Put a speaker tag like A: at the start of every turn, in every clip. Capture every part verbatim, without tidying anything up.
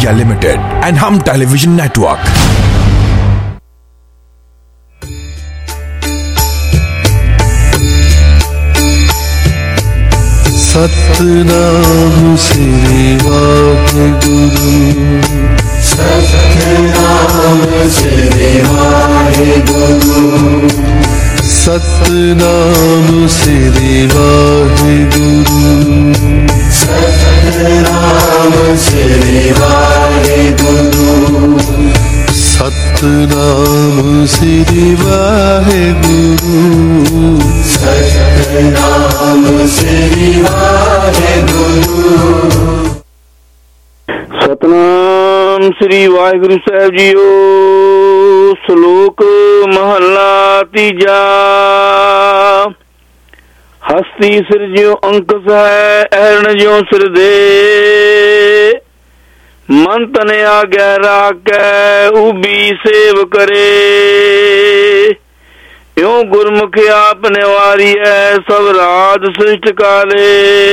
A: India Limited and Hum Television Network.
B: Satnam Shri Waheguru,
C: Satnam Shri Waheguru,
B: Satnam Shri Waheguru,
C: Satnam Shri Waheguru,
B: Satnam Shri Waheguru,
C: Satnam Shri Waheguru.
D: Satnam Shri Waheguru साहब जीओ। श्लोक महला तीजा। हस्ती सिर ज्यो अंकुश है, अहरण ज्यो सिर दे, मन तन आज्ञा राखै, उबी सेव करे, यूं गुरमुख आप निवारी है, सब राज सृष्ट काले,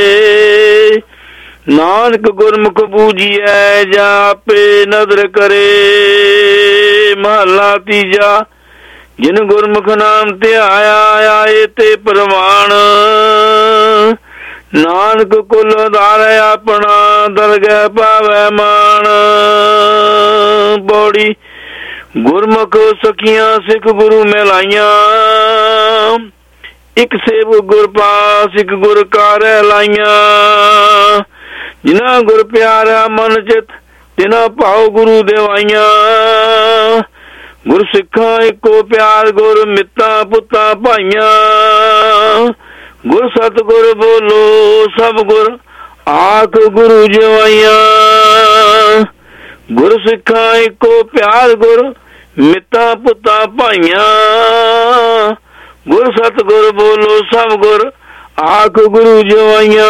D: नानक गुरमुख बूझिए, जा पे नदर करे। महला तीजा। जिन गुरमुख नाम ते आया, आए ते प्रमाण, नानक कुल उधारै अपना, दरगह पावै मान। पौड़ी। गुरमुख सखियां सिख गुरु मिलाइया, एक सेव गुर पास, एक गुर कार्य लाइया। जिना गुर प्यारा मन चित, तिना पाओ गुरु देवाइया। गुर सिखा इको प्यार, गुर मिता पुता भाइया। गुर सतगुर बोलो, सब गुर आख गुरु जवाइया। गुर सिखा इको प्यार, गुर मिता पुता भाइया। गुर सतगुर बोलो, सब गुर आख गुरु जवाइया।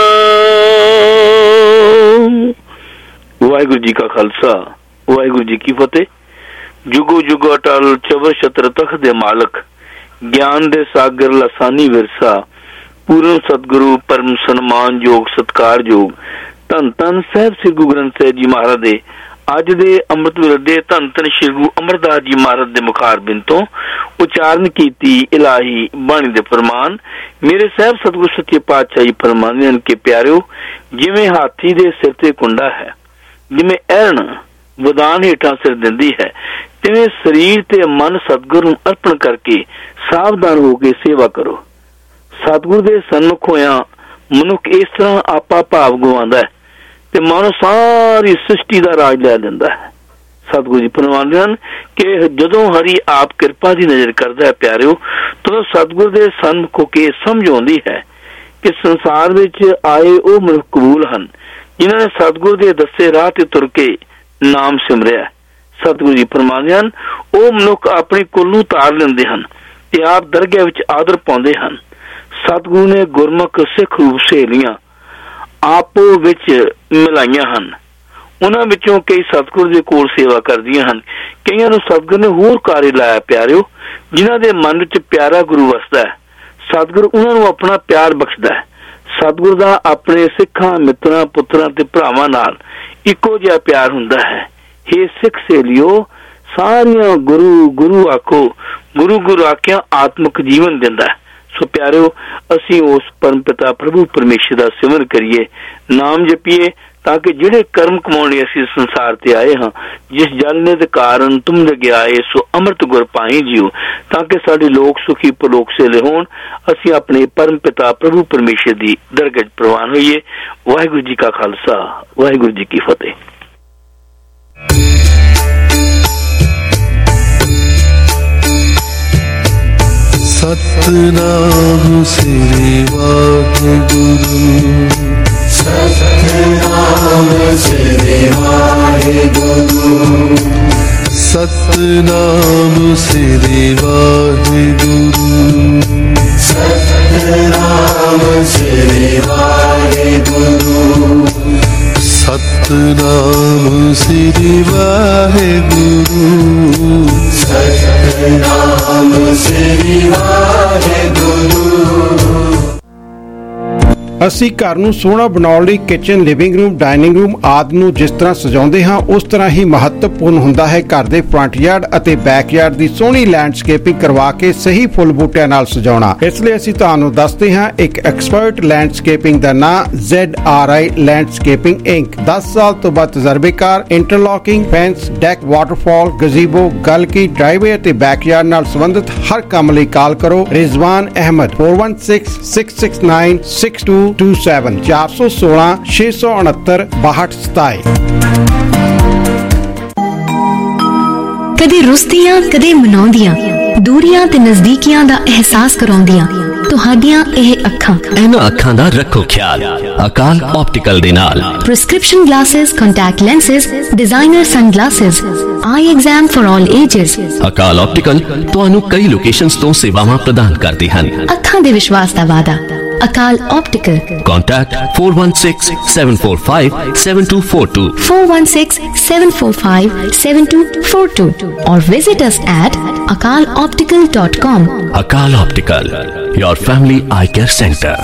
D: वाहिगुरु जी का खालसा, वाहिगुरु जी की फतेह। जुगो जुगो अटल चबर छत्र तख दे मालक, ज्ञान दे सागर लसानी विरसा, पूर्ण सतगुरु परम सन्मान योग सत्कार योग। धन धन साहब श्री गुरु ग्रंथ साहिब जी महाराज दे अज दे अमृत वेले दे धन धन श्री गुरु अमरदास जी महाराज दे मुखार बिंतों उचारण कीती इलाही बाणी दे फरमान। मेरे साहब सतगुरु सच्चे पातशाह जी फरमांदे हन कि प्यारिओ, जिवें हाथी दे सिर ते कुंडा है, जिवें ऐरण वदान हेठां सिर दिंदी है, तिवें शरीर ते मन सतगुरु नूं अर्पण करके सावधान हो के सेवा करो। सतगुरु दे सन्मुख होया मनुख इस तरह आपा भाव गवांदा है ते मानो सारी सृष्टि दा राज लै लैंदा है। सतगुरु जी फरमांदे हन कि जदों हरि आप किरपा दी नजर करदा है प्यारिओ, तो सतगुरु दे सन्मुख हो के समझ आउंदी है कि संसार विच आए ओ मनुख कबूल हन, जिन्हां ने सतगुरु दे दस्से राह ते तुर के नाम सिमरिया। सतगुरु जी फरमांदे हन, ओ मनुख अपनी कुल नूं तार लेंदे हन ते आप दरगाह विच आदर पाउंदे हन। सतगुरु ने गुरमुख सिख रूप सहेलियां आपो विच मिलाइयां हन। उन्हां विचों कई सतगुरु दे कोल सेवा करदियां हन, कईयां नूं सतगुरु ने होर कार्य लाया प्यारिओ, जिन्हां दे मन विच प्यारा गुरु वसदा है। सतगुरु उन्हां नूं अपना प्यार बख्शदा है। सतगुरु दा अपने सिखां मित्रां पुत्रां ते भरावां नाल इक्को जिहा प्यार हुंदा है। हे सिख सहेलियो, सारियां गुरु गुरु आखो, गुरु गुरु आख्या आत्मक जीवन दिंदा है। सो प्यारिओ, असीं उस परम पिता प्रभु परमेश्वर दा सिमरन करिए, नाम जपीए, ताकि जिहड़े कर्म कमाउणे असीं संसार ते आए हां, जिस जलने दे कारण तुम लगे आए, सो अमृत गुर पाई जियो, ताकि साडे लोक सुखी परलोक सेले होण। असीं अपने परम पिता प्रभु परमेश्वर दी दरगह प्रवान होइए। वाहिगुरू जी का खालसा, वाहिगुरू जी की फतेह।
B: सतनाम श्री वाहिगुरु,
C: सतनाम श्री वाहिगुरु,
B: सतनाम श्री वाहिगुरु,
C: सतनाम श्री वाहिगुरु,
B: सतनाम श्री वाहिगुरु,
C: सतनाम श्री वाहिगुरु।
E: ਅਸੀਂ ਘਰ ਨੂੰ ਸੋਹਣਾ ਬਣਾਉਣ ਲਈ kitchen, living room, dining room ਆਦਿ ਨੂੰ ਜਿਸ ਤਰ੍ਹਾਂ ਸਜਾਉਂਦੇ ਹਾਂ ਉਸ ਤਰ੍ਹਾਂ ਹੀ ਮਹੱਤਵਪੂਰਨ ਹੁੰਦਾ ਹੈ ਘਰ ਦੇ ਫਰੰਟ ਯਾਰਡ ਅਤੇ ਬੈਕ ਯਾਰਡ ਦੀ ਸੋਹਣੀ ਲੈਂਡਸਕੇਪਿੰਗ ਕਰਵਾ ਕੇ ਸਹੀ ਫੁੱਲ ਬੂਟਿਆਂ ਨਾਲ ਸਜਾਉਣਾ। ਇਸ ਲਈ ਅਸੀਂ ਤੁਹਾਨੂੰ ਦੱਸਦੇ ਹਾਂ ਇੱਕ ਐਕਸਪਰਟ ਲੈਂਡਸਕੇਪਿੰਗ ਦਾ ਨਾਂ Z R I landscaping inc. ਦਸ ਸਾਲ ਤੋਂ ਵੱਧ ਤਜਰਬੇਕਾਰ interlocking, fence, deck, waterfall, gazebo, ਗਲਕੀ, ਡਰਾਈਵੇ ਅਤੇ ਬੈਕਯਾਰਡ ਨਾਲ ਸੰਬੰਧਿਤ ਹਰ ਕੰਮ ਲਈ ਕਾਲ ਕਰੋ ਰਿਜ਼ਵਾਨ Ahmad four one six six six nine six two two seven ਚਾਰ ਸੌ ਸੋਲਾਂ ਛੇ ਸੌ ਉਨੱਤਰ ਬਾਹਠ ਸਤਾਈ।
F: ਕਦੇ ਰੁਸਦੀਆਂ ਕਦੇ ਮਨਾਉਂਦੀਆਂ, ਦੂਰੀਆਂ ਤੇ ਨਜ਼ਦੀਕੀਆਂ ਦਾ ਅਹਿਸਾਸ ਕਰਾਉਂਦੀਆਂ ਤੁਹਾਡੀਆਂ ਇਹ ਅੱਖਾਂ।
G: ਇਹਨਾਂ ਅੱਖਾਂ ਦਾ ਰੱਖੋ ਖਿਆਲ ਅਕਾਲ ਆਪਟੀਕਲ ਦੇ ਨਾਲ।
F: Prescription glasses, contact lenses, designer sunglasses, eye exam for all ages.
G: Akal optical ਤੁਹਾਨੂੰ ਕਈ ਲੋਕੇਸ਼ਨਸ ਤੋਂ ਸੇਵਾਵਾਂ ਪ੍ਰਦਾਨ ਕਰਦੇ ਹਨ।
F: ਅੱਖਾਂ ਦੇ ਵਿਸ਼ਵਾਸ ਦਾ ਵਾਅਦਾ Akal optical.
G: Contact four one six seven four five seven two four two
F: four one six seven four five seven two four two or visit us at akal optical dot com.
G: Akal Optical, your family eye care center.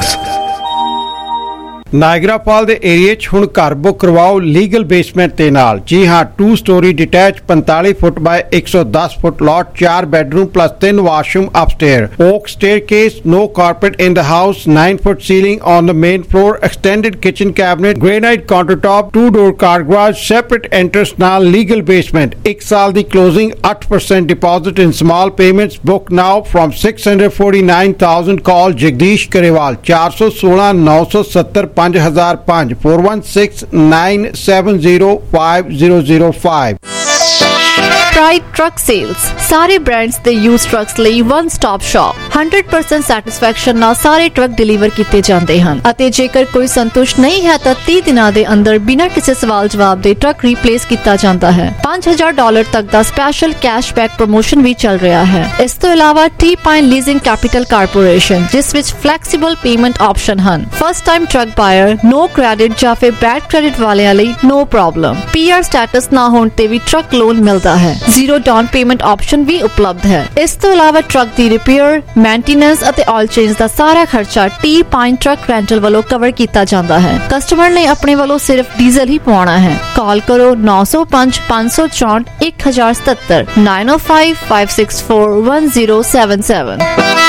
E: Niagara fall ਦੇ ਏਰੀਏ 'ਚ ਹੁਣ ਘਰ book ਕਰਵਾਓ legal basement ਦੇ ਨਾਲ। ਜੀ ਹਾਂ, ਟੂ ਸਟੋਰੀ ਡਿਟੈਚ ਪੰਤਾਲੀ ਫੁੱਟ ਬਾਏ ਇੱਕ ਸੌ ਦਸ ਫੁੱਟ ਲੋਟ, ਚਾਰ ਬੈਡਰੂਮ ਪਲੱਸ ਤਿੰਨ washroom upstair, oak staircase, no carpet in the house, nine foot ceiling on the main floor, extended kitchen cabinet, granite countertop, two door car garage, separate entrance ਨਾਲ legal basement. ਇੱਕ ਸਾਲ ਦੀ closing, eight percent deposit in small payments. Book now from six hundred forty-nine thousand. Call Jagdish Karewal ਚਾਰ ਸੌ ਸੋਲਾਂ ਨੌ ਸੌ ਸੱਤਰ ਪੰਜ ਹਜ਼ਾਰ ਪੰਜ four one six nine seven zero five zero zero five।
H: Pride Truck Sales, ਸਾਰੇ ਬ੍ਰਾਂਡਸ ਦੇ ਯੂਜ਼ ਟਰੱਕਸ ਲਈ one stop shop. one hundred percent satisfaction ਨਾਲ ਸਾਰੇ ਟਰੱਕ ਡਿਲੀਵਰ ਕੀਤੇ ਜਾਂਦੇ ਹਨ ਅਤੇ ਜੇਕਰ ਕੋਈ ਸੰਤੁਸ਼ਟ ਨਹੀਂ ਹੈ ਤਾਂ ਤੀਹ ਦਿਨਾਂ ਦੇ ਅੰਦਰ ਬਿਨਾਂ ਕਿਸੇ ਸਵਾਲ ਜਵਾਬ ਦੇ ਟਰੱਕ ਰੀਪਲੇਸ ਕੀਤਾ ਜਾਂਦਾ ਹੈ। ਪੰਜ ਹਜ਼ਾਰ ਡਾਲਰ ਤੱਕ ਦਾ ਸਪੈਸ਼ਲ ਕੈਸ਼ਬੈਕ ਪ੍ਰਮੋਸ਼ਨ ਵੀ ਚੱਲ ਰਿਹਾ ਹੈ। ਇਸ ਤੋਂ ਇਲਾਵਾ T pine leasing capital corporation, ਜਿਸ ਵਿੱਚ ਫਲੈਕਸੀਬਲ ਪੇਮੈਂਟ ਆਪਸ਼ਨ ਹਨ। First time truck buyer, no credit ਜਾਂ ਫਿਰ ਬੈਡ ਕ੍ਰੈਡਿਟ ਵਾਲਿਆਂ ਲਈ no problem. P R status ਨਾ ਹੋਣ ਤੇ ਵੀ ਟਰੱਕ ਲੋਨ ਮਿਲਦਾ ਹੈ। ਜ਼ੀਰੋ ਡਾਊਨ ਪੇਮੈਂਟ ਆਪਸ਼ਨ ਵੀ ਉਪਲਬਧ ਹੈ। ਇਸ ਤੋਂ ਇਲਾਵਾ ਟਰੱਕ ਦੀ ਰਿਪੇਅਰ, ਮੇਨਟੇਨੈਂਸ ਅਤੇ ਆਇਲ ਚੇਂਜ ਦਾ ਸਾਰਾ ਖਰਚਾ ਟੀ ਪਾਈਨ ਟਰੱਕ ਰੈਂਟਲ ਵੱਲੋਂ ਕਵਰ ਕੀਤਾ ਜਾਂਦਾ ਹੈ। ਕਸਟਮਰ ਨੇ ਆਪਣੇ ਵੱਲੋਂ ਸਿਰਫ ਡੀਜ਼ਲ ਹੀ ਪਵਾਉਣਾ ਹੈ। ਕਾਲ ਕਰੋ ਨੌ ਸੌ ਪੰਜ ਪੰਜ ਸੌ ਚੌਂਹਠ ਇੱਕ ਹਜ਼ਾਰ ਸਤੱਤਰ nine oh five five six four one zero seven seven।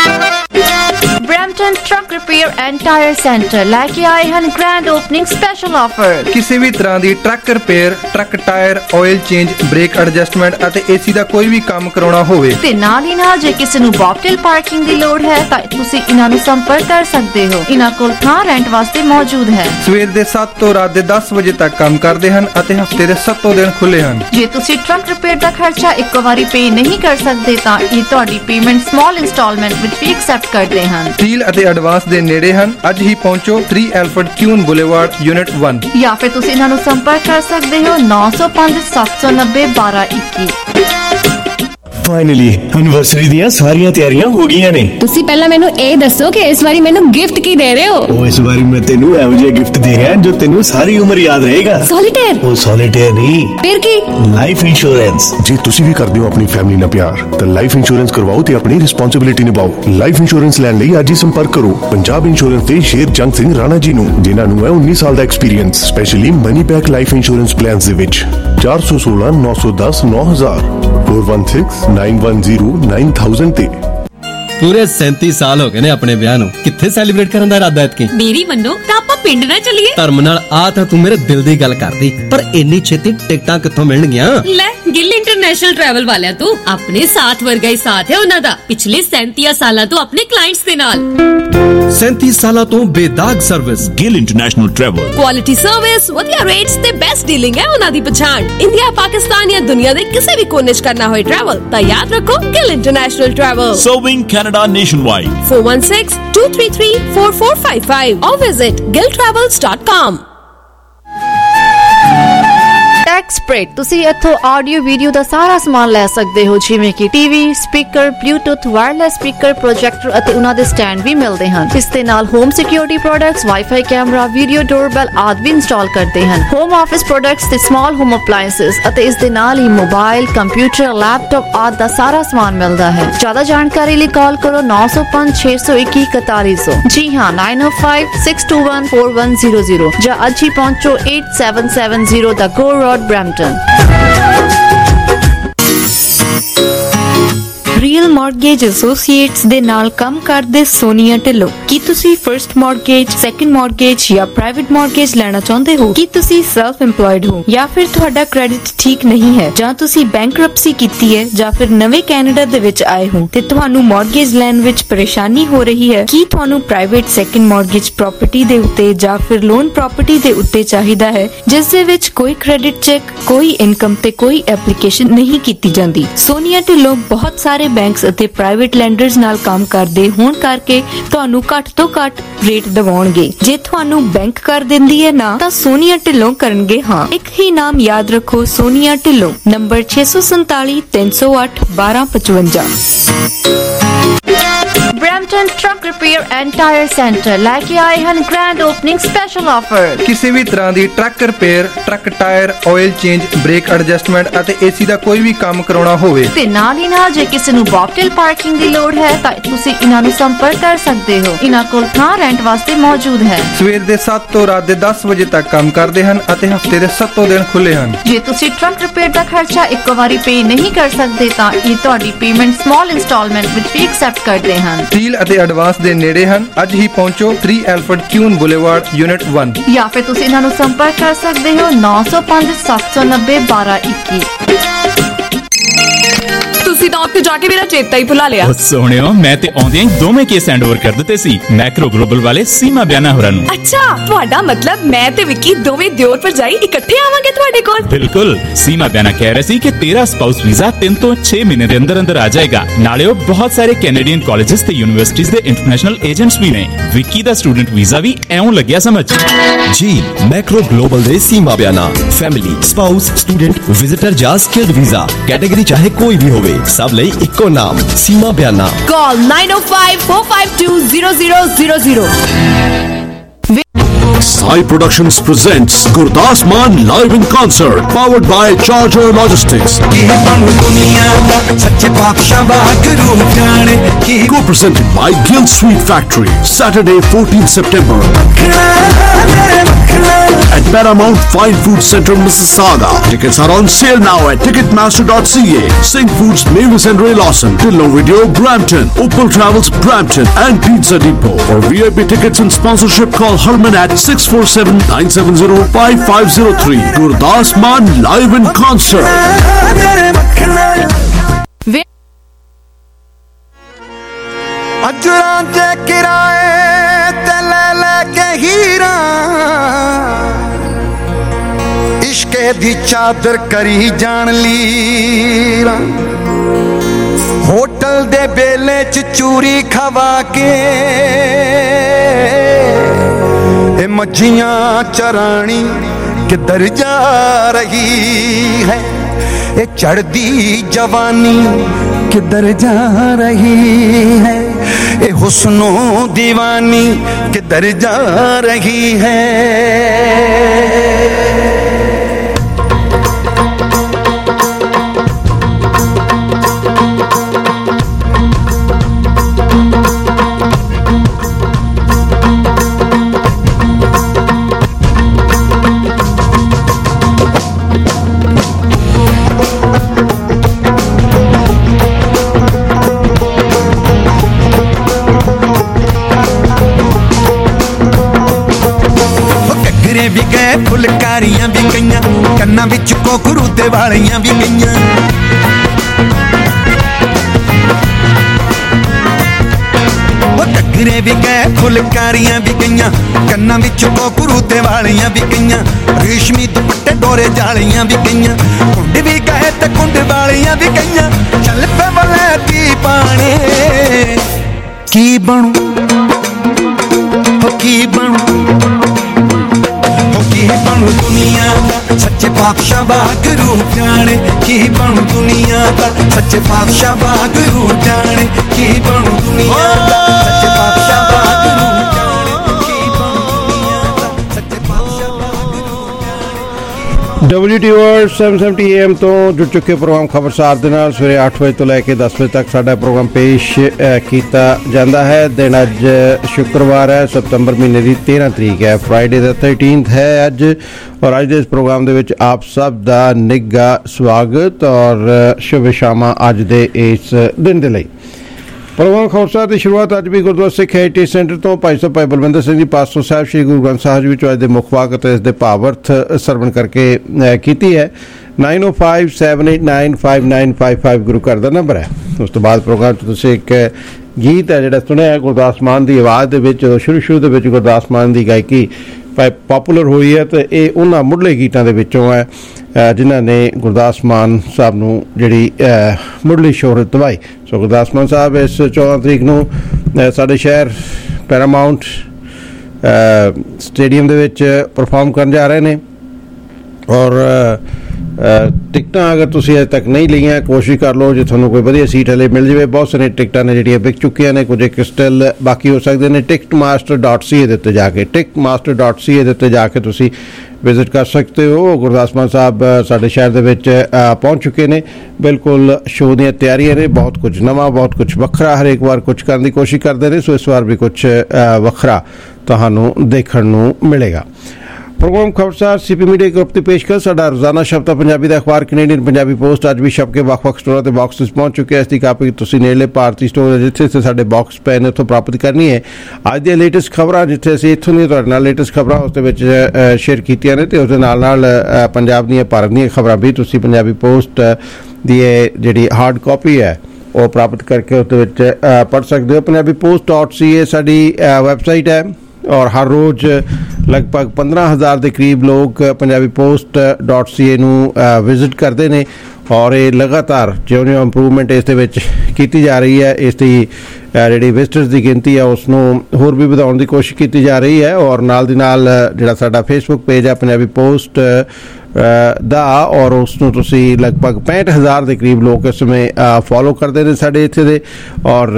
H: Brampton truck repair and tyre centre ਲੈ ਕੇ ਆਏ ਹਨ ਗ੍ਰੈਂਡ ਓਪਨਿੰਗ ਸਪੈਸ਼ਲ ਆਫਰ।
I: ਕਿਸੇ ਵੀ ਤਰ੍ਹਾਂ ਦੀ truck repair, truck tyre, oil change, brake adjustment ਅਤੇ ਏਸੀ ਦਾ ਕੋਈ ਵੀ ਕੰਮ ਕਰਾਉਣਾ ਹੋਵੇ
H: ਤੇ ਨਾਲ ਹੀ ਨਾਲ ਜੇ ਕਿਸੇ ਨੂੰ ਬੌਕਟੇਲ ਪਾਰਕਿੰਗ ਦੀ ਲੋੜ ਹੈ ਤਾਂ ਤੁਸੀਂ ਇਹਨਾਂ ਨੂੰ ਸੰਪਰਕ ਕਰ ਸਕਦੇ ਹੋ। ਇਹਨਾਂ ਕੋਲ ਥਾਂ ਰੈਂਟ ਵਾਸਤੇ ਮੌਜੂਦ ਹੈ।
I: ਸਵੇਰ ਦੇ ਸੱਤ ਤੋਂ ਰਾਤ ਦੇ ਦਸ ਵਜੇ ਤੱਕ ਕੰਮ ਕਰਦੇ ਹਨ ਅਤੇ ਹਫਤੇ ਦੇ ਸੱਤੋਂ ਦਿਨ ਖੁੱਲੇ ਹਨ।
H: ਜੇ ਤੁਸੀਂ ਟਰੱਕ ਰਿਪੇਅਰ ਦਾ ਖਰਚਾ ਇੱਕੋ ਵਾਰੀ ਪੇ ਨਹੀਂ ਕਰ ਸਕਦੇ ਤਾਂ ਇਹ ਤੁਹਾਡੀ ਪੇਮੈਂਟ ਸਮਾਲ ਇੰਸਟਾਲਮੈਂਟ ਵਿੱਚ ਵੀ ਐਕਸੈਪਟ ਕਰਦੇ ਹਨ।
I: ਡੀਲ ਅਤੇ ਐਡਵਾਂਸ ਦੇ ਨੇੜੇ ਹਨ। ਅੱਜ ਹੀ ਪਹੁੰਚੋ three Alfred Kuhn Boulevard Unit one
H: ਜਾਂ ਫਿਰ ਤੁਸੀਂ ਇਹਨਾਂ ਨੂੰ ਸੰਪਰਕ ਕਰ ਸਕਦੇ ਹੋ ਨੌ ਸੌ ਪੰਜ ਸੱਤ ਸੌ ਨੱਬੇ ਬਾਰਾਂ ਇੱਕੀ।
J: ਫਾਈਨਲੀ ਐਨਵਰਸਰੀ ਦੀਆਂ ਸਾਰੀਆਂ ਤਿਆਰੀਆਂ ਹੋ ਗਈਆਂ ਨੇ।
K: ਤੁਸੀਂ ਪਹਿਲਾਂ ਮੈਨੂੰ ਇਹ ਦੱਸੋ ਕਿ ਇਸ ਵਾਰੀ ਮੈਨੂੰ ਗਿਫਟ ਕੀ ਦੇ ਰਹੇ ਹੋ?
J: ਉਹ ਇਸ ਵਾਰੀ ਮੈਂ ਤੈਨੂੰ ਇਹੋ ਜਿਹਾ ਗਿਫਟ ਦੇ ਰਿਹਾ ਜੋ ਤੈਨੂੰ ਸਾਰੀ ਉਮਰ ਯਾਦ ਰਹੇਗਾ।
K: ਸੋਲੀਟੇਅਰ?
J: ਉਹ ਸੋਲੀਟੇਅਰ ਨਹੀਂ।
K: ਫਿਰ ਕੀ?
J: Life insurance.
A: ਜੇ ਤੁਸੀਂ ਵੀ ਕਰਦੇ ਹੋ ਆਪਣੀ ਫੈਮਿਲੀ ਨਾਲ ਪਿਆਰ ਤਾਂ ਲਾਈਫ ਇੰਸ਼ੋਰੈਂਸ ਕਰਵਾਓ ਤੇ ਆਪਣੀ ਰਿਸਪੌਂਸਿਬਿਲਿਟੀ ਨਿਭਾਓ। ਲਾਈਫ ਇੰਸ਼ੋਰੈਂਸ ਲੈਣ ਲਈ ਅੱਜ ਹੀ ਸੰਪਰਕ ਕਰੋ ਪੰਜਾਬ ਇੰਸ਼ੋਰੈਂਸ ਦੇ ਸ਼ੇਰ ਜੰਗ ਸਿੰਘ ਰਾਣਾ ਜੀ ਨੂੰ, ਜਿਨ੍ਹਾਂ ਨੂੰ ਹੈ ਉੱਨੀ ਸਾਲ ਦਾ experience, specially money back life insurance plans ਦੇ ਵਿੱਚ। ਚਾਰ ਸੌ ਸੋਲਾਂ ਨੌ ਸੌ ਦਸ ਨੌ ਹਜ਼ਾਰ four one six nine one zero nine thousand ਤੇ।
L: ਪੂਰੇ ਸੈਂਤੀ ਸਾਲ ਹੋ ਗਏ ਨੇ ਆਪਣੇ ਵਿਆਹ ਨੂੰ, ਕਿੱਥੇ ਸੈਲੀਬ੍ਰੇਟ ਕਰਨ ਦਾ ਇਰਾਦਾ ਐਤਕੀ?
K: ਮੇਰੀ ਮੰਨੋ ਤਾਂ ਆਪਾਂ ਪਿੰਡ ਨਾ ਚੱਲੀਏ।
L: ਧਰਮ ਨਾਲ ਆ ਤਾਂ ਤੂੰ ਮੇਰੇ ਦਿਲ ਦੀ ਗੱਲ ਕਰਦੀ, ਪਰ ਇੰਨੀ ਛੇਤੀ ਟਿਕਟਾਂ ਕਿੱਥੋਂ ਮਿਲਣਗੀਆਂ?
K: ਲੈ ਗਿੱਲ ਇੰਟਰਨੈਸ਼ਨਲ ਟਰੈਵਲ ਵਾਲਿਆਂ ਤੋਂ। ਆਪਣੇ ਸਾਥ ਵਰਗਾ ਹੀ ਸਾਥ ਹੈ ਉਹਨਾਂ ਦਾ ਪਿਛਲੇ ਸੈਂਤੀ ਸਾਲਾਂ ਤੋਂ ਆਪਣੇ ਕਲਾਇੰਟਸ ਦੇ ਨਾਲ।
L: ਸੈਂਤੀ ਸਾਲਾਂ ਤੋਂ ਬੇਦਾਗ service. Gill international travel.
K: Quality service, ਵਧੀਆ ਰੇਟਸ ਤੇ ਬੈਸਟ ਡੀਲਿੰਗ ਹੈ ਉਹਨਾਂ ਦੀ ਪਛਾਣ। ਇੰਡੀਆ, ਪਾਕਿਸਤਾਨ ਜਾਂ ਦੁਨੀਆ ਦੇ ਕਿਸੇ ਵੀ ਕੋਨੇ 'ਚ ਕਰਨਾ ਹੋਏ ਟਰੈਵਲ ਤਾਂ ਯਾਦ ਰੱਖੋ Gill international travel.
M: Serving Canada nationwide.
K: four one six two three three four four five five or visit gill travels dot com.
H: ਟੈਕਸਪ੍ਰੇਟ ਤੁਸੀਂ ਇੱਥੋਂ ਆਡੀਓ ਵੀਡੀਓ ਦਾ ਸਾਰਾ ਸਮਾਨ ਲੈ ਸਕਦੇ ਹੋ, ਜਿਵੇਂ ਕਿ TV, speaker, bluetooth, wireless speaker, projector ਅਤੇ ਉਹਨਾਂ ਦੇ ਸਟੈਂਡ ਵੀ ਮਿਲਦੇ ਹਨ। ਇਸ ਦੇ ਨਾਲ home security products, wifi camera, video doorbell ਆਦਿ ਵੀ ਇੰਸਟਾਲ ਕਰਦੇ ਹਨ। ਹੋਮ ਆਫਿਸ ਪ੍ਰੋਡਕਟਸ ਤੇ ਸਮਾਲ ਹੋਮ ਅਪਲਾਇੰਸਸ ਅਤੇ ਇਸ ਦੇ ਨਾਲ ਹੀ ਮੋਬਾਈਲ, ਕੰਪਿਊਟਰ, ਲੈਪਟਾਪ ਆਦਿ ਦਾ ਸਾਰਾ ਸਮਾਨ ਮਿਲਦਾ ਹੈ। ਜ਼ਿਆਦਾ ਜਾਣਕਾਰੀ ਲਈ ਕਾਲ ਕਰੋ ਨੌ ਸੌ ਪੰਜ ਛੇ ਸੌ ਇੱਕੀ ਇਕਤਾਲੀ ਸੌ। ਜੀ ਹਾਂ, nine o five six two one four one zero zero ਜਾਂ ਅੱਜ ਹੀ ਪਹੁੰਚੋ eight seven seven zero ਦਾ gore road Brampton.
N: Real mortgage associates ਦੇ ਨਾਲ ਕੰਮ ਕਰਦੇ ਸੋਨੀਆ ਢਿੱਲੋਂ। ਕੀ ਤੁਸੀਂ ਫਰਸਟ ਮਾਰਗੇਜ, ਸੈਕੰਡ ਮਾਰਗੇਜ ਜਾਂ ਪ੍ਰਾਈਵੇਟ ਮਾਰਗੇਜ ਲੈਣਾ ਚਾਹੁੰਦੇ ਹੋ? ਕੀ ਤੁਸੀਂ ਸੈਲਫ ਇੰਪਲੋਇਡ ਹੋ ਜਾਂ ਫਿਰ ਤੁਹਾਡਾ ਕ੍ਰੈਡਿਟ ਠੀਕ ਨਹੀਂ ਹੈ ਜਾਂ ਤੁਸੀਂ ਬੈਂਕਰਪਸੀ ਕੀਤੀ ਹੈ ਜਾਂ ਫਿਰ ਨਵੇਂ ਕੈਨੇਡਾ ਦੇ ਵਿੱਚ ਆਏ ਹੋ ਤੇ ਤੁਹਾਨੂੰ ਮਾਰਗੇਜ ਲੈਣ ਵਿੱਚ ਪਰੇਸ਼ਾਨੀ ਹੋ ਰਹੀ ਹੈ? ਕੀ ਤੁਹਾਨੂੰ ਪ੍ਰਾਈਵੇਟ ਸੈਕੰਡ ਮਾਰਗੇਜ ਪ੍ਰਾਪਰਟੀ ਦੇ ਉੱਤੇ ਜਾਂ ਫਿਰ ਲੋਨ ਪ੍ਰਾਪਰਟੀ ਦੇ ਉੱਤੇ ਚਾਹੀਦਾ ਹੈ ਜਿਸ ਦੇ ਵਿੱਚ ਕੋਈ ਕ੍ਰੈਡਿਟ ਚੈੱਕ, ਕੋਈ ਇਨਕਮ ਤੇ ਕੋਈ ਐਪਲੀਕੇਸ਼ਨ ਨਹੀਂ ਕੀਤੀ ਜਾਂਦੀ? ਸੋਨੀਆ ਢਿੱਲੋਂ ਬਹੁਤ ਸਾਰੇ ਬੈਂਕਸ ਅਤੇ ਪ੍ਰਾਈਵੇਟ ਲੈਂਡਰਸ ਨਾਲ ਕੰਮ ਕਰਦੇ ਹੋਣ ਕਰਕੇ ਤੁਹਾਨੂੰ ਘੱਟ ਤੋਂ ਘੱਟ ਰੇਟ ਦਿਵਾਉਣਗੇ। ਜੇ ਤੁਹਾਨੂੰ ਬੈਂਕ ਕਰ ਦਿੰਦੀ ਹੈ ਨਾ ਤਾਂ ਸੋਨੀਆ ਢਿੱਲੋਂ ਕਰਨਗੇ ਹਾਂ। ਇੱਕ ਹੀ ਨਾਮ ਯਾਦ ਰੱਖੋ, ਸੋਨੀਆ ਢਿੱਲੋਂ। ਨੰਬਰ ਛੇ ਸੌ ਸੰਤਾਲੀ ਤਿੰਨ ਸੌ ਅੱਠ ਬਾਰਾਂ ਪਚਵੰਜਾ।
H: Brampton truck repair and tyre centre ਲੈ ਕੇ ਆਏ ਹਨ ਗ੍ਰੈਂਡ ਓਪਨਿੰਗ ਸਪੈਸ਼ਲ ਆਫਰ।
I: ਕਿਸੇ ਵੀ ਤਰ੍ਹਾਂ ਦੀ truck repair, truck tyre, oil change, brake adjustment ਅਤੇ ਏਸੀ ਦਾ ਕੋਈ ਵੀ ਕੰਮ ਕਰਾਉਣਾ ਹੋਵੇ
H: ਤੇ ਨਾਲ ਹੀ ਨਾਲ ਜੇ ਕਿਸੇ ਨੂੰ ਬੌਬਟੇਲ ਪਾਰਕਿੰਗ ਦੀ ਲੋੜ ਹੈ ਤਾਂ ਤੁਸੀਂ ਇਹਨਾਂ ਨੂੰ ਸੰਪਰਕ ਕਰ ਸਕਦੇ ਹੋ। ਇਹਨਾਂ ਕੋਲ ਥਾਂ ਰੈਂਟ ਵਾਸਤੇ ਮੌਜੂਦ ਹੈ।
I: ਸਵੇਰ ਦੇ ਸੱਤ ਤੋਂ ਰਾਤ ਦੇ ਦਸ ਵਜੇ ਤੱਕ ਕੰਮ ਕਰਦੇ ਹਨ ਅਤੇ ਹਫਤੇ ਦੇ ਸੱਤੋਂ ਦਿਨ ਖੁੱਲੇ ਹਨ।
H: ਜੇ ਤੁਸੀਂ ਟਰੱਕ ਰਿਪੇਅਰ ਦਾ ਖਰਚਾ ਇੱਕੋ ਵਾਰੀ ਪੇ ਨਹੀਂ ਕਰ ਸਕਦੇ ਤਾਂ ਇਹ ਤੁਹਾਡੀ ਪੇਮੈਂਟ ਸਮਾਲ ਇੰਸਟਾਲਮੈਂਟ ਵਿੱਚ ਵੀ ਐਕਸੈਪਟ ਕਰਦੇ ਹਨ।
I: ਡੀਲ ਅਤੇ ਐਡਵਾਂਸ ਦੇ ਨੇੜੇ ਹਨ। ਅੱਜ ਹੀ ਪਹੁੰਚੋ three Alfred Kuehne boulevard unit one
H: ਜਾਂ ਫਿਰ ਤੁਸੀਂ ਇਹਨਾਂ ਨੂੰ ਸੰਪਰਕ ਕਰ ਸਕਦੇ ਹੋ ਨੌ ਸੌ ਪੰਜ ਸੱਤ ਸੌ ਨੱਬੇ ਬਾਰਾਂ ਇੱਕੀ।
K: ਤੁਸੀਂ ਤਾਂ ਉੱਥੇ ਜਾ ਕੇ ਮੇਰਾ ਚੇਤਾ ਹੀ ਭੁਲਾ ਲਿਆ।
M: ਸੋਹਣਿਓ, ਮੈਂ ਤੇ ਆਉਂਦਿਆਂ ਹੀ ਦੋਵੇਂ ਕੇਸ ਹੈਂਡ ਓਵਰ ਕਰ ਦਿੱਤੇ ਸੀ ਮੈਕਰੋ ਗਲੋਬਲ ਵਾਲੇ ਸੀਮਾ ਬਿਆਨਾ ਹੋਰਾਂ ਨੂੰ।
K: ਅੱਛਾ, ਤੁਹਾਡਾ ਮਤਲਬ ਮੈਂ ਤੇ ਵਿੱਕੀ ਦੋਵੇਂ ਦਿਓਰ ਭਰਜਾਈ ਇਕੱਠੇ ਆਵਾਂਗੇ ਤੁਹਾਡੇ ਕੋਲ?
M: ਬਿਲਕੁਲ। ਸੀਮਾ ਬਿਆਨਾ ਕਹਿ ਰਹੇ ਸੀ ਕਿ ਤੇਰਾ ਸਪਾਊਸ ਵੀਜ਼ਾ ਤਿੰਨ ਤੋਂ ਛੇ ਮਹੀਨੇ ਦੇ ਅੰਦਰ ਅੰਦਰ ਆ ਜਾਏਗਾ। ਨਾਲੇ ਉਹ ਬਹੁਤ ਸਾਰੇ ਕੈਨੇਡੀਅਨ ਕਾਲਜਸ ਤੇ ਯੂਨੀਵਰਸਿਟੀਜ਼ ਦੇ ਇੰਟਰਨੈਸ਼ਨਲ ਏਜੰਟਸ ਵੀ ਨੇ। ਵਿੱਕੀ ਦਾ ਸਟੂਡੈਂਟ ਵੀਜ਼ਾ ਵੀ ਐਉਂ ਲੱਗਿਆ ਸਮਝ।
L: ਜੀ ਮੈਕਰੋ ਗਲੋਬਲ ਦੇ Seema Bayana family, spouse, student, visitor ਜਾਂ ਸਕਿਲਡ ਵੀਜ਼ਾ ਕੈਟੇਗਰੀ ਚਾਹੇ ਕੋਈ ਵੀ ਹੋਵੇ, ਸਭ ਲਈ ਇੱਕੋ ਨਾਮ ਸੀਮਾ ਬਿਆਨਾ।
K: ਕਾਲ nine oh five four five two zero zero zero zero।
O: Sai Productions presents Gurdas Maan live in concert, powered by Charger Logistics. Co-presented by Gill Sweet Factory. Saturday, fourteenth September. At Paramount Fine Food Center, Mississauga. Tickets are on sale now at ticketmaster dot c a. Sing Foods, Mavis and Ray Lawson. Tillo Video, Brampton. Opal Travels, Brampton. And Pizza Depot. For V I P tickets and sponsorship, call Herman at six four seven nine seven zero five five zero three. Gurdas Maan live in concert.
P: ਅਜਰਾਂ ਦੇ ਕਿਰਾਏ ਤੇ ਲੈ ਲੈ ਕੇ ਹੀਰਾ ਇਸ਼ਕੇ ਦੀ ਚਾਦਰ ਕਰੀ ਜਾਣ ਲੀਰਾ hotel ਦੇ ਬੇਲੇ ਚ ਚੂਰੀ ਖਵਾ ਕੇ ਇਹ ਮੱਝੀਆਂ ਚਰਾਣੀ ਕਿੱਧਰ ਜਾ ਰਹੀ ਹੈ ਇਹ ਚੜਦੀ ਜਵਾਨੀ ਕਿੱਧਰ ਜਾ ਰਹੀ ਹੈ ਇਹ ਹੁਸਨੋ दीवानी किधर जा रही है भी गए फुलकारियां भी गईयां कन्ना विच कोकरू ते वालियां भी गईयां घग्गरे भी गए फुलकारियां भी गईयां कन्ना विच कोकरू ते वालियां भी गईयां रेशमी दुपट्टे डोरे जालियां भी गईयां कुंड भी गए ते कुंड वालियां भी गईयां चल पे वलैती पाने की बनू हो की बनू ਬਣੂ ਦੁਨੀਆ ਦਾ ਸੱਚੇ ਪਾਤਸ਼ਾਹ ਵਾਹਿਗੁਰੂ ਜਾਣੇ ਕੀ ਬਣੂ ਦੁਨੀਆ ਦਾ ਸੱਚੇ ਪਾਤਸ਼ਾਹ ਵਾਹਿਗੁਰੂ ਜਾਣੇ ਕੀ ਬਣੂ ਦੁਨੀਆ ਦਾ ਸੱਚੇ ਪਾਤਸ਼ਾਹ Waheguru
E: W T word seven seventy A M ਤੋਂ ਜੁੜ ਚੁੱਕੇ ਪ੍ਰੋਗਰਾਮ ਖਬਰਸਾਰ ਦੇ ਨਾਲ ਸਵੇਰੇ ਅੱਠ ਵਜੇ ਤੋਂ ਲੈ ਕੇ ਦਸ ਵਜੇ ਤੱਕ ਸਾਡਾ ਪ੍ਰੋਗਰਾਮ ਪੇਸ਼ ਕੀਤਾ ਜਾਂਦਾ ਹੈ। ਦਿਨ ਅੱਜ ਸ਼ੁੱਕਰਵਾਰ ਹੈ, ਸਤੰਬਰ ਮਹੀਨੇ ਦੀ ਤੇਰ੍ਹਾਂ ਤਰੀਕ ਹੈ, ਫਰਾਈਡੇ ਦਾ ਥਰਟੀਨਥ ਹੈ ਅੱਜ। ਔਰ ਅੱਜ ਦੇ ਇਸ ਪ੍ਰੋਗਰਾਮ ਦੇ ਵਿੱਚ ਆਪ ਸਭ ਦਾ ਨਿੱਘਾ ਸਵਾਗਤ ਔਰ ਸ਼ੁਭ ਸ਼ਾਮਾਂ ਅੱਜ ਦੇ ਇਸ ਦਿਨ ਦੇ ਲਈ। ਪ੍ਰੋਗਰਾਮ ਖਬਰਸਾਰ ਦੀ ਸ਼ੁਰੂਆਤ ਅੱਜ ਵੀ ਗੁਰਦੁਆਰਾ ਸਿੱਖ ਹੈਰੀਟੇਜ ਸੈਂਟਰ ਤੋਂ ਭਾਈ ਸਾਹਿਬ ਭਾਈ ਬਲਵਿੰਦਰ ਸਿੰਘ ਜੀ ਪਾਸਟਰ ਸਾਹਿਬ ਸ਼੍ਰੀ ਗੁਰੂ ਗ੍ਰੰਥ ਸਾਹਿਬ ਵਿੱਚ ਅੱਜ ਦੇ ਮੁੱਖ ਵਾਕ ਅਤੇ ਇਸ ਦੇ ਭਾਵ-ਅਰਥ ਸਰਵਣ ਕਰਕੇ ਕੀਤੀ ਹੈ। Nine o five seven eight nine five nine five five ਗੁਰੂ ਘਰ ਦਾ ਨੰਬਰ ਹੈ। ਉਸ ਤੋਂ ਬਾਅਦ ਪ੍ਰੋਗਰਾਮ 'ਚ ਤੁਸੀਂ ਇੱਕ ਗੀਤ ਹੈ ਜਿਹੜਾ ਸੁਣਿਆ ਗੁਰਦਾਸ ਮਾਨ ਦੀ ਆਵਾਜ਼ ਦੇ ਵਿੱਚ। ਸ਼ੁਰੂ ਸ਼ੁਰੂ ਦੇ ਵਿੱਚ ਗੁਰਦਾਸ ਮਾਨ ਦੀ ਗਾਇਕੀ ਪਾਪੂਲਰ ਹੋਈ ਹੈ ਅਤੇ ਇਹ ਉਹਨਾਂ ਮੁੱਢਲੇ ਗੀਤਾਂ ਦੇ ਵਿੱਚੋਂ ਹੈ ਜਿਨ੍ਹਾਂ ਨੇ ਗੁਰਦਾਸ ਮਾਨ ਸਾਹਿਬ ਨੂੰ ਜਿਹੜੀ ਮੁੱਢਲੀ ਸ਼ੋਹਰਤ ਦਵਾਈ। ਸੋ ਗੁਰਦਾਸ ਮਾਨ ਸਾਹਿਬ ਇਸ ਚੌਦਾਂ ਤਰੀਕ ਨੂੰ ਸਾਡੇ ਸ਼ਹਿਰ ਪੈਰਾਮਾਊਂਟ ਸਟੇਡੀਅਮ ਦੇ ਵਿੱਚ ਪਰਫਾਰਮ ਕਰਨ ਜਾ ਰਹੇ ਨੇ ਔਰ ਟਿਕਟਾਂ ਅਗਰ ਤੁਸੀਂ ਅਜੇ ਤੱਕ ਨਹੀਂ ਲਈਆਂ ਕੋਸ਼ਿਸ਼ ਕਰ ਲਓ ਜੇ ਤੁਹਾਨੂੰ ਕੋਈ ਵਧੀਆ ਸੀਟ ਹਲੇ ਮਿਲ ਜਾਵੇ। ਬਹੁਤ ਸਾਰੀਆਂ ਟਿਕਟਾਂ ਨੇ ਜਿਹੜੀਆਂ ਵਿਕ ਚੁੱਕੀਆਂ ਨੇ, ਕੁਝ ਇੱਕ ਸਟਿਲ ਬਾਕੀ ਹੋ ਸਕਦੇ ਨੇ। Ticketmaster dot C A ਦੇ ਉੱਤੇ ਜਾ ਕੇ ticketmaster dot C A ਦੇ ਉੱਤੇ ਜਾ ਕੇ ਤੁਸੀਂ ਵਿਜ਼ਿਟ ਕਰ ਸਕਦੇ ਹੋ। ਗੁਰਦਾਸ ਮਾਨ ਸਾਹਿਬ ਸਾਡੇ ਸ਼ਹਿਰ ਦੇ ਵਿੱਚ ਪਹੁੰਚ ਚੁੱਕੇ ਨੇ। ਬਿਲਕੁਲ ਸ਼ੋਅ ਦੀਆਂ ਤਿਆਰੀਆਂ ਨੇ, ਬਹੁਤ ਕੁਝ ਨਵਾਂ, ਬਹੁਤ ਕੁਝ ਵੱਖਰਾ ਹਰੇਕ ਵਾਰ ਕੁਝ ਕਰਨ ਦੀ ਕੋਸ਼ਿਸ਼ ਕਰਦੇ ਨੇ। ਸੋ ਇਸ ਵਾਰ ਵੀ ਕੁਝ ਵੱਖਰਾ ਤੁਹਾਨੂੰ ਦੇਖਣ ਨੂੰ ਮਿਲੇਗਾ। Program Khabarsar CP media group ਦੀ ਪੇਸ਼ਕਸ਼ ਸਾਡਾ ਰੋਜ਼ਾਨਾ ਸ਼ਬਦ ਪੰਜਾਬੀ ਦਾ ਅਖਬਾਰ ਕੈਨੇਡੀਅਨ ਪੰਜਾਬੀ ਪੋਸਟ ਅੱਜ ਵੀ ਛਪ ਕੇ ਵੱਖ-ਵੱਖ ਸਟੋਰਾਂ ਤੇ ਬਾਕਸਿਸ ਪਹੁੰਚ ਚੁੱਕਿਆ। ਇਸ ਦੀ ਕਾਪੀ ਤੁਸੀਂ ਨੇੜਲੇ ਭਾਰਤੀ ਸਟੋਰ ਜਿੱਥੇ ਜਿੱਥੇ ਸਾਡੇ ਬਾਕਸ ਪਏ ਨੇ ਉੱਥੋਂ ਪ੍ਰਾਪਤ ਕਰਨੀ ਹੈ। ਅੱਜ ਦੀਆਂ ਲੇਟੈਸਟ ਖਬਰਾਂ ਜਿੱਥੇ ਅਸੀਂ ਇੱਥੋਂ ਦੀਆਂ ਤੁਹਾਡੇ ਨਾਲ ਲੇਟੈਸਟ ਖਬਰਾਂ ਉਸ ਦੇ ਵਿੱਚ ਸ਼ੇਅਰ ਕੀਤੀਆਂ ਨੇ ਅਤੇ ਉਸ ਦੇ ਨਾਲ ਨਾਲ ਪੰਜਾਬ ਦੀਆਂ ਭਾਰਤ ਦੀਆਂ ਖਬਰਾਂ ਵੀ ਤੁਸੀਂ ਪੰਜਾਬੀ ਪੋਸਟ ਦੀ ਜਿਹੜੀ ਹਾਰਡ ਕਾਪੀ ਹੈ ਉਹ ਪ੍ਰਾਪਤ ਕਰਕੇ ਉਸ ਦੇ ਵਿੱਚ ਪੜ੍ਹ ਸਕਦੇ ਹੋ। Punjabi post dot C A ਸਾਡੀ ਵੈਬਸਾਈਟ ਹੈ ਔਰ ਹਰ ਰੋਜ਼ ਲਗਭਗ ਪੰਦਰਾਂ ਹਜ਼ਾਰ ਦੇ ਕਰੀਬ ਲੋਕ Punjabi post dot C A ਨੂੰ ਵਿਜ਼ਿਟ ਕਰਦੇ ਨੇ ਔਰ ਇਹ ਲਗਾਤਾਰ ਜਿਉਂ-ਜਿਉਂ ਇੰਪਰੂਵਮੈਂਟ ਇਸ ਦੇ ਵਿੱਚ ਕੀਤੀ ਜਾ ਰਹੀ ਹੈ। ਇਸ ਦੀ ਜਿਹੜੀ ਵਿਜ਼ਟਰਸ ਦੀ ਗਿਣਤੀ ਹੈ ਉਸ ਨੂੰ ਹੋਰ ਵੀ ਵਧਾਉਣ ਦੀ ਕੋਸ਼ਿਸ਼ ਕੀਤੀ ਜਾ ਰਹੀ ਹੈ ਔਰ ਨਾਲ ਦੀ ਨਾਲ ਜਿਹੜਾ ਸਾਡਾ ਫੇਸਬੁੱਕ ਪੇਜ ਹੈ ਪੰਜਾਬੀ ਪੋਸਟ ਦਾ ਔਰ ਉਸ ਨੂੰ ਤੁਸੀਂ ਲਗਭਗ ਪੈਂਹਠ ਹਜ਼ਾਰ ਦੇ ਕਰੀਬ ਲੋਕ ਇਸ ਸਮੇਂ ਫੋਲੋ ਕਰਦੇ ਨੇ ਸਾਡੇ ਇੱਥੇ ਦੇ ਔਰ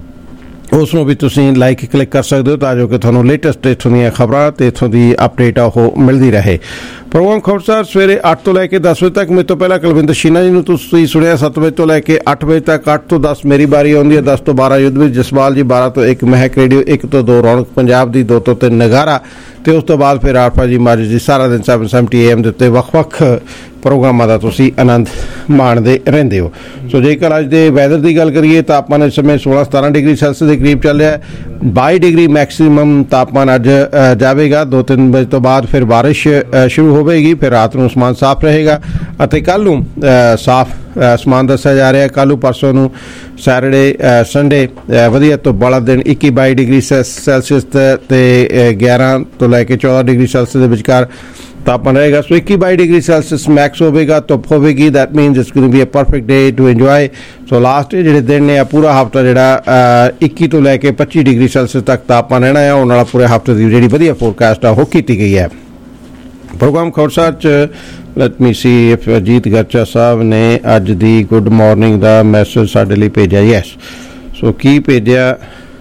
E: ਉਸ ਨੂੰ ਵੀ ਤੁਸੀਂ ਲਾਈਕ ਕਲਿੱਕ ਕਰ ਸਕਦੇ ਹੋ ਤਾਂ ਜੋ ਕਿ ਤੁਹਾਨੂੰ ਲੇਟੈਸਟ ਇੱਥੋਂ ਦੀਆਂ ਖਬਰਾਂ ਅਤੇ ਇੱਥੋਂ ਦੀ ਅਪਡੇਟ ਆ ਉਹ ਮਿਲਦੀ ਰਹੇ। ਪ੍ਰੋਗਰਾਮ ਖਬਰਸਾਰ ਸਵੇਰੇ ਅੱਠ ਤੋਂ ਲੈ ਕੇ ਦਸ ਵਜੇ ਤੱਕ ਮੇਰੇ ਤੋਂ ਪਹਿਲਾਂ ਕੁਲਵਿੰਦਰ ਸ਼ੀਨਾ ਜੀ ਨੂੰ ਤੁਸੀਂ ਸੁਣਿਆ। ਸੱਤ ਵਜੇ ਤੋਂ ਲੈ ਕੇ ਅੱਠ ਵਜੇ ਤੱਕ, ਅੱਠ ਤੋਂ ਦਸ ਮੇਰੀ ਬਾਰੀ ਆਉਂਦੀ ਹੈ, ਦਸ ਤੋਂ ਬਾਰਾਂ ਯੁੱਧ ਵਿੱਚ ਜਸਪਾਲ ਜੀ, ਬਾਰਾਂ ਤੋਂ ਇੱਕ ਮਹਿਕ ਰੇਡੀਓ, ਇੱਕ ਤੋਂ ਦੋ ਰੌਣਕ ਪੰਜਾਬ ਦੀ, ਦੋ ਤੋਂ ਤਿੰਨ ਨਗਾਰਾ ਅਤੇ ਉਸ ਤੋਂ ਬਾਅਦ ਫਿਰ ਆਰਫਾ ਜੀ ਮਾਜੀ ਜੀ ਸਾਰਾ ਦਿਨ ਸੈਵਨ ਸੈਵਨਟੀ ਏ ਐਮ ਦੇ ਉੱਤੇ ਵੱਖ-ਵੱਖ ਪ੍ਰੋਗਰਾਮਾਂ ਦਾ ਤੁਸੀਂ ਆਨੰਦ ਮਾਣਦੇ ਰਹਿੰਦੇ ਹੋ। ਸੋ ਜੇਕਰ ਅੱਜ ਦੇ ਵੈਦਰ ਦੀ ਗੱਲ ਕਰੀਏ ਤਾਪਮਾਨ ਇਸ ਸਮੇਂ ਸੋਲਾਂ ਸਤਾਰਾਂ ਡਿਗਰੀ ਸੈਲਸੀਅਸ ਦੇ ਕਰੀਬ ਚੱਲ ਰਿਹਾ। ਬਾਈ ਡਿਗਰੀ ਮੈਕਸੀਮਮ ਤਾਪਮਾਨ ਅੱਜ ਜਾਵੇਗਾ। ਦੋ ਤਿੰਨ ਵਜੇ ਤੋਂ ਬਾਅਦ ਫਿਰ ਬਾਰਿਸ਼ ਸ਼ੁਰੂ ਹੋਵੇਗੀ, ਫਿਰ ਰਾਤ ਨੂੰ ਅਸਮਾਨ ਸਾਫ਼ ਰਹੇਗਾ ਅਤੇ ਕੱਲ੍ਹ ਨੂੰ ਸਾਫ਼ ਅਸਮਾਨ ਦੱਸਿਆ ਜਾ ਰਿਹਾ। ਕੱਲ੍ਹ ਨੂੰ ਪਰਸੋਂ ਨੂੰ ਸੈਟਰਡੇ ਸੰਡੇ ਵਧੀਆ ਧੁੱਪ ਵਾਲਾ ਦਿਨ ਇੱਕੀ ਬਾਈ ਡਿਗਰੀ ਸੈਲਸੀਅਸ ਅਤੇ ਗਿਆਰਾਂ ਤੋਂ ਲੈ ਕੇ ਚੌਦਾਂ ਡਿਗਰੀ ਸੈਲਸੀਅਸ ਦੇ ਵਿਚਕਾਰ ਤਾਪਮਾਨ ਰਹੇਗਾ। ਸੋ ਇੱਕੀ ਬਾਈ ਡਿਗਰੀ ਸੈਲਸੀਅਸ ਮੈਕਸ ਹੋਵੇਗਾ, ਧੁੱਪ ਹੋਵੇਗੀ। That means it's going to be a perfect day to enjoy. So last ਜਿਹੜੇ ਦਿਨ ਨੇ ਆ ਪੂਰਾ ਹਫ਼ਤਾ ਜਿਹੜਾ ਇੱਕੀ ਤੋਂ ਲੈ ਕੇ ਪੱਚੀ ਡਿਗਰੀ ਸੈਲਸੀਅਸ ਤੱਕ ਤਾਪਮਾਨ ਰਹਿਣਾ ਹੈ। ਆਉਣ ਵਾਲਾ ਪੂਰੇ ਹਫ਼ਤੇ ਦੀ ਜਿਹੜੀ ਵਧੀਆ ਫੋਰਕਾਸਟ ਆ ਉਹ ਕੀਤੀ ਗਈ ਹੈ। ਪ੍ਰੋਗਰਾਮ ਖਬਰਸਾਰ 'ਚ let me see if Ajit Garcha Sahib ਨੇ ਅੱਜ ਦੀ ਗੁੱਡ ਮਾਰਨਿੰਗ ਦਾ ਮੈਸੇਜ ਸਾਡੇ ਲਈ ਭੇਜਿਆ। ਯੈਸ, ਸੋ ਕੀ ਭੇਜਿਆ?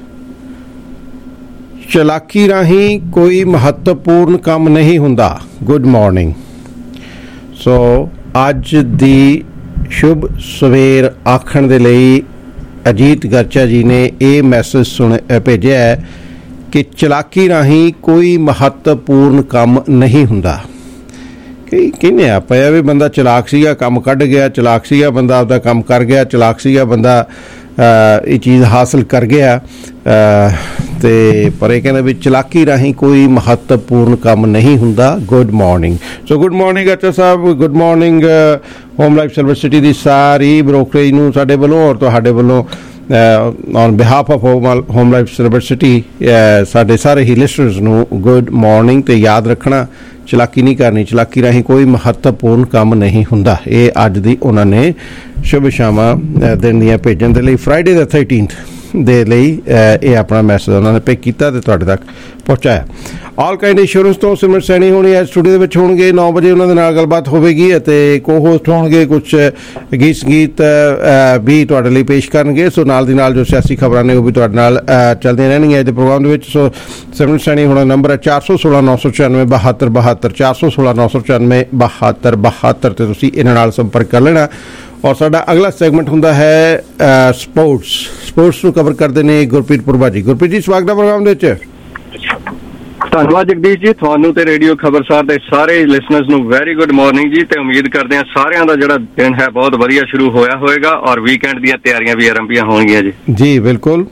E: ਚਲਾਕੀ ਰਾਹੀਂ ਕੋਈ ਮਹੱਤਵਪੂਰਨ ਕੰਮ ਨਹੀਂ ਹੁੰਦਾ। Good morning. ਸੋ ਅੱਜ ਦੀ ਸ਼ੁਭ ਸਵੇਰ ਆਖਣ ਦੇ ਲਈ ਅਜੀਤ ਗਰਚਾ ਜੀ ਨੇ ਇਹ ਮੈਸੇਜ ਸੁਣ ਭੇਜਿਆ ਹੈ ਕਿ ਚਲਾਕੀ ਰਾਹੀਂ ਕੋਈ ਮਹੱਤਵਪੂਰਨ ਕੰਮ ਨਹੀਂ ਹੁੰਦਾ। ਕਈ ਕਹਿੰਦੇ ਆਪਾਂ ਇਹ ਵੀ ਬੰਦਾ ਚਲਾਕ ਸੀਗਾ, ਕੰਮ ਕੱਢ ਗਿਆ, ਚਲਾਕ ਸੀਗਾ ਬੰਦਾ, ਆਪਦਾ ਕੰਮ ਕਰ ਗਿਆ, ਚਲਾਕ ਸੀਗਾ ਬੰਦਾ, ਇਹ ਚੀਜ਼ ਹਾਸਲ ਕਰ ਗਿਆ। ਅਤੇ ਪਰ ਇਹ ਕਹਿੰਦੇ ਵੀ ਚਲਾਕੀ ਰਾਹੀਂ ਕੋਈ ਮਹੱਤਵਪੂਰਨ ਕੰਮ ਨਹੀਂ ਹੁੰਦਾ। Good morning. So good morning ਅੱਛਾ ਸਾਹਿਬ, good morning home life silver city ਦੀ ਸਾਰੀ ਬਰੋਕਰੇਜ ਨੂੰ ਸਾਡੇ ਵੱਲੋਂ ਔਰ ਤੁਹਾਡੇ ਵੱਲੋਂ on behalf of home life silver city ਸਾਡੇ ਸਾਰੇ ਹੀ ਲਿਸਨਰਸ ਨੂੰ ਗੁੱਡ ਮਾਰਨਿੰਗ। ਅਤੇ ਯਾਦ ਰੱਖਣਾ ਚਲਾਕੀ ਨਹੀਂ ਕਰਨੀ, ਚਲਾਕੀ ਰਾਹੀਂ ਕੋਈ ਮਹੱਤਵਪੂਰਨ ਕੰਮ ਨਹੀਂ ਹੁੰਦਾ। ਇਹ ਅੱਜ ਦੀ ਉਹਨਾਂ ਨੇ ਸ਼ੁਭ ਸ਼ਾਮਾਂ ਦਿਨ ਦੀਆਂ ਭੇਜਣ ਦੇ ਲਈ ਫਰਾਈਡੇ ਦਾ ਥਰਟੀਨਥ ਦੇ ਲਈ ਇਹ ਆਪਣਾ ਮੈਸੇਜ ਉਹਨਾਂ ਨੇ ਪਿਕ ਕੀਤਾ ਅਤੇ ਤੁਹਾਡੇ ਤੱਕ ਪਹੁੰਚਾਇਆ। ਆਲ ਕਾਇੰਡ ਇੰਸ਼ੋਰੈਂਸ ਤੋਂ ਸਿਮਰਨ ਸੈਣੀ ਹੋਣੀ ਅੱਜ ਸਟੂਡੀਓ ਦੇ ਵਿੱਚ ਹੋਣਗੇ। ਨੌ ਵਜੇ ਉਹਨਾਂ ਦੇ ਨਾਲ ਗੱਲਬਾਤ ਹੋਵੇਗੀ ਅਤੇ ਕੋ ਹੋਸਟ ਹੋਣਗੇ, ਕੁਛ ਗੀਤ ਸੰਗੀਤ ਵੀ ਤੁਹਾਡੇ ਲਈ ਪੇਸ਼ ਕਰਨਗੇ। ਸੋ ਨਾਲ ਦੀ ਨਾਲ ਜੋ ਸਿਆਸੀ ਖਬਰਾਂ ਨੇ ਉਹ ਵੀ ਤੁਹਾਡੇ ਨਾਲ ਚੱਲਦੀਆਂ ਰਹਿਣਗੀਆਂ ਅੱਜ ਦੇ ਪ੍ਰੋਗਰਾਮ ਦੇ ਵਿੱਚ। ਸੋ ਸਿਮਰਨ ਸੈਣੀ ਹੋਣਾ ਨੰਬਰ ਹੈ ਚਾਰ ਸੌ ਸੋਲਾਂ ਨੌ ਸੌ ਚੁਰਾਨਵੇਂ ਬਹੱਤਰ ਬਹੱਤਰ ਚਾਰ ਸੌ ਸੋਲਾਂ ਨੌ ਸੌ ਚੁਰਾਨਵੇਂ ਬਹੱਤਰ ਬਹੱਤਰ ਤੇ ਤੁਸੀਂ ਇਹਨਾਂ ਨਾਲ ਸੰਪਰਕ ਕਰ ਲੈਣਾ। ਔਰ ਸਾਡਾ ਅਗਲਾ ਸੈਗਮੈਂਟ ਹੁੰਦਾ ਹੈ ਸਪੋਰਟਸ। ਸਪੋਰਟਸ ਨੂੰ ਕਵਰ ਕਰਦੇ ਨੇ ਗੁਰਪ੍ਰੀਤ ਪੁਰਬਾ ਜੀ। ਗੁਰਪ੍ਰੀਤ ਜੀ, ਸਵਾਗਤ ਹੈ ਪ੍ਰੋਗਰਾਮ ਦੇ ਵਿੱਚ।
Q: ਧੰਨਵਾਦ ਜਗਦੀਸ਼ ਜੀ, ਤੁਹਾਨੂੰ ਤੇ ਰੇਡੀਓ ਖਬਰਸਾਰ ਦੇ ਸਾਰੇ ਲਿਸਨਰਸ ਨੂੰ ਵੈਰੀ ਗੁੱਡ ਮਾਰਨਿੰਗ ਜੀ। ਤੇ ਉਮੀਦ ਕਰਦੇ ਹਾਂ ਸਾਰਿਆਂ ਦਾ ਜਿਹੜਾ ਦਿਨ ਹੈ ਬਹੁਤ ਵਧੀਆ ਸ਼ੁਰੂ ਹੋਇਆ ਹੋਏਗਾ ਔਰ ਵੀਕਐਂਡ ਦੀਆਂ ਤਿਆਰੀਆਂ ਵੀ ਆਰੰਭੀਆਂ ਹੋਣਗੀਆਂ ਜੀ।
E: ਜੀ ਬਿਲਕੁਲ।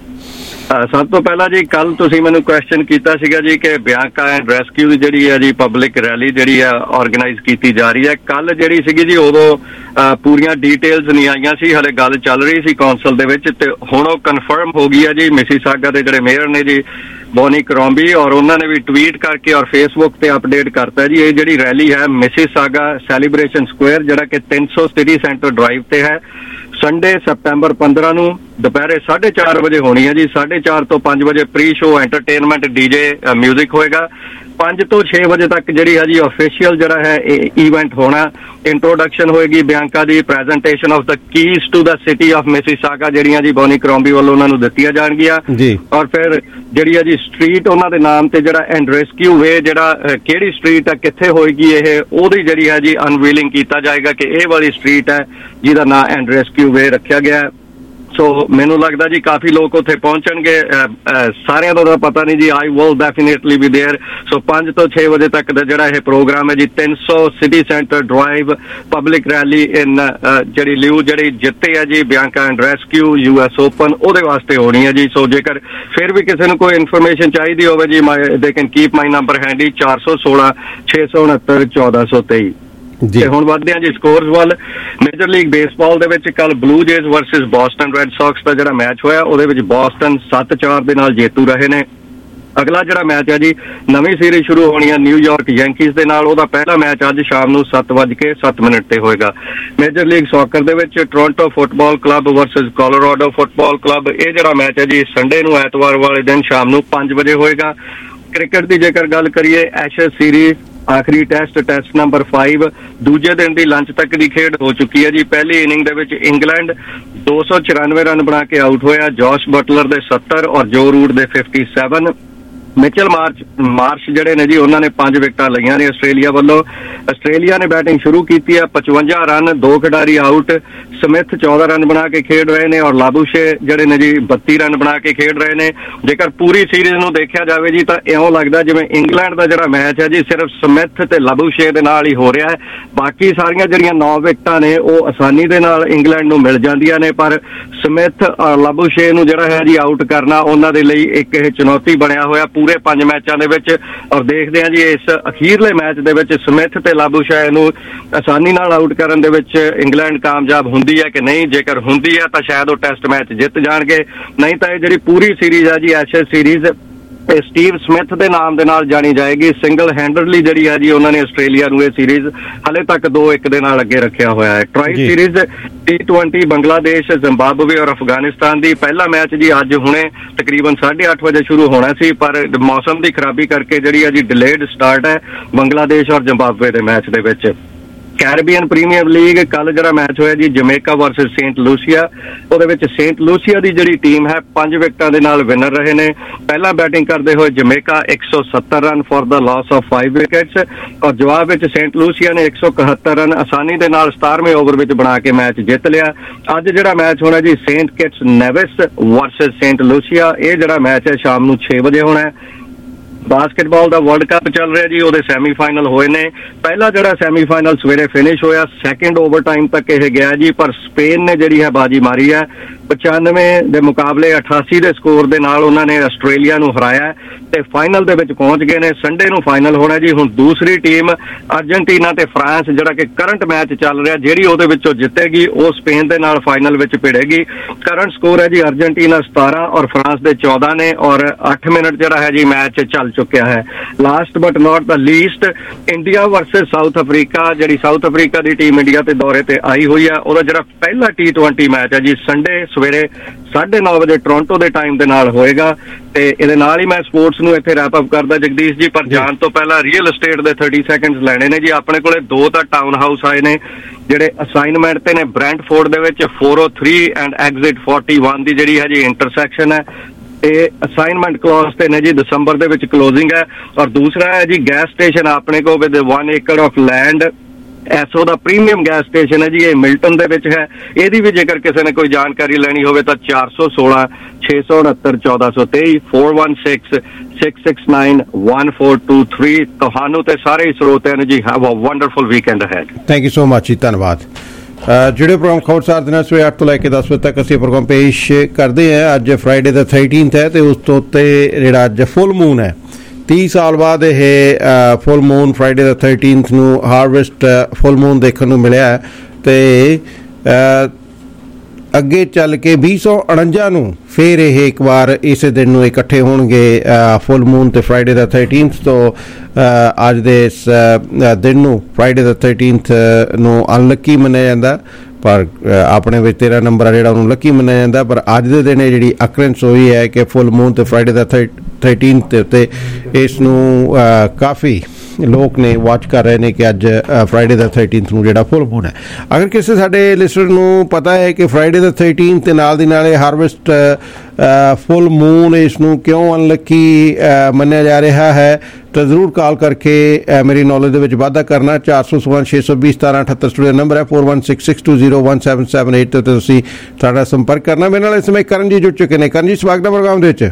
Q: ਸਭ ਤੋਂ ਪਹਿਲਾਂ ਜੀ, ਕੱਲ ਤੁਸੀਂ ਮੈਨੂੰ ਕੁਐਸਚਨ ਕੀਤਾ ਸੀਗਾ ਜੀ ਕਿ ਬਿਆਂਕਾ ਐਂਡ ਰੈਸਕਿਊ ਦੀ ਜਿਹੜੀ ਹੈ ਜੀ ਪਬਲਿਕ ਰੈਲੀ ਜਿਹੜੀ ਆ ਆਰਗੇਨਾਈਜ਼ ਕੀਤੀ ਜਾ ਰਹੀ ਹੈ। ਕੱਲ ਜਿਹੜੀ ਸੀਗੀ ਜੀ ਉਦੋਂ ਪੂਰੀਆਂ ਡੀਟੇਲਸ ਨਹੀਂ ਆਈਆਂ ਸੀ, ਹਲੇ ਗੱਲ ਚੱਲ ਰਹੀ ਸੀ ਕੌਂਸਲ ਦੇ ਵਿੱਚ, ਤੇ ਹੁਣ ਉਹ ਕਨਫਰਮ ਹੋ ਗਈ ਹੈ ਜੀ। ਮਿਸੀਸਾਗਾ ਦੇ ਜਿਹੜੇ ਮੇਅਰ ਨੇ ਜੀ ਬੋਨੀ ਕਰੋਂਬੀ, ਔਰ ਉਹਨਾਂ ਨੇ ਵੀ ਟਵੀਟ ਕਰਕੇ ਔਰ ਫੇਸਬੁੱਕ ਤੇ ਅਪਡੇਟ ਕਰਤਾ ਜੀ ਇਹ ਜਿਹੜੀ ਰੈਲੀ ਹੈ ਮਿਸੀਸਾਗਾ ਸੈਲੀਬ੍ਰੇਸ਼ਨ ਸਕੁਅਰ ਜਿਹੜਾ ਕਿ ਤਿੰਨ ਸੌ ਸਿਟੀ ਸੈਂਟਰ ਡਰਾਈਵ ਤੇ ਹੈ, ਸੰਡੇ ਸੈਪਟੈਂਬਰ ਪੰਦਰਾਂ ਨੂੰ ਦੁਪਹਿਰੇ ਸਾਢੇ ਚਾਰ ਵਜੇ ਹੋਣੀ ਹੈ ਜੀ। ਸਾਢੇ ਚਾਰ ਤੋਂ ਪੰਜ ਵਜੇ pre show entertainment DJ music ਹੋਏਗਾ। ਪੰਜ ਤੋਂ ਛੇ ਵਜੇ ਤੱਕ ਜਿਹੜੀ ਹੈ ਜੀ ਆਫੀਸ਼ੀਅਲ ਜਿਹੜਾ ਹੈ ਈਵੈਂਟ ਹੋਣਾ। ਇੰਟਰੋਡਕਸ਼ਨ ਹੋਏਗੀ ਬਿਆਂਕਾ ਦੀ, presentation of the keys to the city of Mississauga ਜਿਹੜੀਆਂ ਜੀ ਬੋਨੀ ਕਰੋਂਬੀ ਵੱਲੋਂ ਉਹਨਾਂ ਨੂੰ ਦਿੱਤੀਆਂ ਜਾਣਗੀਆਂ। ਔਰ ਫਿਰ ਜਿਹੜੀ ਹੈ ਜੀ ਸਟਰੀਟ ਉਹਨਾਂ ਦੇ ਨਾਮ ਤੇ ਜਿਹੜਾ ਐਂਡ ਰੈਸਕਿਊ ਵੇ ਜਿਹੜਾ ਕਿਹੜੀ ਸਟਰੀਟ ਹੈ ਕਿੱਥੇ ਹੋਏਗੀ ਇਹ ਉਹਦੀ ਜਿਹੜੀ ਹੈ ਜੀ ਅਨਵੀਲਿੰਗ ਕੀਤਾ ਜਾਏਗਾ ਕਿ ਇਹ ਵਾਲੀ ਸਟਰੀਟ ਹੈ ਜਿਹਦਾ ਨਾਂ ਐਂਡ ਰੈਸਕਿਊ ਵੇ ਰੱਖਿਆ ਗਿਆ। ਸੋ ਮੈਨੂੰ ਲੱਗਦਾ ਜੀ ਕਾਫੀ ਲੋਕ ਉੱਥੇ ਪਹੁੰਚਣਗੇ। ਸਾਰਿਆਂ ਦਾ ਤਾਂ ਪਤਾ ਨਹੀਂ ਜੀ, I will definitely be there. So ਪੰਜ ਤੋਂ ਛੇ ਵਜੇ ਤੱਕ ਦਾ ਜਿਹੜਾ ਇਹ ਪ੍ਰੋਗਰਾਮ ਹੈ ਜੀ ਤਿੰਨ ਸੌ city centre drive public rally in ਜਿਹੜੀ ਲਿਊ ਜਿਹੜੀ ਜਿੱਤੇ ਹੈ ਜੀ Bianca Andreescu U S open ਉਹਦੇ ਵਾਸਤੇ ਹੋਣੀ ਹੈ ਜੀ। ਸੋ ਜੇਕਰ ਫਿਰ ਵੀ ਕਿਸੇ ਨੂੰ ਕੋਈ ਇਨਫੋਰਮੇਸ਼ਨ ਚਾਹੀਦੀ ਹੋਵੇ ਜੀ they can keep my number handy ਚਾਰ ਸੌ ਸੋਲਾਂ ਛੇ ਸੌ ਉਣਹੱਤਰ ਚੌਦਾਂ ਸੌ ਤੇਈ। ਤੇ ਹੁਣ ਵੱਧਦੇ ਹਾਂ ਜੀ ਸਕੋਰਸ ਵੱਲ। ਮੇਜਰ ਲੀਗ ਬੇਸਬਾਲ ਦੇ ਵਿੱਚ ਕੱਲ Blue Jays versus Boston Red Sox ਦਾ ਜਿਹੜਾ ਮੈਚ ਹੋਇਆ ਉਹਦੇ ਵਿੱਚ ਬੋਸਟਨ ਸੱਤ ਚਾਰ ਦੇ ਨਾਲ ਜੇਤੂ ਰਹੇ ਨੇ। ਅਗਲਾ ਜਿਹੜਾ ਮੈਚ ਹੈ ਜੀ ਨਵੀਂ ਸੀਰੀਜ਼ ਸ਼ੁਰੂ ਹੋਣੀ ਹੈ ਨਿਊਯਾਰਕ ਯੈਂਕੀਜ਼ ਦੇ ਨਾਲ, ਉਹਦਾ ਪਹਿਲਾ ਮੈਚ ਅੱਜ ਸ਼ਾਮ ਨੂੰ ਸੱਤ ਵੱਜ ਕੇ ਸੱਤ ਮਿੰਟ ਤੇ ਹੋਏਗਾ। ਮੇਜਰ ਲੀਗ ਸੌਕਰ ਦੇ ਵਿੱਚ Toronto football club versus Colorado football club ਇਹ ਜਿਹੜਾ ਮੈਚ ਹੈ ਜੀ ਸੰਡੇ ਨੂੰ ਐਤਵਾਰ ਵਾਲੇ ਦਿਨ ਸ਼ਾਮ ਨੂੰ ਪੰਜ ਵਜੇ ਹੋਏਗਾ। ਕ੍ਰਿਕਟ ਦੀ ਜੇਕਰ ਗੱਲ ਕਰੀਏ ਐਸ਼ੇਜ਼ ਸੀਰੀਜ਼ ਆਖਰੀ ਟੈਸਟ ਟੈਸਟ ਨੰਬਰ ਪੰਜ ਦੂਜੇ ਦਿਨ ਦੀ ਲੰਚ ਤੱਕ ਦੀ ਖੇਡ ਹੋ ਚੁੱਕੀ ਹੈ ਜੀ। ਪਹਿਲੀ ਇਨਿੰਗ ਦੇ ਵਿੱਚ ਇੰਗਲੈਂਡ ਦੋ ਸੌ ਚੁਰਾਨਵੇਂ ਰਨ ਬਣਾ ਕੇ ਆਊਟ ਹੋਇਆ। ਜੋਸ਼ ਬਟਲਰ ਦੇ ਸੱਤਰ ਔਰ ਜੋ ਰੂਟ ਦੇ ਸੱਤਾਵਨ। ਮਿਚਲ ਮਾਰਚ ਮਾਰਸ਼ ਜਿਹੜੇ ਨੇ ਜੀ ਉਹਨਾਂ ਨੇ ਪੰਜ ਵਿਕਟਾਂ ਲਈਆਂ ਨੇ ਆਸਟ੍ਰੇਲੀਆ ਵੱਲੋਂ। ਆਸਟ੍ਰੇਲੀਆ ਨੇ ਬੈਟਿੰਗ ਸ਼ੁਰੂ ਕੀਤੀ ਹੈ, ਪਚਵੰਜਾ ਰਨ, ਦੋ ਖਿਡਾਰੀ ਆਊਟ। ਸਮਿਥ ਚੌਦਾਂ ਰਨ ਬਣਾ ਕੇ ਖੇਡ ਰਹੇ ਨੇ ਔਰ ਲਾਬੂਸ਼ੇ ਜਿਹੜੇ ਨੇ ਜੀ ਬੱਤੀ ਰਨ ਬਣਾ ਕੇ ਖੇਡ ਰਹੇ ਨੇ। ਜੇਕਰ ਪੂਰੀ ਸੀਰੀਜ਼ ਨੂੰ ਦੇਖਿਆ ਜਾਵੇ ਜੀ ਤਾਂ ਇਉਂ ਲੱਗਦਾ ਜਿਵੇਂ ਇੰਗਲੈਂਡ ਦਾ ਜਿਹੜਾ ਮੈਚ ਹੈ ਜੀ ਸਿਰਫ ਸਮਿਥ ਤੇ ਲਾਬੂਸ਼ੇ ਦੇ ਨਾਲ ਹੀ ਹੋ ਰਿਹਾ ਹੈ। ਬਾਕੀ ਸਾਰੀਆਂ ਜਿਹੜੀਆਂ ਨੌ ਵਿਕਟਾਂ ਨੇ ਉਹ ਆਸਾਨੀ ਦੇ ਨਾਲ ਇੰਗਲੈਂਡ ਨੂੰ ਮਿਲ ਜਾਂਦੀਆਂ ਨੇ, ਪਰ ਸਮਿਥ ਔਰ ਲਾਬੂਸ਼ੇ ਨੂੰ ਜਿਹੜਾ ਹੈ ਜੀ ਆਊਟ ਕਰਨਾ ਉਹਨਾਂ ਦੇ ਲਈ ਇੱਕ ਇਹ ਚੁਣੌਤੀ ਬਣਿਆ ਹੋਇਆ ਪੂਰੇ ਪੰਜ ਮੈਚਾਂ ਦੇ ਵਿੱਚ। ਔਰ ਦੇਖਦੇ ਹਾਂ ਜੀ ਇਸ ਅਖੀਰਲੇ ਮੈਚ ਦੇ ਵਿੱਚ ਸਮਿਥ ਤੇ ਲਾਬੂਸ਼ਾਹ ਨੂੰ ਆਸਾਨੀ ਨਾਲ ਆਊਟ ਕਰਨ ਦੇ ਵਿੱਚ ਇੰਗਲੈਂਡ ਕਾਮਯਾਬ ਹੁੰਦੀ ਹੈ ਕਿ ਨਹੀਂ। ਜੇਕਰ ਹੁੰਦੀ ਹੈ ਤਾਂ ਸ਼ਾਇਦ ਉਹ ਟੈਸਟ ਮੈਚ ਜਿੱਤ ਜਾਣਗੇ, ਨਹੀਂ ਤਾਂ ਇਹ ਜਿਹੜੀ ਪੂਰੀ ਸੀਰੀਜ਼ ਹੈ ਜੀ ਐਸ਼ੇਜ਼ ਸੀਰੀਜ਼ ਇਹ ਸਟੀਵ ਸਮਿਥ ਦੇ ਨਾਮ ਦੇ ਨਾਲ ਜਾਣੀ ਜਾਏਗੀ। ਸਿੰਗਲ ਹੈਂਡਡਲੀ ਜਿਹੜੀ ਹੈ ਜੀ ਉਹਨਾਂ ਨੇ ਆਸਟ੍ਰੇਲੀਆ ਨੂੰ ਇਹ ਸੀਰੀਜ਼ ਹਲੇ ਤੱਕ ਦੋ ਇੱਕ ਦੇ ਨਾਲ ਅੱਗੇ ਰੱਖਿਆ ਹੋਇਆ ਹੈ। Tri series T twenty Bangladesh, Zimbabwe ਔਰ ਅਫਗਾਨਿਸਤਾਨ ਦੀ ਪਹਿਲਾ ਮੈਚ ਜੀ ਅੱਜ ਹੁਣੇ ਤਕਰੀਬਨ ਸਾਢੇ ਅੱਠ ਵਜੇ ਸ਼ੁਰੂ ਹੋਣਾ ਸੀ, ਪਰ ਮੌਸਮ ਦੀ ਖਰਾਬੀ ਕਰਕੇ ਜਿਹੜੀ ਹੈ ਜੀ ਡਿਲੇਡ ਸਟਾਰਟ ਹੈ ਬੰਗਲਾਦੇਸ਼ ਔਰ ਜ਼ਿੰਬਾਬਵੇ ਦੇ ਮੈਚ ਦੇ ਵਿੱਚ। ਕੈਰੇਬੀਅਨ ਪ੍ਰੀਮੀਅਰ ਲੀਗ ਕੱਲ ਜਿਹੜਾ ਮੈਚ ਹੋਇਆ ਜੀ ਜਮੇਕਾ ਵਰਸਸ ਸੇਂਟ ਲੂਸੀਆ, ਉਹਦੇ ਵਿੱਚ ਸੇਂਟ ਲੂਸੀਆ ਦੀ ਜਿਹੜੀ ਟੀਮ ਹੈ ਪੰਜ ਵਿਕਟਾਂ ਦੇ ਨਾਲ ਵਿਨਰ ਰਹੇ ਨੇ। ਪਹਿਲਾਂ ਬੈਟਿੰਗ ਕਰਦੇ ਹੋਏ ਜਮੇਕਾ ਇੱਕ ਸੌ ਸੱਤਰ run for the loss of five wickets ਔਰ ਜਵਾਬ ਵਿੱਚ ਸੇਂਟ ਲੂਸੀਆ ਨੇ ਇੱਕ ਸੌ ਇਕਹੱਤਰ ਰਨ ਆਸਾਨੀ ਦੇ ਨਾਲ ਸਤਾਰਵੇਂ ਓਵਰ ਵਿੱਚ ਬਣਾ ਕੇ ਮੈਚ ਜਿੱਤ ਲਿਆ। ਅੱਜ ਜਿਹੜਾ ਮੈਚ ਹੋਣਾ ਜੀ Saint Kitts Nevis versus Saint Lucia, ਇਹ ਜਿਹੜਾ ਮੈਚ ਹੈ ਸ਼ਾਮ ਨੂੰ ਛੇ ਵਜੇ ਹੋਣਾ ਹੈ। ਬਾਸਕਟਬਾਲ ਦਾ ਵਰਲਡ ਕੱਪ ਚੱਲ ਰਿਹਾ ਜੀ, ਉਹਦੇ ਸੈਮੀਫਾਈਨਲ ਹੋਏ ਨੇ। ਪਹਿਲਾ ਜਿਹੜਾ ਸੈਮੀਫਾਈਨਲ ਸਵੇਰੇ ਫਿਨਿਸ਼ ਹੋਇਆ, ਸੈਕਿੰਡ ਓਵਰ ਟਾਈਮ ਤੱਕ ਇਹ ਗਿਆ ਜੀ, ਪਰ ਸਪੇਨ ਨੇ ਜਿਹੜੀ ਹੈ ਬਾਜੀ ਮਾਰੀ ਹੈ। ਪਚਾਨਵੇਂ ਦੇ ਮੁਕਾਬਲੇ ਅਠਾਸੀ ਦੇ ਸਕੋਰ ਦੇ ਨਾਲ ਉਹਨਾਂ ਨੇ ਆਸਟ੍ਰੇਲੀਆ ਨੂੰ ਹਰਾਇਆ ਤੇ ਫਾਈਨਲ ਦੇ ਵਿੱਚ ਪਹੁੰਚ ਗਏ ਨੇ। ਸੰਡੇ ਨੂੰ ਫਾਈਨਲ ਹੋਣਾ ਜੀ। ਹੁਣ ਦੂਸਰੀ ਟੀਮ ਅਰਜਨਟੀਨਾ ਤੇ ਫਰਾਂਸ ਜਿਹੜਾ ਕਿ ਕਰੰਟ ਮੈਚ ਚੱਲ ਰਿਹਾ, ਜਿਹੜੀ ਉਹਦੇ ਵਿੱਚੋਂ ਜਿੱਤੇਗੀ ਉਹ ਸਪੇਨ ਦੇ ਨਾਲ ਫਾਈਨਲ ਵਿੱਚ ਭਿੜੇਗੀ। ਕਰੰਟ ਸਕੋਰ ਹੈ ਜੀ ਅਰਜਨਟੀਨਾ ਸਤਾਰਾਂ ਔਰ ਫਰਾਂਸ ਦੇ ਚੌਦਾਂ ਨੇ ਔਰ ਅੱਠ ਮਿੰਟ ਜਿਹੜਾ ਹੈ ਜੀ ਮੈਚ ਚੱਲ ਚੁੱਕਿਆ ਹੈ। Last but not the least India versus South Africa, ਜਿਹੜੀ ਸਾਊਥ ਅਫਰੀਕਾ ਦੀ ਟੀਮ ਇੰਡੀਆ ਤੇ ਦੌਰੇ ਤੇ ਆਈ ਹੋਈ ਹੈ, ਉਹਦਾ ਜਿਹੜਾ ਪਹਿਲਾ ਟੀ ਟਵੈਂਟੀ ਮੈਚ ਹੈ ਜੀ ਸੰਡੇ ਸਵੇਰੇ ਸਾਢੇ ਨੌ ਵਜੇ ਟੋਰਾਂਟੋ ਦੇ ਟਾਈਮ ਦੇ ਨਾਲ ਹੋਏਗਾ। ਤੇ ਇਹਦੇ ਨਾਲ ਹੀ ਮੈਂ ਸਪੋਰਟਸ ਨੂੰ ਇੱਥੇ ਰੈਪ ਅਪ ਕਰਦਾ ਜਗਦੀਸ਼ ਜੀ, ਪਰ ਜਾਣ ਤੋਂ ਪਹਿਲਾਂ ਰੀਅਲ estate ਦੇ thirty seconds ਲੈਣੇ ਨੇ ਜੀ। ਆਪਣੇ ਕੋਲੇ ਦੋ ਤਾਂ ਟਾਊਨ ਹਾਊਸ ਆਏ ਨੇ ਜਿਹੜੇ ਅਸਾਈਨਮੈਂਟ ਤੇ ਨੇ ਬ੍ਰੈਂਟਫੋਰਡ ਦੇ ਵਿੱਚ four oh three and exit forty-one ਦੀ ਜਿਹੜੀ ਹੈ ਜੀ ਇੰਟਰਸੈਕਸ਼ਨ ਹੈ। ਇਹ ਅਸਾਈਨਮੈਂਟ ਕਲੌਜ਼ ਤੇ ਨੇ ਜੀ, ਦਸੰਬਰ ਦੇ ਵਿੱਚ ਕਲੋਜ਼ਿੰਗ ਹੈ। ਔਰ ਦੂਸਰਾ ਹੈ ਜੀ ਗੈਸ ਸਟੇਸ਼ਨ ਆਪਣੇ ਕੋਲ with one acre of land, Esso ਦਾ ਪ੍ਰੀਮੀਅਮ ਗੈਸ ਸਟੇਸ਼ਨ ਹੈ ਜੀ, ਇਹ ਮਿਲਟਨ ਦੇ ਵਿੱਚ ਹੈ। ਇਹਦੀ ਵੀ ਜੇਕਰ ਕਿਸੇ ਨੇ ਕੋਈ ਜਾਣਕਾਰੀ ਲੈਣੀ ਹੋਵੇ ਤਾਂ ਚਾਰ ਸੌ ਸੋਲਾਂ ਛੇ ਸੌ ਉਨਹੱਤਰ ਚੌਦਾਂ ਸੌ ਤੇਈ four one six six six nine one four two three। ਤੁਹਾਨੂੰ ਤੇ ਸਾਰੇ ਸਰੋਤਿਆਂ ਨੂੰ ਜੀ have a wonderful weekend ahead.
E: Thank you so much ਜੀ, ਧੰਨਵਾਦ। ਜਿਹੜੇ ਪ੍ਰੋਗਰਾਮ ਖਬਰਸਾਰ ਦੇ ਨਾਲ ਸਵੇਰੇ ਅੱਠ ਤੋਂ ਲੈ ਕੇ ਦਸ ਵਜੇ ਤੱਕ ਅਸੀਂ ਪ੍ਰੋਗਰਾਮ ਪੇਸ਼ ਕਰਦੇ ਹਾਂ। ਅੱਜ ਫਰਾਈਡੇ ਦਾ ਥਰਟੀਨਥ ਹੈ ਤੇ ਉਸ ਤੋਂ ਉੱਤੇ ਜਿਹੜਾ ਅੱਜ ਫੁੱਲ ਮੂਨ ਹੈ, ਤੀਹ ਸਾਲ ਬਾਅਦ ਇਹ ਫੁੱਲ ਮੂਨ ਫਰਾਈਡੇ ਦਾ ਥਰਟੀਨਥ ਨੂੰ ਹਾਰਵੈਸਟ ਫੁੱਲ ਮੂਨ ਦੇਖਣ ਨੂੰ ਮਿਲਿਆ। ਤੇ ਅੱਗੇ ਚੱਲ ਕੇ ਵੀਹ ਸੌ ਉਣੰਜਾ ਨੂੰ ਫਿਰ ਇਹ ਇੱਕ ਵਾਰ ਇਸੇ ਦਿਨ ਨੂੰ ਇਕੱਠੇ ਹੋਣਗੇ ਫੁੱਲ ਮੂਨ ਤੇ ਫਰਾਈਡੇ ਦਾ ਥਰਟੀਨਥ ਤੋਂ। ਅੱਜ ਦੇ ਇਸ ਦਿਨ ਨੂੰ ਫਰਾਈਡੇ ਦਾ ਥਰਟੀਨਥ ਨੂੰ ਅਨਲੱਕੀ ਮੰਨਿਆ ਜਾਂਦਾ, ਪਰ ਆਪਣੇ ਵਿੱਚ ਤੇਰਾ ਨੰਬਰ ਆ ਜਿਹੜਾ ਉਹਨੂੰ ਲੱਕੀ ਮੰਨਿਆ ਜਾਂਦਾ। ਪਰ ਅੱਜ ਦੇ ਦਿਨ ਇਹ ਜਿਹੜੀ ਅਕਰੈਂਸ ਹੋਈ ਹੈ ਕਿ ਫੁੱਲ ਮੂਨ ਤੇ ਫਰਾਈਡੇ ਦਾ ਥਰਟੀਨਥ ਦੇ ਉੱਤੇ ਇਸ ਨੂੰ ਕਾਫੀ ਲੋਕ ਨੇ ਵਾਚ ਕਰ ਰਹੇ ਨੇ ਕਿ ਅੱਜ ਫਰਾਈਡੇ ਦਾ ਥਰਟੀਨਥ ਨੂੰ ਜਿਹੜਾ ਫੁੱਲ ਮੂਨ ਹੈ। ਅਗਰ ਕਿਸੇ ਸਾਡੇ ਲਿਸਨਰ ਨੂੰ ਪਤਾ ਹੈ ਕਿ ਫਰਾਈਡੇ ਦਾ ਥਰਟੀਨਥ ਤੇ ਨਾਲ ਦੀ ਨਾਲ ਇਹ ਹਾਰਵੈਸਟ ਫੁੱਲ ਮੂਨ ਇਸ ਨੂੰ ਕਿਉਂ ਅਨਲੱਕੀ ਮੰਨਿਆ ਜਾ ਰਿਹਾ ਹੈ ਤਾਂ ਜ਼ਰੂਰ ਕਾਲ ਕਰਕੇ ਮੇਰੀ ਨੌਲੇਜ ਦੇ ਵਿੱਚ ਵਾਧਾ ਕਰਨਾ। ਚਾਰ ਸੌ ਸੋਲਾਂ ਛੇ ਸੌ ਵੀਹ ਸਤਾਰਾਂ ਅਠੱਤਰ ਸਟੂਡੀਓ ਨੰਬਰ ਹੈ four one six six two zero one seven seven eight ਤੇ ਤੁਸੀਂ ਸਾਡਾ ਸੰਪਰਕ ਕਰਨਾ। ਮੇਰੇ ਨਾਲ ਇਸ ਸਮੇਂ ਕਰਨ ਜੀ ਜੁੜ ਚੁੱਕੇ ਨੇ। ਕਰਨ ਜੀ, ਸਵਾਗਤ ਹੈ ਪ੍ਰੋਗਰਾਮ ਦੇ ਵਿੱਚ।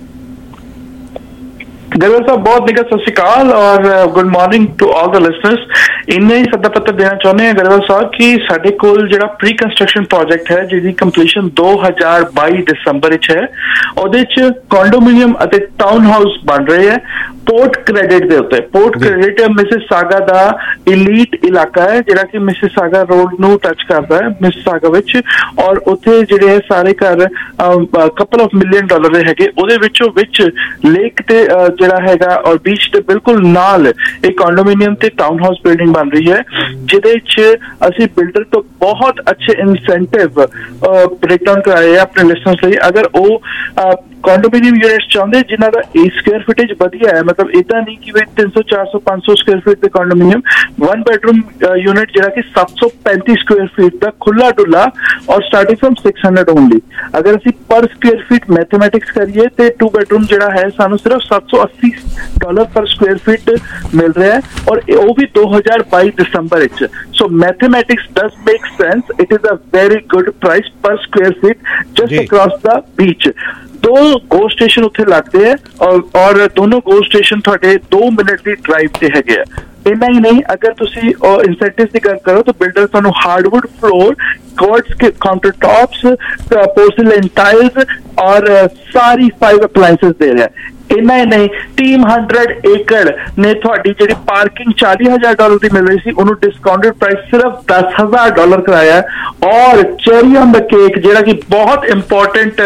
R: ਗਰੇਵਾਲ ਸਾਹਿਬ ਬਹੁਤ ਨਿੱਘਾ ਸਤਿ ਸ਼੍ਰੀ ਅਕਾਲ ਔਰ good morning to all the listeners. ਇੰਨਾ ਹੀ ਸੱਦਾ ਪੱਤਰ ਦੇਣਾ ਚਾਹੁੰਦੇ ਹਾਂ ਗਰੇਵਾਲ ਸਾਹਿਬ ਕਿ ਸਾਡੇ ਕੋਲ ਜਿਹੜਾ ਪ੍ਰੀ ਕੰਸਟਰਕਸ਼ਨ ਪ੍ਰੋਜੈਕਟ ਹੈ ਜਿਹਦੀ ਕੰਪਲੀਸ਼ਨ ਦੋ ਹਜ਼ਾਰ ਬਾਈ ਦਸੰਬਰ ਵਿੱਚ ਹੈ, ਉਹਦੇ ਚ ਕੰਡੋਮੀਨੀਅਮ ਅਤੇ ਟਾਊਨ ਹਾਊਸ ਬਣ ਰਹੇ ਹੈ ਪੋਰਟ ਕ੍ਰੈਡਿਟ ਦੇ ਉੱਤੇ। ਪੋਰਟ ਕ੍ਰੈਡਿਟ ਮਿਸਿਸਾਗਾ ਦਾ ਇਲੀਟ ਇਲਾਕਾ ਹੈ ਜਿਹੜਾ ਕਿ ਮਿਸਿਸਾਗਾ ਰੋਡ ਨੂੰ ਟੱਚ ਕਰਦਾ ਹੈ ਮਿਸਿਸਾਗਾ ਵਿੱਚ, ਔਰ ਉੱਥੇ ਜਿਹੜੇ ਹੈ ਸਾਰੇ ਘਰ ਕਪਲ ਆਫ ਮਿਲੀਅਨ ਡਾਲਰ ਦੇ ਹੈਗੇ। ਉਹਦੇ ਵਿੱਚੋਂ ਵਿੱਚ ਲੇਕ ਤੇ ਜਿਹੜਾ ਹੈਗਾ ਔਰ ਬੀਚ ਦੇ ਬਿਲਕੁਲ ਨਾਲ ਇੱਕ ਕੰਡੋਮੀਨੀਅਮ ਤੇ ਟਾਊਨ ਹਾਊਸ ਬਿਲਡਿੰਗ ਬਣ ਰਹੀ ਹੈ, ਜਿਹਦੇ ਚ ਅਸੀਂ ਬਿਲਡਰ ਤੋਂ ਬਹੁਤ ਅੱਛੇ ਇਨਸੈਂਟਿਵ ਬ੍ਰੇਕ ਡਾਊਨ ਕਰਾਏ ਆਪਣੇ ਲਿਸਨਰਸ ਲਈ। ਅਗਰ ਉਹ ਕੰਡੋਮੀਨੀਅਮ ਯੂਨਿਟਸ ਚਾਹੁੰਦੇ ਜਿਨ੍ਹਾਂ ਦਾ ਸਕੁਅਰ ਫੁਟੇਜ ਵਧੀਆ ਹੈ, ਮਤਲਬ ਏਦਾਂ ਨਹੀਂ ਕਿ ਵੀ ਤਿੰਨ ਸੌ ਚਾਰ ਸੌ ਪੰਜ ਸੌ ਸਕੁਅਰ ਫੀਟ ਦੇ ਕੰਡੋਮੀਨੀਅਮ, ਵਨ ਬੈਡਰੂਮ ਯੂਨਿਟ ਜਿਹੜਾ ਕਿ ਸੱਤ ਸੌ ਪੈਂਤੀ ਸਕੁਅਰ ਫੀਟ ਦਾ ਖੁੱਲਾ ਡੁੱਲਾ ਔਰ starting from six hundred only. ਅਗਰ ਅਸੀਂ ਪਰ ਸਕੁਅਰ ਫੀਟ ਮੈਥਮੈਟਿਕਸ ਕਰੀਏ ਤੇ ਟੂ ਬੈਡਰੂਮ ਜਿਹੜਾ ਹੈ ਸਾਨੂੰ ਸਿਰਫ ਸੱਤ ਸੌ ਅੱਸੀ ਡਾਲਰ ਪਰ ਸਕੁਅਰ ਫੀਟ ਮਿਲ ਰਿਹਾ ਹੈ, ਔਰ ਉਹ ਵੀ ਦੋ ਹਜ਼ਾਰ ਬਾਈ ਦਸੰਬਰ ਵਿੱਚ। So mathematics does make sense, it is a very good price per square feet just across the beach. ਦੋ ਗੋ ਸਟੇਸ਼ਨ ਉੱਥੇ ਲੱਗਦੇ ਹੈ ਔਰ ਔਰ ਦੋਨੋਂ ਗੋ ਸਟੇਸ਼ਨ ਤੁਹਾਡੇ ਦੋ ਮਿੰਟ ਦੀ ਡਰਾਈਵ ਤੇ ਹੈਗੇ ਆ। ਇੰਨਾ ਹੀ ਨਹੀਂ, ਅਗਰ ਤੁਸੀਂ ਇਨਸੈਂਟਿਵ ਦੀ ਗੱਲ ਕਰੋ ਤਾਂ ਬਿਲਡਰ ਤੁਹਾਨੂੰ ਹਾਰਡਵੁੱਡ ਫਲੋਰ, ਕੋਰਟਸ ਕੇ ਕਾਊਂਟਰ ਟॉप्स, पोर्सिलेन टाइल्स और सारी फाइव अप्लायंसेस दे रहा है। ਇੰਨਾ ਹੀ ਨਹੀਂ, ਟੀਮ ਹੰਡਰਡ ਏਕੜ ਨੇ ਤੁਹਾਡੀ ਜਿਹੜੀ ਪਾਰਕਿੰਗ ਚਾਲੀ ਹਜ਼ਾਰ ਡਾਲਰ ਦੀ ਮਿਲ ਰਹੀ ਸੀ ਉਹਨੂੰ ਡਿਸਕਾਊਂਟਡ ਪ੍ਰਾਈਸ ਸਿਰਫ ਦਸ ਹਜ਼ਾਰ ਡਾਲਰ ਕਰਾਇਆ। ਔਰ ਚੈਰੀ ਔਨ ਦ ਕੇਕ ਜਿਹੜਾ ਕਿ ਬਹੁਤ ਇੰਪੋਰਟੈਂਟ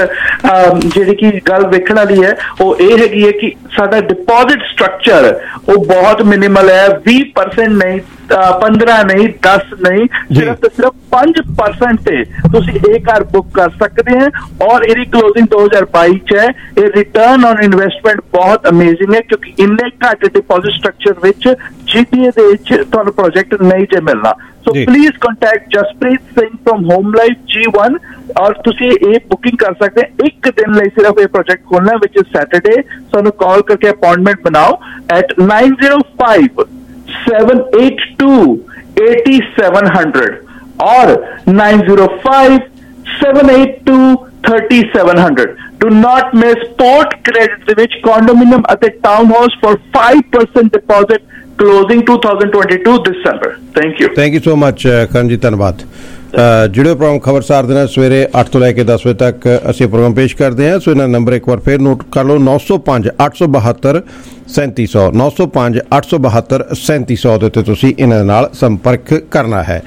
R: ਜਿਹੜੀ ਕਿ ਗੱਲ ਵੇਖਣ ਵਾਲੀ ਹੈ ਉਹ ਇਹ ਹੈਗੀ ਹੈ ਕਿ ਸਾਡਾ ਡਿਪੋਜ਼ਿਟ ਸਟਰਕਚਰ ਉਹ ਬਹੁਤ ਮਿਨੀਮਲ ਹੈ। ਵੀਹ ਪਰਸੈਂਟ ਨਹੀਂ, ਪੰਦਰਾਂ ਨਹੀਂ, ਦਸ ਨਹੀਂ, ਸਿਰਫ ਤੇ ਸਿਰਫ ਪੰਜ ਪਰਸੈਂਟ ਤੇ ਤੁਸੀਂ ਇਹ ਘਰ ਬੁੱਕ ਕਰ ਸਕਦੇ ਹੈ। ਔਰ ਇਹਦੀ ਕਲੋਜ਼ਿੰਗ ਦੋ ਹਜ਼ਾਰ ਬਾਈ ਚ ਹੈ। ਇਹ ਰਿਟਰਨ ਔਨ ਇਨਵੈਸਟਮੈਂਟ ਬਹੁਤ ਅਮੇਜ਼ਿੰਗ ਹੈ ਕਿਉਂਕਿ ਇੰਨੇ ਘੱਟ ਡਿਪੋਜ਼ਿਟ ਸਟਰਕਚਰ ਵਿੱਚ ਜੀਟੀਏ ਦੇ ਵਿੱਚ ਤੁਹਾਨੂੰ ਪ੍ਰੋਜੈਕਟ ਨਹੀਂ ਜੇ ਮਿਲਣਾ। So please contact Jaspreet Singh from Home Life G one ਔਰ ਤੁਸੀਂ ਇਹ ਬੁਕਿੰਗ ਕਰ ਸਕਦੇ ਹੋ ਇੱਕ ਦਿਨ ਲਈ ਸਿਰਫ ਇਹ ਪ੍ਰੋਜੈਕਟ ਖੋਲਣਾ ਵਿੱਚ ਸੈਟਰਡੇ। ਸਾਨੂੰ ਕਾਲ ਕਰਕੇ ਅਪਾਇੰਟਮੈਂਟ ਬਣਾਓ at nine zero five seven eight two eight seven hundred और nine zero five seven eight two three seven hundred। Do not miss Port Credit ਦੇ ਵਿੱਚ condominium ਅਤੇ town house for five percent deposit closing twenty twenty-two December। Thank you।
E: Thank you so much ਕਰਨ ਜੀ, ਧੰਨਵਾਦ। ਜਿਹੜੇ programme ਖਬਰਸਾਰ ਦੇ ਨਾਲ ਸਵੇਰੇ ਅੱਠ ਤੋਂ ਲੈ ਕੇ ਦਸ ਵਜੇ ਤੱਕ ਅਸੀਂ ਪ੍ਰੋਗਰਾਮ ਪੇਸ਼ ਕਰਦੇ ਹਾਂ। ਸੋ ਇਹਨਾਂ ਨੰਬਰ ਇੱਕ ਵਾਰ ਫਿਰ ਨੋਟ ਕਰ ਲਓ, ਨੌ ਸੌ ਪੰਜ ਅੱਠ ਸੌ ਬਹੱਤਰ ਸੈਂਤੀ ਸੌ ਨੌ ਸੌ ਪੰਜ ਅੱਠ ਸੌ ਬਹੱਤਰ ਸੈਂਤੀ ਸੌ ਦੇ ਉੱਤੇ ਤੁਸੀਂ ਇਹਨਾਂ ਨਾਲ ਸੰਪਰਕ ਕਰਨਾ ਹੈ।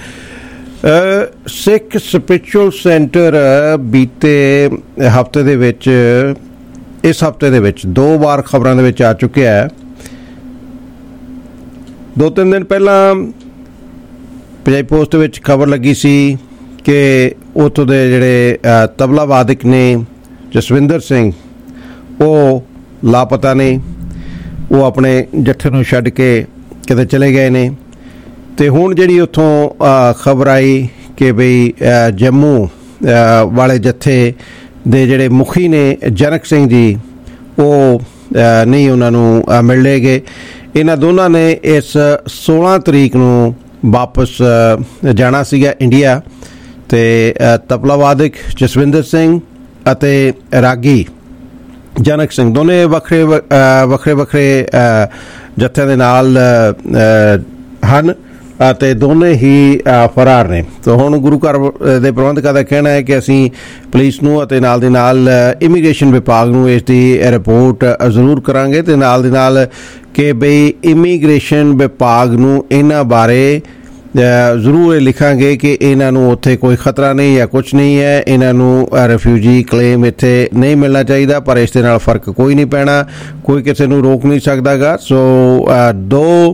E: ਸਿੱਖ ਸਪਿਰਿਚੁਅਲ ਸੈਂਟਰ ਬੀਤੇ ਹਫ਼ਤੇ ਦੇ ਵਿੱਚ ਇਸ ਹਫ਼ਤੇ ਦੇ ਵਿੱਚ ਦੋ ਵਾਰ ਖਬਰਾਂ ਦੇ ਵਿੱਚ ਆ ਚੁੱਕਿਆ ਹੈ। ਦੋ ਤਿੰਨ ਦਿਨ ਪਹਿਲਾਂ ਪੰਜਾਬੀ ਪੋਸਟ ਵਿੱਚ ਖਬਰ ਲੱਗੀ ਸੀ ਕਿ ਉੱਥੋਂ ਦੇ ਜਿਹੜੇ ਤਬਲਾ ਵਾਦਕ ਨੇ ਜਸਵਿੰਦਰ ਸਿੰਘ ਉਹ ਲਾਪਤਾ ਨੇ, ਉਹ ਆਪਣੇ ਜੱਥੇ ਨੂੰ ਛੱਡ ਕੇ ਕਿਤੇ ਚਲੇ ਗਏ ਨੇ। ਅਤੇ ਹੁਣ ਜਿਹੜੀ ਉੱਥੋਂ ਖਬਰ ਆਈ ਕਿ ਬਈ ਜੰਮੂ ਵਾਲੇ ਜੱਥੇ ਦੇ ਜਿਹੜੇ ਮੁਖੀ ਨੇ ਜਨਕ ਸਿੰਘ ਜੀ ਉਹ ਨਹੀਂ ਉਹਨਾਂ ਨੂੰ ਮਿਲ ਗਏ। ਇਹਨਾਂ ਦੋਨਾਂ ਨੇ ਇਸ ਸੋਲਾਂ ਤਰੀਕ ਨੂੰ ਵਾਪਸ ਜਾਣਾ ਸੀਗਾ ਇੰਡੀਆ, ਅਤੇ ਤਬਲਾ ਵਾਦਕ ਜਸਵਿੰਦਰ ਸਿੰਘ ਅਤੇ ਰਾਗੀ ਜਨਕ ਸਿੰਘ ਦੋਨੇ ਵੱਖਰੇ ਵੱਖਰੇ ਵੱਖਰੇ ਜੱਥਿਆਂ ਦੇ ਨਾਲ ਹਨ ਅਤੇ ਦੋਨੇ ਹੀ ਫਰਾਰ ਨੇ। ਤਾਂ ਹੁਣ ਗੁਰੂ ਘਰ ਦੇ ਪ੍ਰਬੰਧਕਾਂ ਦਾ ਕਹਿਣਾ ਹੈ ਕਿ ਅਸੀਂ ਪੁਲਿਸ ਨੂੰ ਅਤੇ ਨਾਲ ਦੀ ਨਾਲ ਇਮੀਗ੍ਰੇਸ਼ਨ ਵਿਭਾਗ ਨੂੰ ਇਸ ਦੀ ਰਿਪੋਰਟ ਜ਼ਰੂਰ ਕਰਾਂਗੇ, ਅਤੇ ਨਾਲ ਦੀ ਨਾਲ ਕਿ ਬਈ ਇਮੀਗ੍ਰੇਸ਼ਨ ਵਿਭਾਗ ਨੂੰ ਇਹਨਾਂ ਬਾਰੇ ਜ਼ਰੂਰ ਇਹ ਲਿਖਾਂਗੇ ਕਿ ਇਹਨਾਂ ਨੂੰ ਉੱਥੇ ਕੋਈ ਖਤਰਾ ਨਹੀਂ ਜਾਂ ਕੁਛ ਨਹੀਂ ਹੈ, ਇਹਨਾਂ ਨੂੰ ਰਿਫਿਊਜੀ ਕਲੇਮ ਇੱਥੇ ਨਹੀਂ ਮਿਲਣਾ ਚਾਹੀਦਾ, ਪਰ ਇਸ ਦੇ ਨਾਲ ਫਰਕ ਕੋਈ ਨਹੀਂ ਪੈਣਾ, ਕੋਈ ਕਿਸੇ ਨੂੰ ਰੋਕ ਨਹੀਂ ਸਕਦਾ ਗਾ। ਸੋ ਦੋ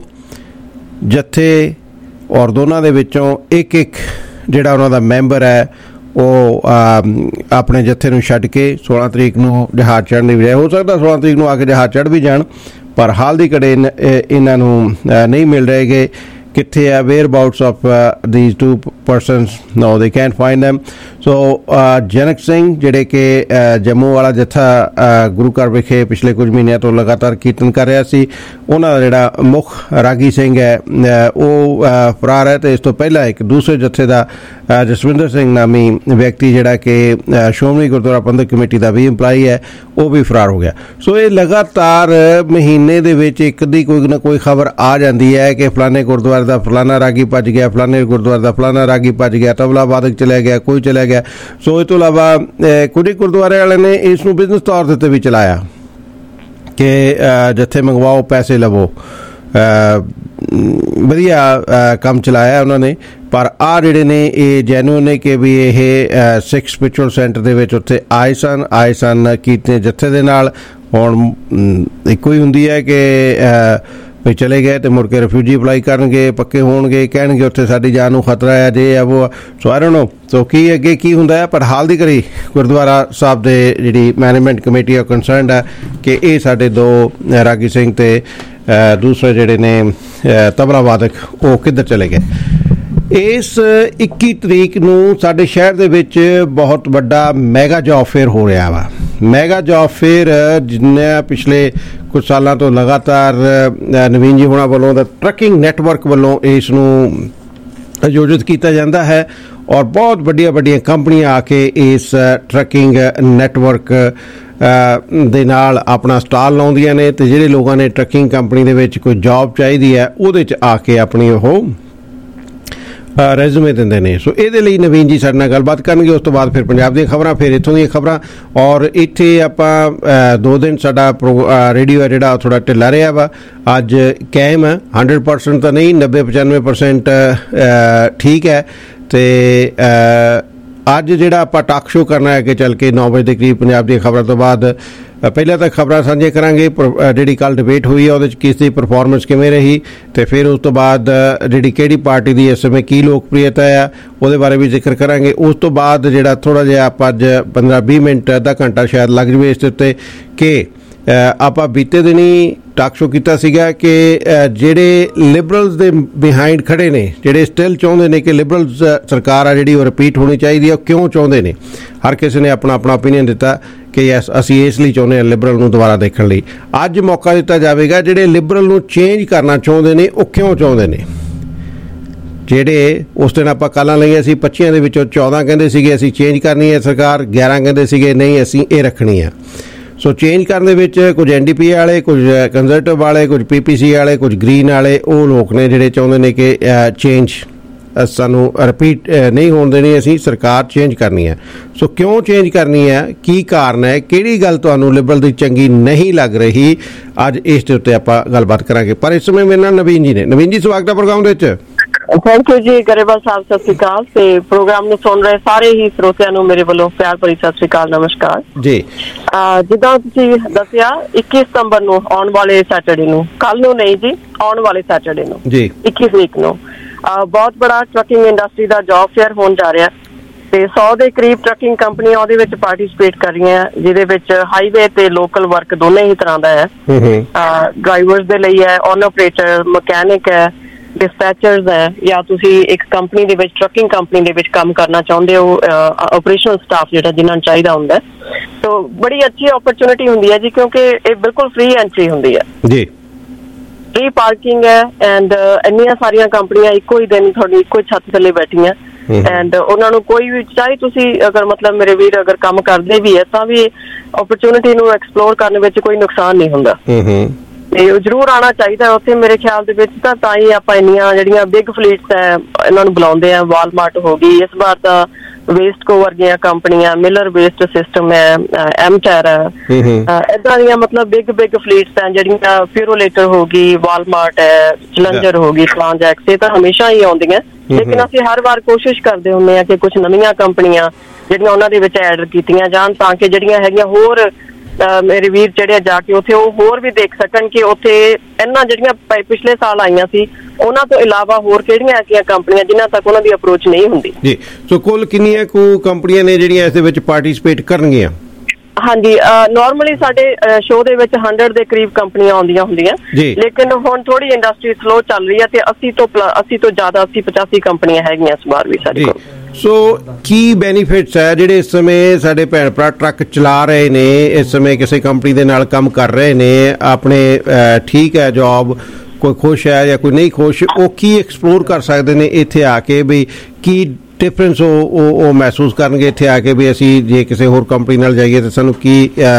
E: ਜੱਥੇ ਔਰ ਦੋਨਾਂ ਦੇ ਵਿੱਚੋਂ ਇੱਕ ਇੱਕ ਜਿਹੜਾ ਉਹਨਾਂ ਦਾ ਮੈਂਬਰ ਹੈ ਉਹ ਆਪਣੇ ਜੱਥੇ ਨੂੰ ਛੱਡ ਕੇ ਸੋਲਾਂ ਤਰੀਕ ਨੂੰ ਜਹਾਜ਼ ਚੜ੍ਹਨ ਦੀ ਬਜਾਏ, ਹੋ ਸਕਦਾ ਸੋਲਾਂ ਤਰੀਕ ਨੂੰ ਆ ਕੇ ਜਹਾਜ਼ ਚੜ੍ਹ ਵੀ ਜਾਣ, ਪਰ ਹਾਲ ਦੀ ਘੜੇ ਇਹਨਾਂ ਨੂੰ ਨਹੀਂ ਮਿਲ ਰਹੇਗੇ। ਕਿੱਥੇ ਹੈ whereabouts of these two persons, no they can't find them. So Janak Singh ਜਿਹੜੇ ਕਿ ਜੰਮੂ ਵਾਲਾ ਜੱਥਾ ਗੁਰੂ ਘਰ ਵਿਖੇ ਪਿਛਲੇ ਕੁਝ ਮਹੀਨਿਆਂ ਤੋਂ ਲਗਾਤਾਰ ਕੀਰਤਨ ਕਰ ਰਿਹਾ ਸੀ, ਉਹਨਾਂ ਦਾ ਜਿਹੜਾ ਮੁੱਖ ਰਾਗੀ ਸਿੰਘ ਹੈ ਉਹ ਫਰਾਰ ਹੈ, ਅਤੇ ਇਸ ਤੋਂ ਪਹਿਲਾਂ ਇੱਕ ਦੂਸਰੇ ਜੱਥੇ ਦਾ ਜਸਵਿੰਦਰ ਸਿੰਘ ਨਾਮੀ ਵਿਅਕਤੀ ਜਿਹੜਾ ਕਿ ਸ਼੍ਰੋਮਣੀ ਗੁਰਦੁਆਰਾ ਪ੍ਰਬੰਧਕ ਕਮੇਟੀ ਦਾ ਵੀ ਇੰਪਲਾਈ ਹੈ ਉਹ ਵੀ ਫਰਾਰ ਹੋ ਗਿਆ। ਸੋ ਇਹ ਲਗਾਤਾਰ ਮਹੀਨੇ ਦੇ ਵਿੱਚ ਇੱਕ ਦੀ ਕੋਈ ਨਾ ਕੋਈ ਖਬਰ ਆ ਜਾਂਦੀ ਹੈ ਕਿ ਫਲਾਣੇ ਗੁਰਦੁਆਰੇ ਦਾ ਫਲਾਣਾ ਰਾਗੀ ਭੱਜ ਗਿਆ, ਫਲਾਣੇ ਗੁਰਦੁਆਰੇ ਦਾ ਫਲਾਣਾ ਰਾਗੀ ਭੱਜ ਗਿਆ, ਤਬਲਾ ਵਾਦਕ ਚਲਿਆ ਗਿਆ, ਕੋਈ ਚਲਿਆ ਗਿਆ। ਸੋ ਇਸ ਤੋਂ ਇਲਾਵਾ ਕੁਝ ਗੁਰਦੁਆਰੇ ਵਾਲੇ ਨੇ ਇਸ ਨੂੰ ਬਿਜ਼ਨਸ ਤੌਰ ਦੇ ਉੱਤੇ ਵੀ ਚਲਾਇਆ ਕਿ ਜੱਥੇ ਮੰਗਵਾਓ ਪੈਸੇ ਲਵੋ, ਵਧੀਆ ਕੰਮ ਚਲਾਇਆ ਉਹਨਾਂ ਨੇ। ਪਰ ਆਹ ਜਿਹੜੇ ਨੇ ਇਹ ਜੈਨੂਅਨ ਨੇ ਕਿ ਵੀ ਇਹ ਸਿੱਖ ਸਪਿਰਿਚੁਅਲ ਸੈਂਟਰ ਦੇ ਵਿੱਚ ਉੱਥੇ ਆਏ ਸਨ ਆਏ ਸਨ ਕੀਤੇ ਜੱਥੇ ਦੇ ਨਾਲ। ਹੁਣ ਇੱਕੋ ਹੀ ਹੁੰਦੀ ਹੈ ਕਿ ਵੀ ਚਲੇ ਗਏ ਅਤੇ ਮੁੜ ਕੇ ਰਿਫਿਊਜੀ ਅਪਲਾਈ ਕਰਨਗੇ, ਪੱਕੇ ਹੋਣਗੇ, ਕਹਿਣਗੇ ਉੱਥੇ ਸਾਡੀ ਜਾਨ ਨੂੰ ਖਤਰਾ ਹੈ, ਜੇ ਹੈ ਉਹ। ਸੋ ਆਈ ਡੋਂਟ ਨੋ ਸੋ ਕੀ ਅੱਗੇ ਕੀ ਹੁੰਦਾ ਹੈ, ਪਰ ਹਾਲ ਦੀ ਘੜੀ ਗੁਰਦੁਆਰਾ ਸਾਹਿਬ ਦੇ ਜਿਹੜੀ ਮੈਨੇਜਮੈਂਟ ਕਮੇਟੀ ਆ ਕੰਸਰਨਡ ਹੈ ਕਿ ਇਹ ਸਾਡੇ ਦੋ ਰਾਗੀ ਸਿੰਘ ਅਤੇ ਦੂਸਰੇ ਜਿਹੜੇ ਨੇ ਤਬਲਾ ਵਾਦਕ ਉਹ ਕਿੱਧਰ ਚਲੇ ਗਏ। ਇਸ ਇੱਕੀ ਤਰੀਕ ਨੂੰ ਸਾਡੇ ਸ਼ਹਿਰ ਦੇ ਵਿੱਚ ਬਹੁਤ ਵੱਡਾ ਮੈਗਾ ਜੌਬ ਫੇਅਰ ਹੋ ਰਿਹਾ ਵਾ। ਮੈਗਾ ਜੌਬ ਫੇਅਰ ਜਿੰਨਾ ਪਿਛਲੇ ਕੁਝ ਸਾਲਾਂ ਤੋਂ ਲਗਾਤਾਰ ਨਵੀਨ ਜੀ ਹੋਣਾ ਵੱਲੋਂ ਦਾ ਟਰੱਕਿੰਗ ਨੈਟਵਰਕ ਵੱਲੋਂ ਇਸ ਨੂੰ ਆਯੋਜਿਤ ਕੀਤਾ ਜਾਂਦਾ ਹੈ, ਔਰ ਬਹੁਤ ਵੱਡੀਆਂ ਵੱਡੀਆਂ ਕੰਪਨੀਆਂ ਆ ਕੇ ਇਸ ਟਰੱਕਿੰਗ ਨੈਟਵਰਕ ਦੇ ਨਾਲ ਆਪਣਾ ਸਟਾਲ ਲਾਉਂਦੀਆਂ ਨੇ, ਅਤੇ ਜਿਹੜੇ ਲੋਕਾਂ ਨੇ ਟਰੱਕਿੰਗ ਕੰਪਨੀ ਦੇ ਵਿੱਚ ਕੋਈ ਜੌਬ ਚਾਹੀਦੀ ਹੈ ਉਹਦੇ 'ਚ ਆ ਕੇ ਆਪਣੀ ਉਹ ਰੈਜ਼ੂਮੇ ਦਿੰਦੇ ਨੇ। ਸੋ ਇਹਦੇ ਲਈ ਨਵੀਨ ਜੀ ਸਾਡੇ ਨਾਲ ਗੱਲਬਾਤ ਕਰਨਗੇ, ਉਸ ਤੋਂ ਬਾਅਦ ਫਿਰ ਪੰਜਾਬ ਦੀਆਂ ਖਬਰਾਂ, ਫਿਰ ਇੱਥੋਂ ਦੀਆਂ ਖਬਰਾਂ। ਔਰ ਇੱਥੇ ਆਪਾਂ ਦੋ ਦਿਨ ਸਾਡਾ ਪ੍ਰੋ ਰੇਡੀਓ ਹੈ ਜਿਹੜਾ ਥੋੜ੍ਹਾ ਢਿੱਲਾ ਰਿਹਾ ਵਾ, ਅੱਜ ਕਾਇਮ ਹੈ, ਹੰਡਰਡ ਪਰਸੈਂਟ ਤਾਂ ਨਹੀਂ, ਨੱਬੇ ਪਚਾਨਵੇਂ ਪਰਸੈਂਟ ਠੀਕ ਹੈ। ਅਤੇ ਅੱਜ ਜਿਹੜਾ ਆਪਾਂ ਟਾਕ ਸ਼ੋਅ ਕਰਨਾ ਹੈ ਕਿ ਚੱਲ ਕੇ ਨੌ ਵਜੇ ਦੇ ਕਰੀਬ ਪੰਜਾਬ ਦੀਆਂ ਖਬਰਾਂ ਤੋਂ ਬਾਅਦ ਪਹਿਲਾਂ ਤਾਂ ਖਬਰਾਂ ਸਾਂਝੀਆਂ ਕਰਾਂਗੇ, ਜਿਹੜੀ ਕੱਲ੍ਹ ਡਿਬੇਟ ਹੋਈ ਹੈ ਉਹਦੇ 'ਚ ਕਿਸ ਦੀ ਪਰਫੋਰਮੈਂਸ ਕਿਵੇਂ ਰਹੀ, ਅਤੇ ਫਿਰ ਉਸ ਤੋਂ ਬਾਅਦ ਜਿਹੜੀ ਕਿਹੜੀ ਪਾਰਟੀ ਦੀ ਇਸ ਸਮੇਂ ਕੀ ਲੋਕਪ੍ਰਿਯਤਾ ਆ ਉਹਦੇ ਬਾਰੇ ਵੀ ਜ਼ਿਕਰ ਕਰਾਂਗੇ। ਉਸ ਤੋਂ ਬਾਅਦ ਜਿਹੜਾ ਥੋੜ੍ਹਾ ਜਿਹਾ ਆਪਾਂ ਅੱਜ ਪੰਦਰਾਂ ਵੀਹ ਮਿੰਟ ਅੱਧਾ ਘੰਟਾ ਸ਼ਾਇਦ ਲੱਗ ਜਾਵੇ ਇਸ ਦੇ ਉੱਤੇ ਕਿ ਆਪਾਂ ਬੀਤੇ ਦਿਨੀ ਟਾਕ ਸ਼ੋ ਕੀਤਾ ਸੀਗਾ ਕਿ ਜਿਹੜੇ ਲਿਬਰਲਸ ਦੇ ਬਿਹਾਈਂਡ ਖੜੇ ਨੇ, ਜਿਹੜੇ ਸਟਿਲ ਚਾਹੁੰਦੇ ਨੇ ਕਿ ਲਿਬਰਲਸ ਸਰਕਾਰ ਆ ਜਿਹੜੀ ਉਹ ਰਿਪੀਟ ਹੋਣੀ ਚਾਹੀਦੀ ਹੈ, ਉਹ ਕਿਉਂ ਚਾਹੁੰਦੇ ਨੇ। ਹਰ ਕਿਸੇ ਨੇ ਆਪਣਾ ਆਪਣਾ ਓਪੀਨੀਅਨ ਦਿੱਤਾ ਕਿ ਯੈਸ ਅਸੀਂ ਇਸ ਲਈ ਚਾਹੁੰਦੇ ਹਾਂ ਲਿਬਰਲ ਨੂੰ ਦੁਬਾਰਾ ਦੇਖਣ ਲਈ। ਅੱਜ ਮੌਕਾ ਦਿੱਤਾ ਜਾਵੇਗਾ ਜਿਹੜੇ ਲਿਬਰਲ ਨੂੰ ਚੇਂਜ ਕਰਨਾ ਚਾਹੁੰਦੇ ਨੇ ਉਹ ਕਿਉਂ ਚਾਹੁੰਦੇ ਨੇ। ਜਿਹੜੇ ਉਸ ਦਿਨ ਆਪਾਂ ਕਾਲਾਂ ਲਈਆਂ ਸੀ, ਪੱਚੀਆਂ ਦੇ ਵਿੱਚੋਂ ਚੌਦਾਂ ਕਹਿੰਦੇ ਸੀਗੇ ਅਸੀਂ ਚੇਂਜ ਕਰਨੀ ਹੈ ਸਰਕਾਰ, ਗਿਆਰਾਂ ਕਹਿੰਦੇ ਸੀਗੇ ਨਹੀਂ ਅਸੀਂ ਇਹ ਰੱਖਣੀ ਹੈ। ਸੋ ਚੇਂਜ ਕਰਨ ਦੇ ਵਿੱਚ ਕੁਝ ਐਨ ਡੀ ਪੀ ਵਾਲੇ, ਕੁਝ ਕੰਜ਼ਰਵੇਟਿਵ ਵਾਲੇ, ਕੁਝ ਪੀ ਪੀ ਸੀ ਵਾਲੇ, ਕੁਝ ਗ੍ਰੀਨ ਵਾਲੇ ਉਹ ਲੋਕ ਨੇ ਜਿਹੜੇ ਚਾਹੁੰਦੇ ਨੇ ਕਿ ਚੇਂਜ ਸਾਨੂੰ ਰਿਪੀਟ ਨਹੀਂ ਹੋਣ ਦੇਣੀ, ਅਸੀਂ ਸਰਕਾਰ ਚੇਂਜ ਕਰਨੀ ਹੈ। ਸੋ ਕਿਉਂ ਚੇਂਜ ਕਰਨੀ ਹੈ, ਕੀ ਕਾਰਨ ਹੈ, ਕਿਹੜੀ ਗੱਲ ਤੁਹਾਨੂੰ ਲਿਬਰਲ ਦੀ ਚੰਗੀ ਨਹੀਂ ਲੱਗ ਰਹੀ, ਅੱਜ ਇਸ ਦੇ ਉੱਤੇ ਆਪਾਂ ਗੱਲਬਾਤ ਕਰਾਂਗੇ। ਪਰ ਇਸ ਸਮੇਂ ਮੇਰੇ ਨਾਲ ਨਵੀਨ ਜੀ ਨੇ। ਨਵੀਨ ਜੀ ਸਵਾਗਤ ਹੈ ਪ੍ਰੋਗਰਾਮ ਦੇ ਵਿੱਚ।
S: ਥੈਂਕ ਯੂ ਜੀ ਗਰੇਵਾਲ ਸਾਹਿਬ, ਸਤਿ ਸ਼੍ਰੀ ਅਕਾਲ, ਤੇ ਪ੍ਰੋਗਰਾਮ ਨੂੰ ਸੁਣ ਰਹੇ ਸਾਰੇ ਹੀ ਸਰੋਤਿਆਂ ਨੂੰ ਮੇਰੇ ਵੱਲੋਂ ਪਿਆਰ ਭਰੀ ਸਤਿ ਸ਼੍ਰੀ ਅਕਾਲ, ਨਮਸਕਾਰ ਜੀ। ਜਿੱਦਾਂ ਤੁਸੀਂ ਦੱਸਿਆ ਇੱਕੀ ਸਤੰਬਰ ਨੂੰ ਆਉਣ ਵਾਲੇ ਸੈਟਰਡੇ ਨੂੰ, ਕੱਲ ਨੂੰ ਨਹੀਂ ਜੀ, ਆਉਣ ਵਾਲੇ ਸੈਟਰਡੇ ਨੂੰ ਜੀ ਇੱਕੀ ਤਰੀਕ ਨੂੰ ਬਹੁਤ ਬੜਾ ਟਰੱਕਿੰਗ ਇੰਡਸਟਰੀ ਦਾ ਜੌਬ ਫੇਅਰ ਹੋਣ ਜਾ ਰਿਹਾ। ਤੇ ਸੌ ਦੇ ਕਰੀਬ ਟਰੱਕਿੰਗ ਕੰਪਨੀਆਂ ਉਹਦੇ ਵਿੱਚ ਪਾਰਟਿਸਿਪੇਟ ਕਰ ਰਹੀਆਂ, ਜਿਹਦੇ ਵਿੱਚ ਹਾਈਵੇ ਤੇ ਲੋਕਲ ਵਰਕ ਦੋਨੇ ਹੀ ਤਰ੍ਹਾਂ ਦਾ ਹੈ। ਡਰਾਈਵਰਸ ਦੇ ਲਈ ਹੈ, ਔਨ ਆਪਰੇਟਰ, ਮਕੈਨਿਕ ਹੈ, ਡਿਸਪੈਚਰਸ ਹੈ, ਜਾਂ ਤੁਸੀਂ ਇੱਕ ਕੰਪਨੀ ਦੇ ਵਿੱਚ ਟਰੱਕਿੰਗ ਕੰਪਨੀ ਦੇ ਵਿੱਚ ਕੰਮ ਕਰਨਾ ਚਾਹੁੰਦੇ ਹੋ, ਆਪਰੇਸ਼ਨਲ ਸਟਾਫ ਜਿਹੜਾ ਜਿਨ੍ਹਾਂ ਨੂੰ ਚਾਹੀਦਾ ਹੁੰਦਾ। ਸੋ ਬੜੀ ਅੱਛੀ ਓਪਰਚੁਨਿਟੀ ਹੁੰਦੀ ਹੈ ਜੀ, ਕਿਉਂਕਿ ਇਹ ਬਿਲਕੁਲ ਫ੍ਰੀ ਐਂਟਰੀ ਹੁੰਦੀ ਹੈ ਜੀ, ਫ੍ਰੀ ਪਾਰਕਿੰਗ ਹੈ, ਐਂਡ ਇੰਨੀਆਂ ਸਾਰੀਆਂ ਕੰਪਨੀਆਂ ਇੱਕੋ ਹੀ ਦਿਨ ਤੁਹਾਡੀ ਇੱਕੋ ਹੀ ਛੱਤ ਥੱਲੇ ਬੈਠੀਆਂ, ਐਂਡ ਉਹਨਾਂ ਨੂੰ ਕੋਈ ਵੀ ਚਾਹੇ ਤੁਸੀਂ ਅਗਰ ਮਤਲਬ ਮੇਰੇ ਵੀਰ ਅਗਰ ਕੰਮ ਕਰਦੇ ਵੀ ਹੈ ਤਾਂ ਵੀ ਓਪਰਚੁਨਿਟੀ ਨੂੰ ਐਕਸਪਲੋਰ ਕਰਨ ਵਿੱਚ ਕੋਈ ਨੁਕਸਾਨ ਨਹੀਂ ਹੁੰਦਾ ਤੇ ਜ਼ਰੂਰ ਆਉਣਾ ਚਾਹੀਦਾ ਉੱਥੇ। ਮੇਰੇ ਖਿਆਲ ਦੇ ਵਿੱਚ ਤਾਂ ਤਾਂ ਹੀ ਆਪਾਂ ਇੰਨੀਆਂ ਜਿਹੜੀਆਂ ਬਿਗ ਫਲੀਟਸ ਹੈ ਇਹਨਾਂ ਨੂੰ ਬੁਲਾਉਂਦੇ ਆ। ਵਾਲਮਾਰਟ ਹੋ ਗਈ, ਇਸ ਵਾਰ ਤਾਂ ਵੇਸਟਕੋ ਵਰਗੀਆਂ ਕੰਪਨੀਆਂ, ਮਿਲਰ ਵੇਸਟ ਸਿਸਟਮ ਹੈ, ਐਮਟੈਰ ਹੈ, ਏਦਾਂ ਦੀਆਂ ਮਤਲਬ ਬਿਗ ਬਿਗ ਫਲੀਟਸ ਹੈ ਜਿਹੜੀਆਂ। ਫਿਊਰੋਲੇਟਰ ਹੋ ਗਈ, ਵਾਲਮਾਰਟ ਹੈ, ਚੈਲੰਜਰ ਹੋ ਗਈ, ਟ੍ਰਾਂਜੈਕਟ, ਇਹ ਤਾਂ ਹਮੇਸ਼ਾ ਹੀ ਆਉਂਦੀਆਂ, ਲੇਕਿਨ ਅਸੀਂ ਹਰ ਵਾਰ ਕੋਸ਼ਿਸ਼ ਕਰਦੇ ਹੁੰਦੇ ਹਾਂ ਕਿ ਕੁਝ ਨਵੀਆਂ ਕੰਪਨੀਆਂ ਜਿਹੜੀਆਂ ਉਹਨਾਂ ਦੇ ਵਿੱਚ ਐਡ ਕੀਤੀਆਂ ਜਾਣ, ਤਾਂ ਕਿ ਜਿਹੜੀਆਂ ਹੈਗੀਆਂ ਹੋਰ ਮੇਰੇ ਵੀਰ ਜਿਹੜੇ ਜਾ ਕੇ ਉੱਥੇ ਉਹ ਹੋਰ ਵੀ ਦੇਖ ਸਕਣ ਕਿ ਉੱਥੇ ਇਹਨਾਂ ਜਿਹੜੀਆਂ ਪਿਛਲੇ ਸਾਲ ਆਈਆਂ ਸੀ ਉਹਨਾਂ ਤੋਂ ਇਲਾਵਾ ਹੋਰ ਕਿਹੜੀਆਂ ਐਸੀਆਂ ਕੰਪਨੀਆਂ ਜਿਨ੍ਹਾਂ ਤੱਕ ਉਹਨਾਂ ਦੀ ਅਪਰੋਚ ਨਹੀਂ ਹੁੰਦੀ ਜੀ।
E: ਸੋ ਕੁੱਲ ਕਿੰਨੀਆਂ ਕੁ ਕੰਪਨੀਆਂ ਨੇ ਜਿਹੜੀਆਂ ਇਸ ਦੇ ਵਿੱਚ ਪਾਰਟਿਸਿਪੇਟ ਕਰਨਗੀਆਂ? ਹਾਂਜੀ, ਨਾਰਮਲੀ ਸਾਡੇ ਸ਼ੋਅ ਦੇ ਵਿੱਚ ਹੰਡਰਡ ਦੇ ਕਰੀਬ ਕੰਪਨੀਆਂ ਆਉਂਦੀਆਂ ਹੁੰਦੀਆਂ, ਲੇਕਿਨ ਹੁਣ ਥੋੜੀ ਇੰਡਸਟਰੀ ਸਲੋ ਚੱਲ ਰਹੀ ਹੈ ਤੇ ਅੱਸੀ ਤੋਂ ਅੱਸੀ ਤੋਂ ਜ਼ਿਆਦਾ ਅੱਸੀ ਪਚਾਸੀ ਕੰਪਨੀਆਂ ਹੈਗੀਆਂ ਇਸ ਵਾਰ ਵੀ ਸਾਡੇ ਕੋਲ। ਸੋ ਕੀ ਬੈਨੀਫਿਟਸ ਹੈ ਜਿਹੜੇ ਇਸ ਸਮੇਂ ਸਾਡੇ ਭੈਣ ਭਰਾ ਟਰੱਕ ਚਲਾ ਰਹੇ ਨੇ, ਇਸ ਸਮੇਂ ਕਿਸੇ ਕੰਪਨੀ ਦੇ ਨਾਲ ਕੰਮ ਕਰ ਰਹੇ ਨੇ, ਆਪਣੇ ਠੀਕ ਹੈ ਜੌਬ, ਕੋਈ ਖੁਸ਼ ਹੈ ਜਾਂ ਕੋਈ ਨਹੀਂ ਖੁਸ਼, ਉਹ ਕੀ ਐਕਸਪਲੋਰ ਕਰ ਸਕਦੇ ਨੇ ਇੱਥੇ ਆ ਕੇ? ਵੀ ਕੀ ਡਿਫਰੈਂਸ ਉਹ ਉਹ ਮਹਿਸੂਸ ਕਰਨਗੇ ਇੱਥੇ ਆ ਕੇ ਵੀ ਅਸੀਂ ਜੇ ਕਿਸੇ ਹੋਰ ਕੰਪਨੀ ਨਾਲ ਜਾਈਏ ਤਾਂ ਸਾਨੂੰ ਕੀ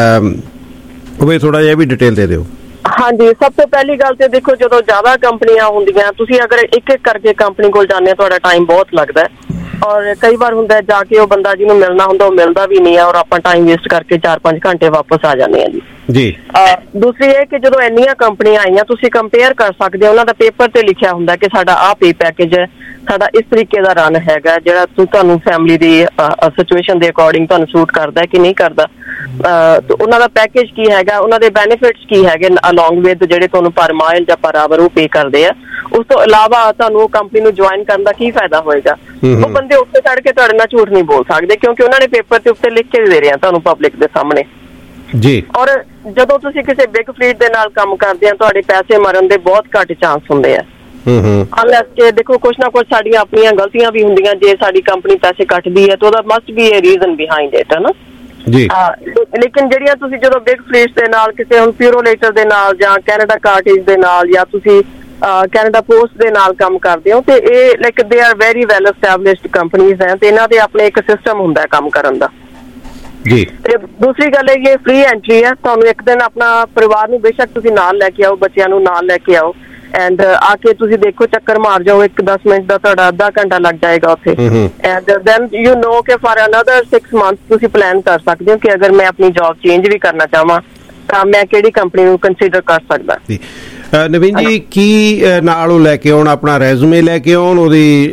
E: ਹੋਵੇ? ਥੋੜਾ ਜਿਹਾ ਵੀ ਡਿਟੇਲ ਦੇ ਦਿਓ।
S: ਹਾਂਜੀ, ਸਭ ਤੋਂ ਪਹਿਲੀ ਗੱਲ ਤੇ ਦੇਖੋ, ਜਦੋਂ ਜ਼ਿਆਦਾ ਕੰਪਨੀਆਂ ਹੁੰਦੀਆਂ, ਤੁਸੀਂ ਅਗਰ ਇੱਕ ਇੱਕ ਕਰਕੇ ਕੰਪਨੀ ਕੋਲ ਜਾਂਦੇ ਹੋ ਤੁਹਾਡਾ ਟਾਈਮ ਬਹੁਤ ਲੱਗਦਾ ਹੈ, ਔਰ ਕਈ ਵਾਰ ਹੁੰਦਾ ਜਾ ਕੇ ਉਹ ਬੰਦਾ ਜਿਹਨੂੰ ਮਿਲਣਾ ਹੁੰਦਾ ਉਹ ਮਿਲਦਾ ਵੀ ਨਹੀਂ ਹੈ, ਔਰ ਆਪਾਂ ਟਾਈਮ ਵੇਸਟ ਕਰਕੇ ਚਾਰ ਪੰਜ ਘੰਟੇ ਵਾਪਸ ਆ ਜਾਂਦੇ ਹਾਂ ਜੀ ਜੀ ਦੂਸਰੀ ਇਹ ਕਿ ਜਦੋਂ ਇੰਨੀਆਂ ਕੰਪਨੀਆਂ ਆਈਆਂ ਤੁਸੀਂ ਕੰਪੇਅਰ ਕਰ ਸਕਦੇ ਹੋ, ਉਹਨਾਂ ਦਾ ਪੇਪਰ ਤੇ ਲਿਖਿਆ ਹੁੰਦਾ ਕਿ ਸਾਡਾ ਆਹ ਪੇ ਪੈਕੇਜ ਹੈ, ਸਾਡਾ ਇਸ ਤਰੀਕੇ ਦਾ ਰਨ ਹੈਗਾ, ਜਿਹੜਾ ਤੁਹਾਨੂੰ ਫੈਮਿਲੀ ਦੀ ਸਿਚੁਏਸ਼ਨ ਦੇ ਅਕੋਰਡਿੰਗ ਤੁਹਾਨੂੰ ਸੂਟ ਕਰਦਾ ਕਿ ਨਹੀਂ ਕਰਦਾ, ਉਹਨਾਂ ਦਾ ਪੈਕੇਜ ਕੀ ਹੈਗਾ, ਉਹਨਾਂ ਦੇ ਬੈਨੀਫਿਟਸ ਕੀ ਹੈਗੇ ਅਲੋਂਗ ਵਿਦ ਜਿਹੜੇ ਤੁਹਾਨੂੰ ਪਰ ਮਾਈਲ ਜਾਂ ਪਰ ਆਵਰ ਉਹ ਪੇ ਕਰਦੇ ਆ। ਉਸ ਤੋਂ ਇਲਾਵਾ ਤੁਹਾਨੂੰ ਉਹ ਕੰਪਨੀ ਨੂੰ ਜੁਆਇਨ ਕਰਨ ਦਾ ਕੀ ਫਾਇਦਾ ਹੋਏਗਾ? ਉਹ ਬੰਦੇ ਉੱਤੇ ਚੜ ਕੇ ਤੁਹਾਡੇ ਨਾਲ ਝੂਠ ਨਹੀਂ ਬੋਲ ਸਕਦੇ, ਕਿਉਂਕਿ ਉਹਨਾਂ ਨੇ ਪੇਪਰ ਤੇ ਉੱਤੇ ਲਿਖ ਕੇ ਦੇ ਰਹੇ ਆ ਤੁਹਾਨੂੰ ਪਬਲਿਕ ਦੇ ਸਾਹਮਣੇ ਜੀ। ਔਰ ਜਦੋਂ ਤੁਸੀਂ ਕਿਸੇ ਬਿਗ ਫਲੀਟ ਦੇ ਨਾਲ ਕੰਮ ਕਰਦੇ ਆ ਤੁਹਾਡੇ ਪੈਸੇ ਮਰਨ ਦੇ ਬਹੁਤ ਘੱਟ ਚਾਂਸ ਹੁੰਦੇ ਆ, ਅਨਲੈਸ ਕਿ ਦੇਖੋ ਕੁਛ ਨਾ ਕੁਛ ਸਾਡੀਆਂ ਆਪਣੀਆਂ ਗਲਤੀਆਂ ਵੀ ਹੁੰਦੀਆਂ। ਜੇ ਸਾਡੀ ਕੰਪਨੀ ਪੈਸੇ ਕੱਟਦੀ ਹੈ ਤਾਂ ਉਹਦਾ must be a reason behind it, ਹੈ ਨਾ ਜੀ। ਲੇਕਿਨ ਜਿਹੜੀਆਂ ਤੁਸੀਂ ਜਦੋਂ ਬਿਗ ਫਲੀਟਸ ਦੇ ਨਾਲ ਕਿਸੇ ਹੁਣ ਫਿਊਰੋਲੇਟਰ ਦੇ ਨਾਲ ਜਾਂ ਕੈਨੇਡਾ ਕਾਰਟੇਜ ਦੇ ਨਾਲ ਜਾਂ ਤੁਸੀਂ ਕੈਨੇਡਾ ਪੋਸਟ ਦੇ ਨਾਲ ਕੰਮ ਕਰਦੇ ਹੋ ਤੇ ਇਹ like they are very well established companies ਹੈ ਤੇ ਇਹਨਾਂ ਦੇ ਆਪਣੇ ਇੱਕ ਸਿਸਟਮ ਹੁੰਦਾ ਹੈ ਕੰਮ ਕਰਨ ਦਾ ਜੀ। ਤੇ ਦੂਸਰੀ ਗੱਲ ਇਹ ਕਿ ਫ੍ਰੀ ਐਂਟਰੀ ਹੈ, ਤੁਹਾਨੂੰ ਇੱਕ ਦਿਨ ਆਪਣਾ ਪਰਿਵਾਰ ਨੂੰ ਬੇਸ਼ੱਕ ਤੁਸੀਂ ਨਾਲ ਲੈ ਕੇ ਆਓ, ਬੱਚਿਆਂ ਨੂੰ ਨਾਲ ਲੈ ਕੇ ਆਓ, ਐਂਡ ਆ ਕੇ ਤੁਸੀਂ ਦੇਖੋ, ਚੱਕਰ ਮਾਰ ਜਾਓ, ਇੱਕ ਦਸ ਮਿੰਟ ਦਾ ਤੁਹਾਡਾ ਅੱਧਾ ਘੰਟਾ ਲੱਗ ਜਾਏਗਾ ਉੱਥੇ, ਐਂਡ ਦੈਨ ਯੂ ਨੋ ਕਿ ਫਾਰ ਅਨਦਰ ਸਿਕਸ ਮੰਥ ਤੁਸੀਂ ਪਲਾਨ ਕਰ ਸਕਦੇ ਹੋ ਕਿ ਅਗਰ ਮੈਂ ਆਪਣੀ ਜੌਬ ਚੇਂਜ ਵੀ ਕਰਨਾ ਚਾਹਵਾਂ ਤਾਂ ਮੈਂ ਕਿਹੜੀ ਕੰਪਨੀ ਨੂੰ ਕੰਸੀਡਰ ਕਰ ਸਕਦਾ।
E: ਨਵੀਨ ਜੀ, ਕੀ ਨਾਲ ਉਹ ਲੈ ਕੇ ਆਉਣ, ਆਪਣਾ ਰੈਜ਼ੂਮੇ ਲੈ ਕੇ ਆਉਣ, ਉਹਦੀ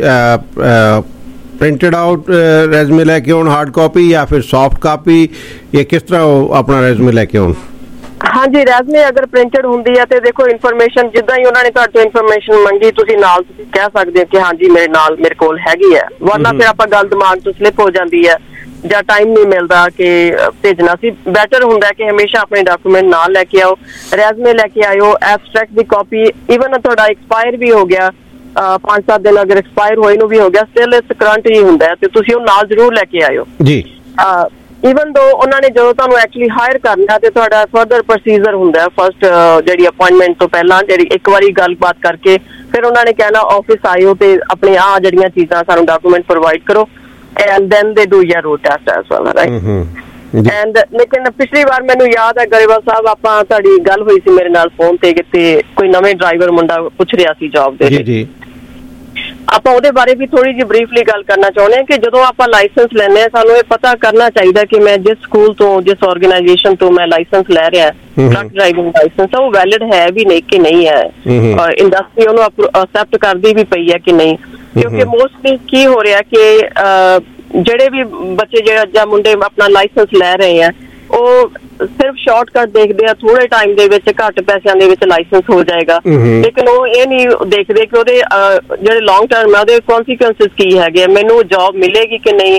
E: ਪ੍ਰਿੰਟਡ ਆਊਟ ਰੈਜ਼ੂਮੇ ਲੈ ਕੇ ਆਉਣ, ਹਾਰਡ ਕਾਪੀ ਜਾਂ ਫਿਰ ਸੌਫਟ ਕਾਪੀ, ਜਾਂ ਕਿਸ ਤਰ੍ਹਾਂ ਉਹ ਆਪਣਾ ਰੈਜ਼ੂਮੇ ਲੈ ਕੇ ਆਉਣ?
S: ਹਾਂਜੀ, ਰੈਜ਼ੂਮੇ ਅਗਰ ਪ੍ਰਿੰਟਡ ਹੁੰਦੀ ਹੈ ਤੇ ਦੇਖੋ ਇਨਫੋਰਮੇਸ਼ਨ ਜਿੱਦਾਂ ਹੀ ਉਹਨਾਂ ਨੇ ਤੁਹਾਡੇ ਤੋਂ ਇਨਫੋਰਮੇਸ਼ਨ ਮੰਗੀ ਤੁਸੀਂ ਨਾਲ ਤੁਸੀਂ ਕਹਿ ਸਕਦੇ ਹੋ ਕਿ ਹਾਂਜੀ ਮੇਰੇ ਨਾਲ ਮੇਰੇ ਕੋਲ ਹੈਗੀ ਹੈ, ਵਰਨਾ ਫਿਰ ਆਪਾਂ ਗੱਲ ਦਿਮਾਗ ਤੋਂ ਸਲਿਪ ਹੋ ਜਾਂਦੀ ਹੈ ਜਾਂ ਟਾਈਮ ਨਹੀਂ ਮਿਲਦਾ ਕਿ ਭੇਜਣਾ ਸੀ। ਬੈਟਰ ਹੁੰਦਾ ਕਿ ਹਮੇਸ਼ਾ ਆਪਣੇ ਡਾਕੂਮੈਂਟ ਨਾਲ ਲੈ ਕੇ ਆਓ, ਰੈਜ਼ੂਮੇ ਲੈ ਕੇ ਆਇਓ, ਐਬਸਟਰੈਕਟ ਦੀ ਕਾਪੀ, ਈਵਨ ਤੁਹਾਡਾ ਐਕਸਪਾਇਰ ਵੀ ਹੋ ਗਿਆ ਪੰਜ ਸੱਤ ਦਿਨ ਅਗਰ ਐਕਸਪਾਇਰ ਹੋਏ ਨੂੰ ਵੀ ਹੋ ਗਿਆ, ਸਟਿਲ ਇਸ ਕਰੰਟ ਹੀ ਹੁੰਦਾ ਹੈ ਤੇ ਤੁਸੀਂ ਉਹ ਨਾਲ ਜ਼ਰੂਰ ਲੈ ਕੇ ਆਇਓ ਜੀ। ਈਵਨ ਦੋ ਉਹਨਾਂ ਨੇ ਜਦੋਂ ਤੁਹਾਨੂੰ ਐਕਚੁਅਲੀ ਹਾਇਰ ਕਰਨਾ ਤੇ ਤੁਹਾਡਾ ਫਰਦਰ ਪ੍ਰੋਸੀਜਰ ਹੁੰਦਾ, ਫਸਟ ਜਿਹੜੀ ਅਪੁਆਇੰਟਮੈਂਟ ਤੋਂ ਪਹਿਲਾਂ ਜਿਹੜੀ ਇੱਕ ਵਾਰੀ ਗੱਲਬਾਤ ਕਰਕੇ ਫਿਰ ਉਹਨਾਂ ਨੇ ਕਹਿਣਾ ਆਫਿਸ ਆਇਓ ਤੇ ਆਪਣੇ ਆਹ ਜਿਹੜੀਆਂ ਚੀਜ਼ਾਂ ਸਾਨੂੰ ਡਾਕੂਮੈਂਟ ਪ੍ਰੋਵਾਈਡ ਕਰੋ, and then they do your road test as well, right? mm-hmm. and ਲੇਕਿਨ ਪਿਛਲੀ ਵਾਰ ਮੈਨੂੰ ਯਾਦ ਹੈ ਗਰੇਵਾਲ ਸਾਹਿਬ ਆਪਾਂ ਤੁਹਾਡੀ ਗੱਲ ਹੋਈ ਸੀ ਮੇਰੇ ਨਾਲ ਫੋਨ ਤੇ ਕਿ ਕੋਈ ਨਵੇਂ ਡਰਾਈਵਰ ਮੁੰਡਾ ਪੁੱਛ ਰਿਹਾ ਸੀ ਜੌਬ ਦੇ ਲਈ ਜੀ। ਆਪਾਂ ਉਹਦੇ ਬਾਰੇ ਵੀ ਥੋੜੀ ਜਿਹੀ ਬਰੀਫਲੀ ਗੱਲ ਕਰਨਾ ਚਾਹੁੰਦੇ ਹਾਂ ਕਿ ਜਦੋਂ ਆਪਾਂ ਲਾਇਸੈਂਸ ਲੈਂਦੇ ਹਾਂ ਸਾਨੂੰ ਇਹ ਪਤਾ ਕਰਨਾ ਚਾਹੀਦਾ ਕਿ ਮੈਂ ਜਿਸ ਸਕੂਲ ਤੋਂ ਜਿਸ ਆਰਗੇਨਾਈਜੇਸ਼ਨ ਤੋਂ ਮੈਂ ਲਾਇਸੈਂਸ ਲੈ ਰਿਹਾ ਟਰੱਕ ਡਰਾਈਵਿੰਗ ਲਾਇਸੈਂਸ ਉਹ ਵੈਲਿਡ ਹੈ ਵੀ ਨਹੀਂ ਕਿ ਨਹੀਂ ਹੈ, ਇੰਡਸਟਰੀ ਉਹਨੂੰ ਅਕਸੈਪਟ ਕਰਦੀ ਵੀ ਪਈ ਹੈ ਕਿ ਨਹੀਂ, ਕਿਉਂਕਿ ਮੋਸਟਲੀ ਕੀ ਹੋ ਰਿਹਾ ਕਿ ਜਿਹੜੇ ਵੀ ਬੱਚੇ ਜਿਹੜਾ ਜਾਂ ਮੁੰਡੇ ਆਪਣਾ ਲਾਇਸੈਂਸ ਲੈ ਰਹੇ ਆ ਉਹ ਸਿਰਫ ਸ਼ਾਰਟਕਟ ਦੇਖਦੇ ਆ, ਥੋੜੇ ਟਾਈਮ ਦੇ ਵਿੱਚ ਘੱਟ ਪੈਸਿਆਂ ਦੇ ਵਿੱਚ ਲਾਇਸੈਂਸ ਹੋ ਜਾਏਗਾ, ਲੇਕਿਨ ਉਹ ਇਹ ਨਹੀਂ ਦੇਖਦੇ ਕਿ ਉਹਦੇ ਜਿਹੜੇ ਲੌਂਗ ਟਰਮ ਹੈ ਉਹਦੇ ਕੌਨਸੀਕੁਐਂਸਿਸ ਕੀ ਹੈਗੇ, ਮੈਨੂੰ ਜੌਬ ਮਿਲੇਗੀ ਕਿ ਨਹੀਂ,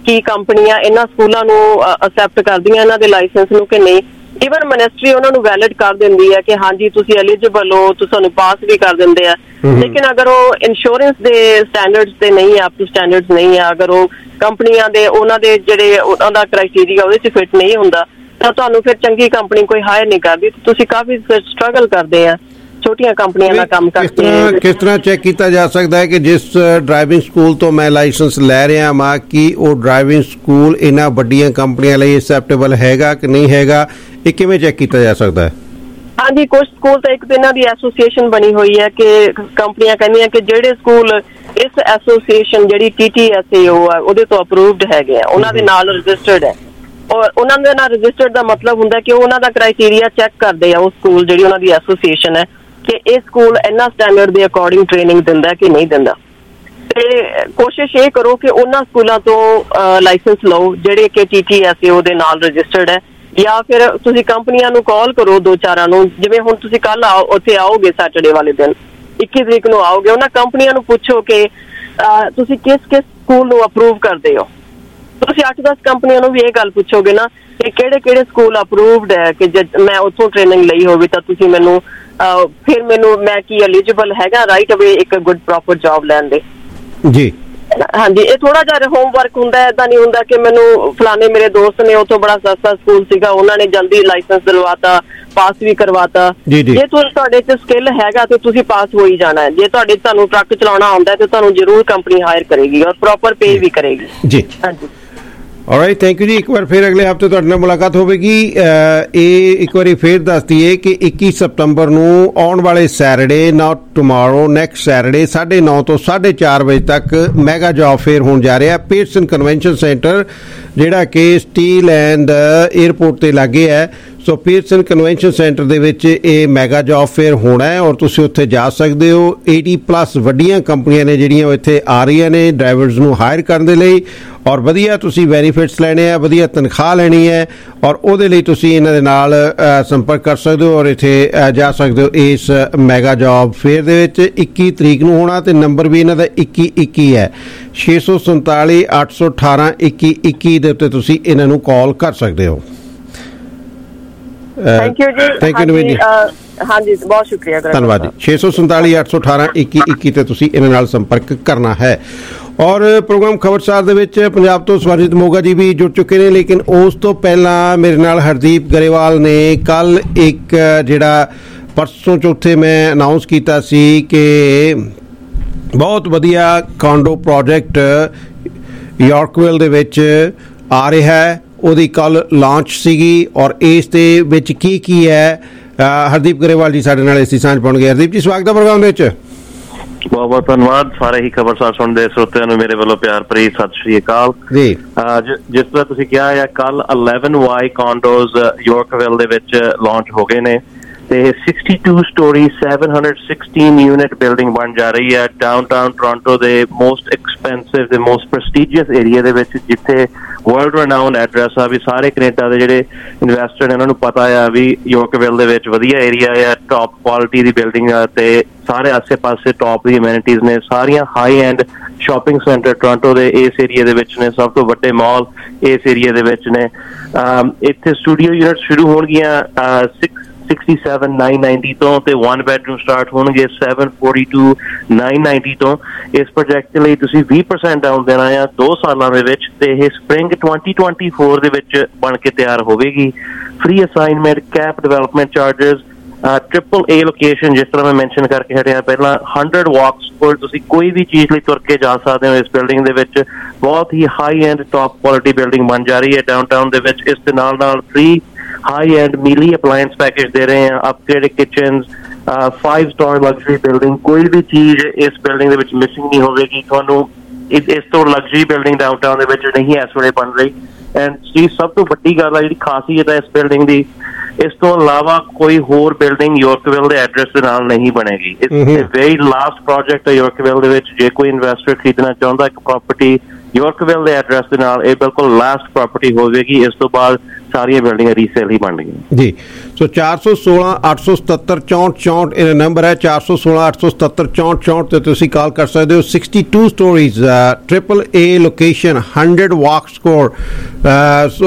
S: ਕੀ ਕੰਪਨੀਆਂ ਇਹਨਾਂ ਸਕੂਲਾਂ ਨੂੰ ਅਸੈਪਟ ਕਰਦੀਆਂ ਇਹਨਾਂ ਦੇ ਲਾਇਸੈਂਸ ਨੂੰ ਕਿ ਨਹੀਂ। ਈਵਨ ਮਿਨਿਸਟਰੀ ਉਹਨਾਂ ਨੂੰ ਵੈਲਿਡ ਕਰ ਦਿੰਦੀ ਹੈ ਕਿ ਹਾਂਜੀ ਤੁਸੀਂ ਐਲੀਜੀਬਲ ਹੋ, ਤੁਹਾਨੂੰ ਪਾਸ ਵੀ ਕਰ ਦਿੰਦੇ ਆ। ਲੇਕਿਨ ਅਗਰ ਉਹ ਇੰਸ਼ੋਰੈਂਸ ਦੇ ਸਟੈਂਡਰਡਸ ਤੇ ਨਹੀਂ ਹੈ, ਅਪ ਟੂ ਸਟੈਂਡਰਡਸ ਨਹੀਂ ਹੈ, ਅਗਰ ਉਹ ਕੰਪਨੀਆਂ ਦੇ ਉਹਨਾਂ ਦੇ ਜਿਹੜੇ ਉਹਨਾਂ ਦਾ ਕ੍ਰਾਈਟੇਰੀਆ ਉਹਦੇ 'ਚ ਫਿਟ ਨਹੀਂ ਹੁੰਦਾ ਤਾਂ ਤੁਹਾਨੂੰ ਫਿਰ ਚੰਗੀ ਕੰਪਨੀ ਕੋਈ ਹਾਇਰ ਨਹੀਂ ਕਰਦੀ। ਤੁਸੀਂ ਕਾਫੀ ਸਟਰਗਲ ਕਰਦੇ ਆ ਛੋਟੀਆਂ ਕੰਪਨੀਆਂ ਦਾ ਕੰਮ ਕਰਦੇ ਆ।
E: ਕਿਸ ਤਰ੍ਹਾਂ ਚੈੱਕ ਕੀਤਾ ਜਾ ਸਕਦਾ ਹੈ ਕਿ ਜਿਸ ਡਰਾਈਵਿੰਗ ਸਕੂਲ ਤੋਂ ਮੈਂ ਲਾਇਸੈਂਸ ਲੈ ਰਿਹਾ ਵਾਂ ਕਿ ਉਹ ਡਰਾਈਵਿੰਗ ਸਕੂਲ ਇਹਨਾਂ ਵੱਡੀਆਂ ਕੰਪਨੀਆਂ ਲਈ ਐਕਸੈਪਟੇਬਲ ਹੈਗਾ ਕਿ ਨਹੀਂ ਹੈਗਾ? ਇਹ ਕਿਵੇਂ ਚੈੱਕ ਕੀਤਾ ਜਾ ਸਕਦਾ ਹੈ?
S: ਹਾਂਜੀ, ਕੁਝ ਸਕੂਲ ਤਾਂ ਇੱਕ ਦਿਨਾਂ ਦੀ ਐਸੋਸੀਏਸ਼ਨ ਬਣੀ ਹੋਈ ਹੈ ਕਿ ਕੰਪਨੀਆਂ ਕਹਿੰਦੀਆਂ ਕਿ ਜਿਹੜੇ ਸਕੂਲ ਇਸ ਐਸੋਸੀਏਸ਼ਨ ਜਿਹੜੀ T T S A O ਆ ਉਹਦੇ ਤੋਂ ਅਪਰੂਵਡ ਹੈਗੇ ਆ, ਉਹਨਾਂ ਦੇ ਨਾਲ ਰਜਿਸਟਰਡ ਹੈ। ਔਰ ਉਹਨਾਂ ਦੇ ਨਾਲ ਰਜਿਸਟਰਡ ਦਾ ਮਤਲਬ ਹੁੰਦਾ ਕਿ ਉਹਨਾਂ ਦਾ ਕ੍ਰਾਈਟੇਰੀਆ ਚੈੱਕ ਕਰਦੇ ਆ ਉਹ ਸਕੂਲ ਜਿਹੜੀ ਉਹਨਾਂ ਦੀ ਐਸੋਸੀਏਸ਼ਨ ਹੈ ਕਿ ਇਹ ਸਕੂਲ ਇਹਨਾਂ ਸਟੈਂਡਰਡ ਦੇ ਅਕੋਰਡਿੰਗ ਟ੍ਰੇਨਿੰਗ ਦਿੰਦਾ ਕਿ ਨਹੀਂ ਦਿੰਦਾ। ਤੇ ਕੋਸ਼ਿਸ਼ ਇਹ ਕਰੋ ਕਿ ਉਹਨਾਂ ਸਕੂਲਾਂ ਤੋਂ ਲਾਇਸੈਂਸ ਲਓ ਜਿਹੜੇ ਕਿ T T S A O ਦੇ ਨਾਲ ਰਜਿਸਟਰਡ ਹੈ, ਜਾਂ ਫਿਰ ਤੁਸੀਂ ਕੰਪਨੀਆਂ ਨੂੰ ਕਾਲ ਕਰੋ ਦੋ ਚਾਰਾਂ ਨੂੰ। ਜਿਵੇਂ ਹੁਣ ਤੁਸੀਂ ਕੱਲ ਆਓ ਉੱਥੇ ਆਓਗੇ ਸੈਟਰਡੇ ਵਾਲੇ ਦਿਨ ਇੱਕੀ ਤਰੀਕ ਨੂੰ ਆਓਗੇ, ਉਹਨਾਂ ਕੰਪਨੀਆਂ ਨੂੰ ਪੁੱਛੋ ਕਿ ਤੁਸੀਂ ਕਿਸ ਕਿਸ ਸਕੂਲ ਨੂੰ ਅਪਰੂਵ ਕਰਦੇ ਹੋ। ਤੁਸੀਂ ਅੱਠ ਦਸ ਕੰਪਨੀਆਂ ਨੂੰ ਵੀ ਇਹ ਗੱਲ ਪੁੱਛੋਗੇ ਨਾ ਕਿ ਕਿਹੜੇ ਕਿਹੜੇ ਸਕੂਲ ਅਪਰੂਵਡ ਹੈ ਕਿ ਜੇ ਮੈਂ ਉੱਥੋਂ ਟ੍ਰੇਨਿੰਗ ਲਈ ਹੋਵੇ ਤਾਂ ਤੁਸੀਂ ਮੈਨੂੰ ਫਿਰ ਮੈਨੂੰ ਮੈਂ ਕੀ ਐਲੀਜੀਬਲ ਹੈਗਾ ਰਾਈਟ ਅਵੇ ਇੱਕ ਗੁੱਡ ਪ੍ਰੋਪਰ ਜੌਬ ਲੈਣ ਦੇ। ਜੀ ਹਾਂਜੀ, ਇਹ ਥੋੜਾ ਜਿਹਾ ਹੋਮਵਰਕ ਹੁੰਦਾ, ਏਦਾਂ ਨਹੀਂ ਹੁੰਦਾ ਕਿ ਮੈਨੂੰ ਫਲਾਣੇ ਮੇਰੇ ਦੋਸਤ ਨੇ ਉੱਥੋਂ ਬੜਾ ਸਸਤਾ ਸਕੂਲ ਸੀਗਾ ਉਹਨਾਂ ਨੇ ਜਲਦੀ ਲਾਇਸੈਂਸ ਦਿਲਵਾਤਾ, ਪਾਸ ਵੀ ਕਰਵਾਤਾ। ਜੇ ਤੁਹਾਡੇ ਚ ਸਕਿੱਲ ਹੈਗਾ ਤੇ ਤੁਸੀਂ ਪਾਸ ਹੋ ਹੀ ਜਾਣਾ। ਜੇ ਤੁਹਾਡੇ ਤੁਹਾਨੂੰ ਟਰੱਕ ਚਲਾਉਣਾ ਆਉਂਦਾ ਤੇ ਤੁਹਾਨੂੰ ਜ਼ਰੂਰ ਕੰਪਨੀ ਹਾਇਰ ਕਰੇਗੀ ਔਰ ਪ੍ਰੋਪਰ ਪੇ ਵੀ ਕਰੇਗੀ। ਜੀ ਹਾਂਜੀ,
E: ਆਲਰਾਈਟ, ਥੈਂਕ ਯੂ ਜੀ। ਇੱਕ ਵਾਰ ਫਿਰ ਅਗਲੇ ਹਫ਼ਤੇ ਤੁਹਾਡੇ ਨਾਲ ਮੁਲਾਕਾਤ ਹੋਵੇਗੀ। ਇਹ ਇੱਕ ਵਾਰੀ ਫਿਰ ਦੱਸ ਦਈਏ ਕਿ ਇੱਕੀ ਸਤੰਬਰ ਨੂੰ ਆਉਣ ਵਾਲੇ Saturday, not tomorrow, next Saturday ਸਾਢੇ ਨੌ ਤੋਂ ਸਾਢੇ ਚਾਰ ਵਜੇ ਤੱਕ ਮੈਗਾ ਜੌਬ ਫੇਅਰ ਹੋਣ ਜਾ ਰਿਹਾ ਪੀਟਰਸਨ ਕਨਵੈਨਸ਼ਨ ਸੈਂਟਰ, ਜਿਹੜਾ ਕਿ ਸਟੀਲ ਐਂਡ ਏਅਰਪੋਰਟ ਤੇ ਲਾਗੇ ਹੈ। ਸੋ ਪੀਟਰਸਨ ਕਨਵੈਨਸ਼ਨ ਸੈਂਟਰ ਦੇ ਵਿੱਚ ਇਹ ਮੈਗਾ ਜੌਬ ਫੇਅਰ ਹੋਣਾ ਹੈ ਔਰ ਤੁਸੀਂ ਉੱਥੇ ਜਾ ਸਕਦੇ ਹੋ। eighty ਪਲੱਸ ਵੱਡੀਆਂ ਕੰਪਨੀਆਂ ਨੇ ਜਿਹੜੀਆਂ ਉਹ ਇੱਥੇ ਆ ਰਹੀਆਂ ਨੇ ਡਰਾਈਵਰਸ ਨੂੰ ਹਾਇਰ ਕਰਨ ਦੇ ਲਈ, ਔਰ ਵਧੀਆ ਤੁਸੀਂ ਬੈਨੀਫਿਟਸ ਲੈਣੇ ਆ, ਵਧੀਆ ਤਨਖਾਹ ਲੈਣੀ ਹੈ, ਔਰ ਉਹਦੇ ਲਈ ਤੁਸੀਂ ਇਹਨਾਂ ਦੇ ਨਾਲ ਸੰਪਰਕ ਕਰ ਸਕਦੇ ਹੋ ਔਰ ਇੱਥੇ ਜਾ ਸਕਦੇ ਹੋ ਇਸ ਮੈਗਾ ਜੌਬ ਫੇਅਰ ਦੇ ਵਿੱਚ। ਇੱਕੀ ਤਰੀਕ ਨੂੰ ਹੋਣਾ ਤੇ ਨੰਬਰ ਵੀ ਇਹਨਾਂ ਦਾ ਇੱਕੀ ਇੱਕੀ ਹੈ, ਛੇ ਸੌ ਸੰਤਾਲੀ ਅੱਠ ਸੌ ਅਠਾਰਾਂ ਇੱਕੀ ਇੱਕੀ ਦੇ ਉੱਤੇ ਤੁਸੀਂ ਇਹਨਾਂ ਨੂੰ ਕਾਲ ਕਰ ਸਕਦੇ ਹੋ।
S: ਥੈਂਕ ਯੂ ਜੀ।
E: Thank you Naveen ji.
S: ਹਾਂਜੀ, ਬਹੁਤ ਸ਼ੁਕਰੀਆ,
E: ਧੰਨਵਾਦ ਜੀ। ਛੇ ਸੌ ਸੰਤਾਲੀ ਅੱਠ ਸੌ ਅਠਾਰਾਂ ਇੱਕੀ ਇੱਕੀ ਤੇ ਤੁਸੀਂ ਇਹਨਾਂ ਨਾਲ ਸੰਪਰਕ ਕਰਨਾ ਹੈ। ਔਰ ਪ੍ਰੋਗਰਾਮ ਖਬਰਸਾਰ ਦੇ ਵਿੱਚ ਪੰਜਾਬ ਤੋਂ ਸਵਰਜੀਤ ਮੋਗਾ ਜੀ ਵੀ ਜੁੜ ਚੁੱਕੇ ਨੇ, ਲੇਕਿਨ ਉਸ ਤੋਂ ਪਹਿਲਾਂ ਮੇਰੇ ਨਾਲ ਹਰਦੀਪ ਗਰੇਵਾਲ ਨੇ ਕੱਲ ਇੱਕ ਜਿਹੜਾ ਪਰਸੋਂ ਚੌਥੇ ਮੈਂ ਅਨਾਉਂਸ ਕੀਤਾ ਸੀ ਕਿ ਬਹੁਤ ਵਧੀਆ ਕਾਂਡੋ ਪ੍ਰੋਜੈਕਟ ਯਾਰਕਵਿਲ ਦੇ ਵਿੱਚ ਆ ਰਿਹਾ ਹੈ, ਉਹਦੀ ਕੱਲ ਲਾਂਚ ਸੀਗੀ ਔਰ ਇਸ ਦੇ ਵਿੱਚ ਕੀ ਕੀ ਹੈ ਹਰਦੀਪ ਗਰੇਵਾਲ ਜੀ ਸਾਡੇ ਨਾਲ ਇਸੀ ਸਾਂਝ ਪਾਉਣਗੇ। ਹਰਦੀਪ ਜੀ, ਸਵਾਗਤ ਹੈ ਪ੍ਰੋਗਰਾਮ ਦੇ ਵਿੱਚ।
Q: ਬਹੁਤ ਬਹੁਤ ਧੰਨਵਾਦ। ਸਾਰੇ ਹੀ ਖਬਰਸਾਰ ਸੁਣਦੇ ਸਰੋਤਿਆਂ ਨੂੰ ਮੇਰੇ ਵੱਲੋਂ ਪਿਆਰ ਭਰੀ ਸਤਿ ਸ਼੍ਰੀ ਅਕਾਲ ਜੀ। ਜਿਸ ਤਰ੍ਹਾਂ ਤੁਸੀਂ ਕਿਹਾ ਹੈ, ਕੱਲ eleven Y condos ਯਾਰਕਵਿਲ ਦੇ ਵਿੱਚ ਲਾਂਚ ਹੋ ਗਏ ਨੇ ਤੇ sixty-two story seven hundred sixteen unit building ਬਣ ਜਾ ਰਹੀ ਹੈ ਡਾਊਨਟਾਊਨ ਟੋਰਾਂਟੋ ਦੇ ਮੋਸਟ ਐਕਸਪੈਂਸਿਵ ਤੇ ਮੋਸਟ ਪ੍ਰੈਸਟੀਜੀਅਸ ਏਰੀਆ ਦੇ ਵਿੱਚ, ਜਿੱਥੇ ਵਰਲਡ ਰਨਾਊਂਡ ਐਡਰੈਸ ਆ ਵੀ ਸਾਰੇ ਕੈਨੇਡਾ ਦੇ ਜਿਹੜੇ ਇਨਵੈਸਟਰ ਨੇ ਉਹਨਾਂ ਨੂੰ ਪਤਾ ਆ ਵੀ ਯਾਰਕਵਿਲ ਦੇ ਵਿੱਚ ਵਧੀਆ ਏਰੀਆ ਆ, ਟੌਪ ਕੁਆਲਿਟੀ ਦੀ ਬਿਲਡਿੰਗ ਆ ਤੇ ਸਾਰੇ ਆਸੇ ਪਾਸੇ ਟੌਪ ਦੀ ਅਮੈਨਿਟੀਜ਼ ਨੇ, ਸਾਰੀਆਂ high end shopping centre Toronto ਦੇ ਇਸ ਏਰੀਆ ਦੇ ਵਿੱਚ ਨੇ, ਸਭ ਤੋਂ ਵੱਡੇ ਮਾਲ ਇਸ ਏਰੀਆ ਦੇ ਵਿੱਚ ਨੇ। ਇੱਥੇ ਸਟੂਡੀਓ ਯੂਨਿਟ ਸ਼ੁਰੂ ਹੋਣਗੀਆਂ sixty-seven nine ninety ਤੋਂ ਤੇ one bedroom start ਹੋਣਗੇ seven forty-two nine ninety ਤੋਂ। ਇਸ ਪ੍ਰੋਜੈਕਟ ਲਈ ਤੁਸੀਂ ਵੀਹ percent ਡਾਊਨ ਦੇਣਾ ਆ ਦੋ ਸਾਲਾਂ ਦੇ ਵਿੱਚ ਤੇ ਇਹ ਸਪ੍ਰਿੰਗ twenty twenty-four ਦੇ ਵਿੱਚ ਬਣ ਕੇ ਤਿਆਰ ਹੋਵੇਗੀ। Free assignment, cap development charges, triple A location ਜਿਸ ਤਰ੍ਹਾਂ ਮੈਂ ਮੈਂਸ਼ਨ ਕਰਕੇ ਹਟਿਆ ਪਹਿਲਾਂ, hundred walks ਕੋਲ ਤੁਸੀਂ ਕੋਈ ਵੀ ਚੀਜ਼ ਲਈ ਤੁਰ ਕੇ ਜਾ ਸਕਦੇ ਹੋ ਇਸ ਬਿਲਡਿੰਗ ਦੇ ਵਿੱਚ। ਬਹੁਤ ਹੀ high end top quality building ਬਣ ਜਾ ਰਹੀ ਹੈ ਡਾਊਨਟਾਊਨ ਦੇ ਵਿੱਚ। ਇਸ ਦੇ ਨਾਲ ਨਾਲ free high end Miele appliance package ਦੇ ਰਹੇ ਹਾਂ, upgraded kitchens, five star luxury building, ਕੋਈ ਵੀ ਚੀਜ਼ ਇਸ ਬਿਲਡਿੰਗ ਦੇ ਵਿੱਚ ਮਿਸਿੰਗ ਨਹੀਂ ਹੋਵੇਗੀ ਤੁਹਾਨੂੰ। ਇਸ ਤੋਂ ਲਗਜ਼ਰੀ ਬਿਲਡਿੰਗ ਡਾਊਨਟਾਊਨ ਦੇ ਵਿੱਚ ਨਹੀਂ ਇਸ ਵੇਲੇ ਬਣ ਰਹੀ। ਐਂਡ ਜੀ ਸਭ ਤੋਂ ਵੱਡੀ ਗੱਲ ਆ ਜਿਹੜੀ ਖਾਸੀਅਤ ਹੈ ਇਸ ਬਿਲਡਿੰਗ ਦੀ, ਇਸ ਤੋਂ ਇਲਾਵਾ ਕੋਈ ਹੋਰ ਬਿਲਡਿੰਗ ਯਾਰਕਵਿਲ ਦੇ ਐਡਰੈਸ ਦੇ ਨਾਲ ਨਹੀਂ ਬਣੇਗੀ। ਇਸ ਵੈਰੀ ਲਾਸਟ ਪ੍ਰੋਜੈਕਟ ਹੈ ਯਾਰਕਵਿਲ ਦੇ ਵਿੱਚ। ਜੇ ਕੋਈ ਇਨਵੈਸਟਰ ਖਰੀਦਣਾ ਚਾਹੁੰਦਾ ਇੱਕ ਪ੍ਰੋਪਰਟੀ ਯਾਰਕਵਿਲ ਦੇ ਐਡਰੈਸ ਦੇ ਨਾਲ, ਇਹ ਬਿਲਕੁਲ ਲਾਸਟ ਪ੍ਰੋਪਰਟੀ ਹੋਵੇਗੀ। ਇਸ ਤੋਂ ਬਾਅਦ
T: ਸਾਰੀਆਂ ਬਿਲਡਿੰਗਾਂ ਰੀਸੇਲ ਹੀ ਬਣ ਗਈਆਂ
E: ਜੀ। ਸੋ ਚਾਰ ਸੌ ਸੋਲਾਂ ਅੱਠ ਸੌ ਸਤੱਤਰ ਚੌਂਹਠ ਚੌਂਹਠ ਇਹ ਨੰਬਰ ਹੈ, ਚਾਰ ਸੌ ਸੋਲਾਂ ਅੱਠ ਸੌ ਸਤੱਤਰ ਚੌਂਹਠ ਚੌਂਹਠ ਤੇ ਤੁਸੀਂ ਕਾਲ ਕਰ ਸਕਦੇ ਹੋ। Sixty two stories triple A location, hundred walk score. So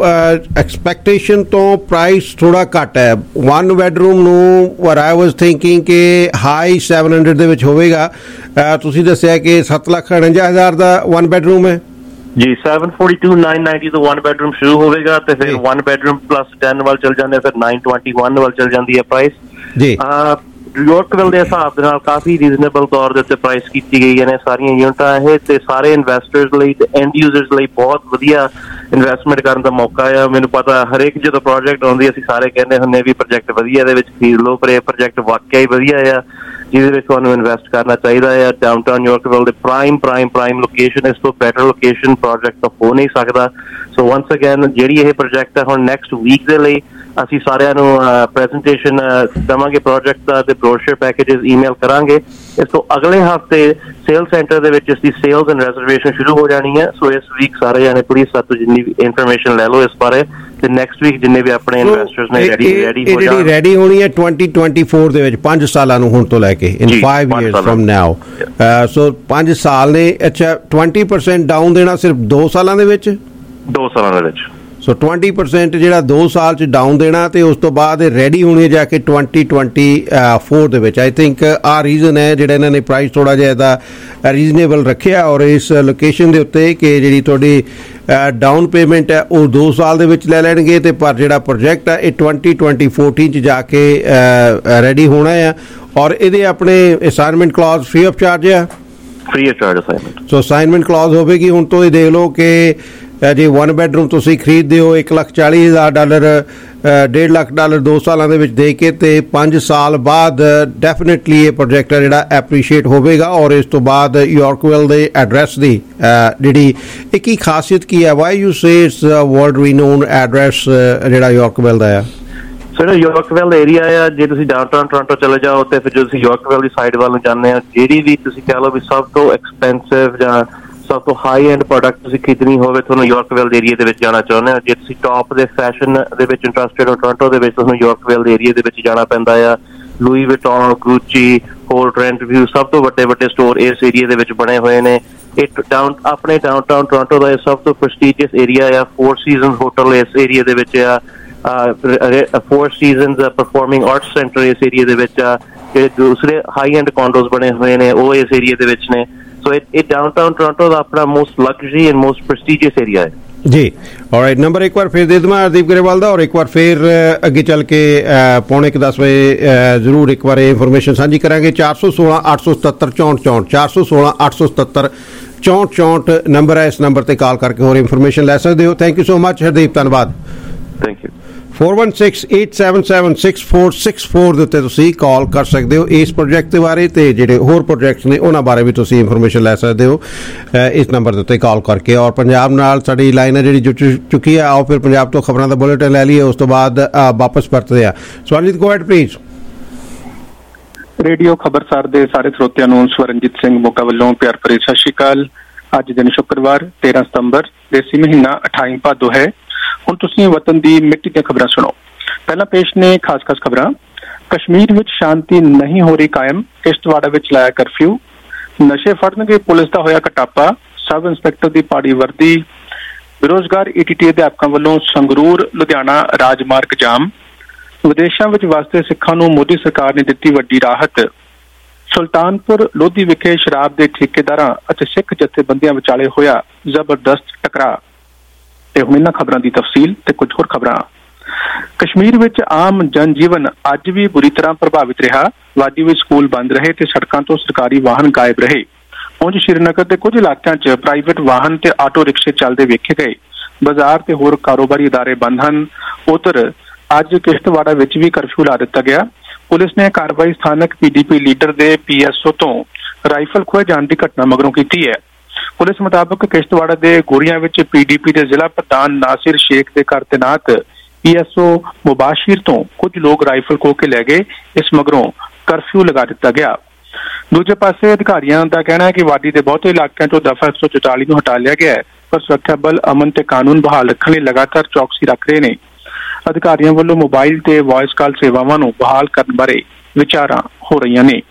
E: expectation ਤੋਂ ਪ੍ਰਾਈਸ ਥੋੜਾ ਘੱਟ ਹੈ। ਵਨ ਬੈਡਰੂਮ ਨੂੰ ਵਟ ਆਈ ਵਾਜ਼ ਥਿੰਕਿੰਗ ਕਿ ਹਾਈ ਸੈਵਨ ਹੰਡਰਡ ਦੇ ਵਿੱਚ ਹੋਵੇਗਾ। ਤੁਸੀਂ ਦੱਸਿਆ ਕਿ ਸੱਤ ਲੱਖ ਉਣੰਜਾ ਹਜ਼ਾਰ ਦਾ ਵਨ ਬੈਡਰੂਮ ਹੈ
T: ਜੀ। Seven forty two nine ninety ਤੋਂ ਵਨ ਬੈਡਰੂਮ ਸ਼ੁਰੂ ਹੋਵੇਗਾ ਤੇ ਫਿਰ ਵਨ ਬੈਡਰੂਮ ਪਲੱਸ ਟੈਨ ਵੱਲ ਚਲ ਜਾਂਦੇ, ਫਿਰ ਨਾਈਨ ਟਵੈਂਟੀ ਵਨ ਵੱਲ ਚਲ ਜਾਂਦੀ ਹੈ ਪ੍ਰਾਈਸ ਜੀ। ਯੋਰਕਵਿਲ ਦੇ ਹਿਸਾਬ ਦੇ ਨਾਲ ਕਾਫੀ ਰੀਜ਼ਨੇਬਲ ਤੌਰ ਦੇ ਉੱਤੇ ਪ੍ਰਾਈਸ ਕੀਤੀ ਗਈ ਨੇ ਸਾਰੀਆਂ ਯੂਨਿਟਾਂ ਇਹ, ਤੇ ਸਾਰੇ ਇਨਵੈਸਟਰਸ ਲਈ ਤੇ ਐਂਡ ਯੂਜ਼ਰਸ ਲਈ ਬਹੁਤ ਵਧੀਆ ਇਨਵੈਸਟਮੈਂਟ ਕਰਨ ਦਾ ਮੌਕਾ ਆ। ਮੈਨੂੰ ਪਤਾ ਹਰੇਕ ਜਦੋਂ ਪ੍ਰੋਜੈਕਟ ਆਉਂਦੀ ਅਸੀਂ ਸਾਰੇ ਕਹਿੰਦੇ ਹੁੰਦੇ ਵੀ ਪ੍ਰੋਜੈਕਟ ਵਧੀਆ ਦੇ ਵਿੱਚ ਖਰੀਦ ਲਓ, ਪਰ ਇਹ ਪ੍ਰੋਜੈਕਟ ਵਾਕਿਆ ਹੀ ਵਧੀਆ ਆ ਜਿਹਦੇ ਵਿੱਚ ਤੁਹਾਨੂੰ ਇਨਵੈਸਟ ਕਰਨਾ ਚਾਹੀਦਾ ਆ। ਡਾਊਨਟਾਊਨ ਯੋਰਕਵਿਲ ਦੇ ਪ੍ਰਾਈਮ ਪ੍ਰਾਈਮ ਪ੍ਰਾਈਮ ਲੋਕੇਸ਼ਨ, ਇਸ ਤੋਂ ਬੈਟਰ ਲੋਕੇਸ਼ਨ ਪ੍ਰੋਜੈਕਟ ਤਾਂ ਹੋ ਨਹੀਂ ਸਕਦਾ। ਸੋ ਵੰਸ ਅਗੇਨ ਜਿਹੜੀ ਇਹ ਪ੍ਰੋਜੈਕਟ ਹੈ ਹੁਣ ਨੈਕਸਟ ਵੀਕ ਦੇ ਲਈ ਅਸੀਂ ਸਾਰਿਆਂ ਨੂੰ ਪ੍ਰੈਜੈਂਟੇਸ਼ਨ ਦੇਵਾਂਗੇ ਪ੍ਰੋਜੈਕਟ ਦਾ ਤੇ ਬਰੋਸ਼ਰ ਪੈਕੇਜਸ ਈਮੇਲ ਕਰਾਂਗੇ। ਇਸ ਤੋਂ ਅਗਲੇ ਹਫ਼ਤੇ ਸੇਲ ਸੈਂਟਰ ਦੇ ਵਿੱਚ ਇਸ ਦੀ ਸੇਲਸ ਐਂਡ ਰੈਜ਼ਰਵੇਸ਼ਨ ਸ਼ੁਰੂ ਹੋ ਜਾਣੀ ਹੈ। ਸੋ ਇਸ ਵੀਕ ਸਾਰੇ ਜਾਣੇ ਪਲੀਜ਼ ਸਾਤੋਂ ਜਿੰਨੀ ਵੀ ਇਨਫੋਰਮੇਸ਼ਨ ਲੈ ਲਓ ਇਸ ਬਾਰੇ, ਤੇ ਨੈਕਸਟ ਵੀਕ ਜਿੰਨੇ ਵੀ ਆਪਣੇ ਇਨਵੈਸਟਰਸ ਨੇ ਰੈਡੀ ਰੈਡੀ ਹੋ ਜਾਣ।
E: ਰੈਡੀ ਹੋਣੀ ਹੈ ਟਵੈਂਟੀ ਟਵੈਂਟੀ ਫੋਰ ਦੇ ਵਿੱਚ, ਪੰਜ ਸਾਲਾਂ ਨੂੰ ਹੁਣ ਤੋਂ ਲੈ ਕੇ in five years from now. So ਪੰਜ ਸਾਲ ਨੇ। ਅੱਛਾ, ਟਵੈਂਟੀ ਪਰਸੈਂਟ ਡਾਊਨ ਦੇਣਾ ਸਿਰਫ ਦੋ ਸਾਲਾਂ ਦੇ ਵਿੱਚ?
T: ਦੋ ਸਾਲਾਂ ਦੇ ਵਿੱਚ।
E: ਸੋ ਟਵੈਂਟੀ ਪਰਸੈਂਟ ਜਿਹੜਾ ਦੋ ਸਾਲ 'ਚ ਡਾਊਨ ਦੇਣਾ ਤੇ ਉਸ ਤੋਂ ਬਾਅਦ ਰੈਡੀ ਹੋਣੀ ਹੈ ਜਾ ਕੇ ਟਵੈਂਟੀ ਟਵੈਂਟੀ ਫੋਰ ਦੇ ਵਿੱਚ। ਆਈ ਥਿੰਕ ਆਹ ਰੀਜ਼ਨ ਹੈ ਜਿਹੜਾ ਇਹਨਾਂ ਨੇ ਪ੍ਰਾਈਸ ਥੋੜ੍ਹਾ ਜਿਹਾ ਇਹਦਾ ਰੀਜ਼ਨੇਬਲ ਰੱਖਿਆ ਔਰ ਇਸ ਲੋਕੇਸ਼ਨ ਦੇ ਉੱਤੇ ਕਿ ਜਿਹੜੀ ਤੁਹਾਡੀ ਡਾਊਨ ਪੇਮੈਂਟ ਹੈ ਉਹ ਦੋ ਸਾਲ ਦੇ ਵਿੱਚ ਲੈ ਲੈਣਗੇ ਤੇ ਪਰ ਜਿਹੜਾ ਪ੍ਰੋਜੈਕਟ ਹੈ ਇਹ ਟਵੈਂਟੀ ਟਵੈਂਟੀ ਫੋਰਟੀਨ 'ਚ ਜਾ ਕੇ ਰੈਡੀ ਹੋਣਾ ਆ। ਔਰ ਇਹਦੇ ਆਪਣੇ assignment clause free of charge ਆ?
T: Free of charge assignment.
E: So assignment clause ਹੋਵੇਗੀ ਹੁਣ ਤੋਂ। ਇਹ ਦੇਖ ਲਓ ਕਿ ਜੇ ਵਨ ਬੈਡਰੂਮ ਤੁਸੀਂ ਖਰੀਦਦੇ ਹੋ ਇੱਕ ਲੱਖ ਚਾਲੀ ਹਜ਼ਾਰ ਡਾਲਰ ਡੇਢ ਲੱਖ ਡਾਲਰ ਦੋ ਸਾਲਾਂ ਦੇ ਵਿੱਚ ਦੇ ਕੇ, ਤੇ ਪੰਜ ਸਾਲ ਬਾਅਦ ਡੈਫੀਨੇਟਲੀ ਇਹ ਪ੍ਰੋਜੈਕਟ ਜਿਹੜਾ ਐਪਰੀਸ਼ੀਏਟ ਹੋਵੇਗਾ। ਔਰ ਇਸ ਤੋਂ ਬਾਅਦ ਯੋਰਕਵਿਲ ਦੇ ਐਡਰੈਸ ਦੀ ਜਿਹੜੀ ਇੱਕ ਹੀ ਖਾਸੀਅਤ ਕੀ ਹੈ, why you say it's world renowned address ਜਿਹੜਾ ਯੋਰਕਵਿਲ ਦਾ ਆ?
T: ਸਰ ਯੋਰਕਵਿਲ ਏਰੀਆ ਆ, ਜੇ ਤੁਸੀਂ ਡਾਊਨਟਾਊਨ ਟੋਰਾਂਟੋ ਚਲੇ ਜਾਓ ਤੇ ਫਿਰ ਜਦੋਂ ਤੁਸੀਂ ਯੋਰਕਵਿਲ ਦੀ ਸਾਈਡ ਵੱਲ ਨੂੰ ਜਾਂਦੇ ਆ, ਜਿਹੜੀ ਵੀ ਤੁਸੀਂ ਕਹਿ ਲਓ ਵੀ ਸਭ ਤੋਂ ਐਕਸਪੈਂਸਿਵ ਜਾਂ ਸਭ ਤੋਂ ਹਾਈ ਐਂਡ ਪ੍ਰੋਡਕਟ ਤੁਸੀਂ ਖਰੀਦਣੀ ਹੋਵੇ ਤੁਹਾਨੂੰ ਯੋਰਕਵਿਲ ਦੇ ਏਰੀਆ ਦੇ ਵਿੱਚ ਜਾਣਾ ਚਾਹੁੰਦੇ ਹੋ। ਜੇ ਤੁਸੀਂ ਟੌਪ ਦੇ ਫੈਸ਼ਨ ਦੇ ਵਿੱਚ ਇੰਟਰਸਟਿਡ ਹੋ ਟੋਰਾਂਟੋ ਦੇ ਵਿੱਚ, ਤੁਹਾਨੂੰ ਯੋਰਕਵਿਲ ਦੇ ਏਰੀਆ ਦੇ ਵਿੱਚ ਜਾਣਾ ਪੈਂਦਾ ਆ। ਲੂਈ ਵਿਟੌਨ, ਗੁੱਚੀ, ਹੋਰ ਟ੍ਰੈਂਟ ਵਿਊ ਸਭ ਤੋਂ ਵੱਡੇ ਵੱਡੇ ਸਟੋਰ ਇਸ ਏਰੀਆ ਦੇ ਵਿੱਚ ਬਣੇ ਹੋਏ ਨੇ। ਇਹ ਡਾਊਨ ਆਪਣੇ ਡਾਊਨਟਾਊਨ ਟੋਰਾਂਟੋ ਦਾ ਇਹ ਸਭ ਤੋਂ ਪ੍ਰੈਸਟੀਜੀਅਸ ਏਰੀਆ ਆ। ਫੋਰ ਸੀਜ਼ਨਸ ਹੋਟਲ ਇਸ ਏਰੀਆ ਦੇ ਵਿੱਚ ਆ। Four Seasons performing arts centre ਇਸ ਏਰੀਆ ਦੇ ਵਿੱਚ ਆ। ਜਿਹੜੇ ਦੂਸਰੇ ਹਾਈ ਐਂਡ ਕੌਂਡੋਜ਼ ਬਣੇ ਹੋਏ ਨੇ ਉਹ ਇਸ ਏਰੀਆ ਦੇ ਵਿੱਚ ਨੇ। ਸੋ ਇਹ ਡਾਊਨਟਾਊਨ ਟੋਰਾਂਟੋ ਦਾ ਆਪਣਾ most luxury and most prestigious area ਹੈ ਜੀ। ਆਲਰਾਈਟ, ਨੰਬਰ ਇੱਕ ਵਾਰ ਫਿਰ ਦੇ ਦੇਵਾਂ ਹਰਦੀਪ ਗਰੇਵਾਲ ਦਾ, ਔਰ ਇੱਕ ਵਾਰ ਫਿਰ ਅੱਗੇ ਚੱਲ ਕੇ ਪੌਣੇ ਕੁ ਦਸ ਵਜੇ ਜ਼ਰੂਰ ਇੱਕ ਵਾਰ ਇਹ ਇਨਫੋਰਮੇਸ਼ਨ ਸਾਂਝੀ ਕਰਾਂਗੇ। ਚਾਰ ਸੌ ਸੋਲਾਂ ਅੱਠ ਸੌ ਸਤੱਤਰ ਚੌਂਹਠ ਚੌਂਹਠ ਚਾਰ ਸੌ ਸੋਲਾਂ ਅੱਠ ਸੌ ਸਤੱਤਰ ਚੌਂਹਠ ਚੌਂਹਠ ਨੰਬਰ ਹੈ। ਇਸ ਨੰਬਰ ਤੇ ਕਾਲ ਕਰਕੇ ਹੋਰ ਇਨਫੋਰਮੇਸ਼ਨ ਲੈ ਸਕਦੇ ਹੋ। Thank you so much Hardeep, ਧੰਨਵਾਦ। Thank you.
E: Four one six eight seven seven six four six four ਦੇ ਉੱਤੇ ਤੁਸੀਂ ਕਾਲ ਕਰ ਸਕਦੇ ਹੋ ਇਸ ਪ੍ਰੋਜੈਕਟ ਦੇ ਬਾਰੇ, ਤੇ ਜਿਹੜੇ ਹੋਰ ਪ੍ਰੋਜੈਕਟਸ ਨੇ ਉਹਨਾਂ ਬਾਰੇ ਵੀ ਤੁਸੀਂ ਇਨਫੋਰਮੇਸ਼ਨ ਲੈ ਸਕਦੇ ਹੋ ਇਸ ਨੰਬਰ ਦੇ ਉੱਤੇ ਕਾਲ ਕਰਕੇ। ਔਰ ਪੰਜਾਬ ਨਾਲ ਸਾਡੀ ਲਾਈਨ ਹੈ ਜਿਹੜੀ ਜੁੜ ਚੁੱਕੀ ਹੈ। ਆਓ ਫਿਰ ਪੰਜਾਬ ਤੋਂ ਖਬਰਾਂ ਦਾ ਬੁਲੇਟਿਨ ਲੈ ਲਈਏ, ਉਸ ਤੋਂ ਬਾਅਦ ਵਾਪਸ ਪਰਤਦੇ ਆ। ਸਵਾਲਜੀਤ go ahead please.
U: Radio Khabarsar ਦੇ ਸਾਰੇ ਸਰੋਤਿਆਂ ਨੂੰ ਸਵਰਨਜੀਤ ਸਿੰਘ ਮੋਗਾ ਵੱਲੋਂ ਪਿਆਰ ਭਰੀ ਸਤਿ ਸ਼੍ਰੀ ਅਕਾਲ। ਅੱਜ ਦਿਨ ਸ਼ੁੱਕਰਵਾਰ ਤੇਰਾਂ ਸਤੰਬਰ, ਦੇਸੀ ਮਹੀਨਾ ਅਠਾਈ ਭਾਦੋ ਹੈ। ਹੁਣ ਤੁਸੀਂ ਵਤਨ ਦੀ ਮਿੱਟੀ ਦੀਆਂ ਖਬਰਾਂ ਸੁਣੋ। ਪਹਿਲਾਂ ਪੇਸ਼ ਨੇ ਖਾਸ ਖਾਸ ਖਬਰਾਂ। ਕਸ਼ਮੀਰ ਵਿੱਚ ਸ਼ਾਂਤੀ ਨਹੀਂ ਹੋ ਰਹੀ ਕਾਇਮ, ਕਿਸ਼ਤਵਾੜਾ ਵਿੱਚ ਲਾਇਆ ਕਰਫਿਊ। ਨਸ਼ੇ ਫੜਨਗੇ ਪੁਲਿਸ ਦਾ ਹੋਇਆ ਕਟਾਪਾ, ਸਬ ਇੰਸਪੈਕਟਰ ਦੀ ਪਾੜੀ ਵਰਦੀ। ਬੇਰੁਜ਼ਗਾਰ ਈ ਟੀ ਟੀ ਅਧਿਆਪਕਾਂ ਵੱਲੋਂ ਸੰਗਰੂਰ ਲੁਧਿਆਣਾ ਰਾਜਮਾਰਗ ਜਾਮ। ਵਿਦੇਸ਼ਾਂ ਵਿੱਚ ਵਸਦੇ ਸਿੱਖਾਂ ਨੂੰ ਮੋਦੀ ਸਰਕਾਰ ਨੇ ਦਿੱਤੀ ਵੱਡੀ ਰਾਹਤ। ਸੁਲਤਾਨਪੁਰ ਲੋਧੀ ਵਿਖੇ ਸ਼ਰਾਬ ਦੇ ਠੇਕੇਦਾਰਾਂ ਅਤੇ ਸਿੱਖ ਜਥੇਬੰਦੀਆਂ ਵਿਚਾਲੇ ਹੋਇਆ ਜ਼ਬਰਦਸਤ ਟਕਰਾਅ। ਤੇ ਹੁਣ ਇਹਨਾਂ ਖਬਰਾਂ ਦੀ ਤਫਸੀਲ ਤੇ ਕੁਝ ਹੋਰ ਖਬਰਾਂ। ਕਸ਼ਮੀਰ ਵਿੱਚ ਆਮ ਜਨ ਜੀਵਨ ਅੱਜ ਵੀ ਬੁਰੀ ਤਰ੍ਹਾਂ ਪ੍ਰਭਾਵਿਤ ਰਿਹਾ। ਵਾਦੀ ਵਿੱਚ ਸਕੂਲ ਬੰਦ ਰਹੇ ਤੇ ਸੜਕਾਂ ਤੋਂ ਸਰਕਾਰੀ ਵਾਹਨ ਗਾਇਬ ਰਹੇ। ਉਂਝ ਸ਼੍ਰੀਨਗਰ ਦੇ ਕੁਝ ਇਲਾਕਿਆਂ 'ਚ ਪ੍ਰਾਈਵੇਟ ਵਾਹਨ ਤੇ ਆਟੋ ਰਿਕਸ਼ੇ ਚੱਲਦੇ ਵੇਖੇ ਗਏ। ਬਾਜ਼ਾਰ ਤੇ ਹੋਰ ਕਾਰੋਬਾਰੀ ਅਦਾਰੇ ਬੰਦ ਹਨ। ਉਧਰ ਅੱਜ ਕਿਸ਼ਤਵਾੜਾ ਵਿੱਚ ਵੀ ਕਰਫਿਊ ਲਾ ਦਿੱਤਾ ਗਿਆ। ਪੁਲਿਸ ਨੇ ਕਾਰਵਾਈ ਸਥਾਨਕ ਪੀ ਡੀ ਪੀ ਲੀਡਰ ਦੇ ਪੀ ਐਸ ਓ ਤੋਂ ਰਾਈਫਲ ਖੋਹੇ ਜਾਣ ਦੀ ਘਟਨਾ ਮਗਰੋਂ ਕੀਤੀ ਹੈ। ਪੁਲਿਸ ਮੁਤਾਬਕ ਕਿਸ਼ਤਵਾੜਾ ਦੇ ਗੋਰੀਆਂ ਵਿੱਚ ਪੀ ਡੀ ਪੀ ਦੇ ਜ਼ਿਲ੍ਹਾ ਪ੍ਰਧਾਨ ਨਾਸਿਰ ਸ਼ੇਖ ਦੇ ਘਰ ਤੈਨਾਤ ਪੀ ਐਸ ਓ ਮੁਬਾਸ਼ਿਰ ਤੋਂ ਕੁਝ ਲੋਕ ਰਾਈਫਲ ਖੋਹ ਕੇ ਲੈ ਗਏ। ਇਸ ਮਗਰੋਂ ਕਰਫਿਊ ਲਗਾ ਦਿੱਤਾ ਗਿਆ। ਦੂਜੇ ਪਾਸੇ ਅਧਿਕਾਰੀਆਂ ਦਾ ਕਹਿਣਾ ਹੈ ਕਿ ਵਾਦੀ ਦੇ ਬਹੁਤੇ ਇਲਾਕਿਆਂ ਤੋਂ ਦਫਾ ਇੱਕ ਸੌ ਚੁਤਾਲੀ ਨੂੰ ਹਟਾ ਲਿਆ ਗਿਆ ਹੈ ਪਰ ਸੁਰੱਖਿਆ ਬਲ ਅਮਨ ਤੇ ਕਾਨੂੰਨ ਬਹਾਲ ਰੱਖਣ ਲਈ ਲਗਾਤਾਰ ਚੌਕਸੀ ਰੱਖ ਰਹੇ ਨੇ। ਅਧਿਕਾਰੀਆਂ ਵੱਲੋਂ ਮੋਬਾਈਲ ਤੇ ਵਾਇਸ ਕਾਲ ਸੇਵਾਵਾਂ ਨੂੰ ਬਹਾਲ ਕਰਨ ਬਾਰੇ ਵਿਚਾਰਾਂ ਹੋ ਰਹੀਆਂ ਨੇ।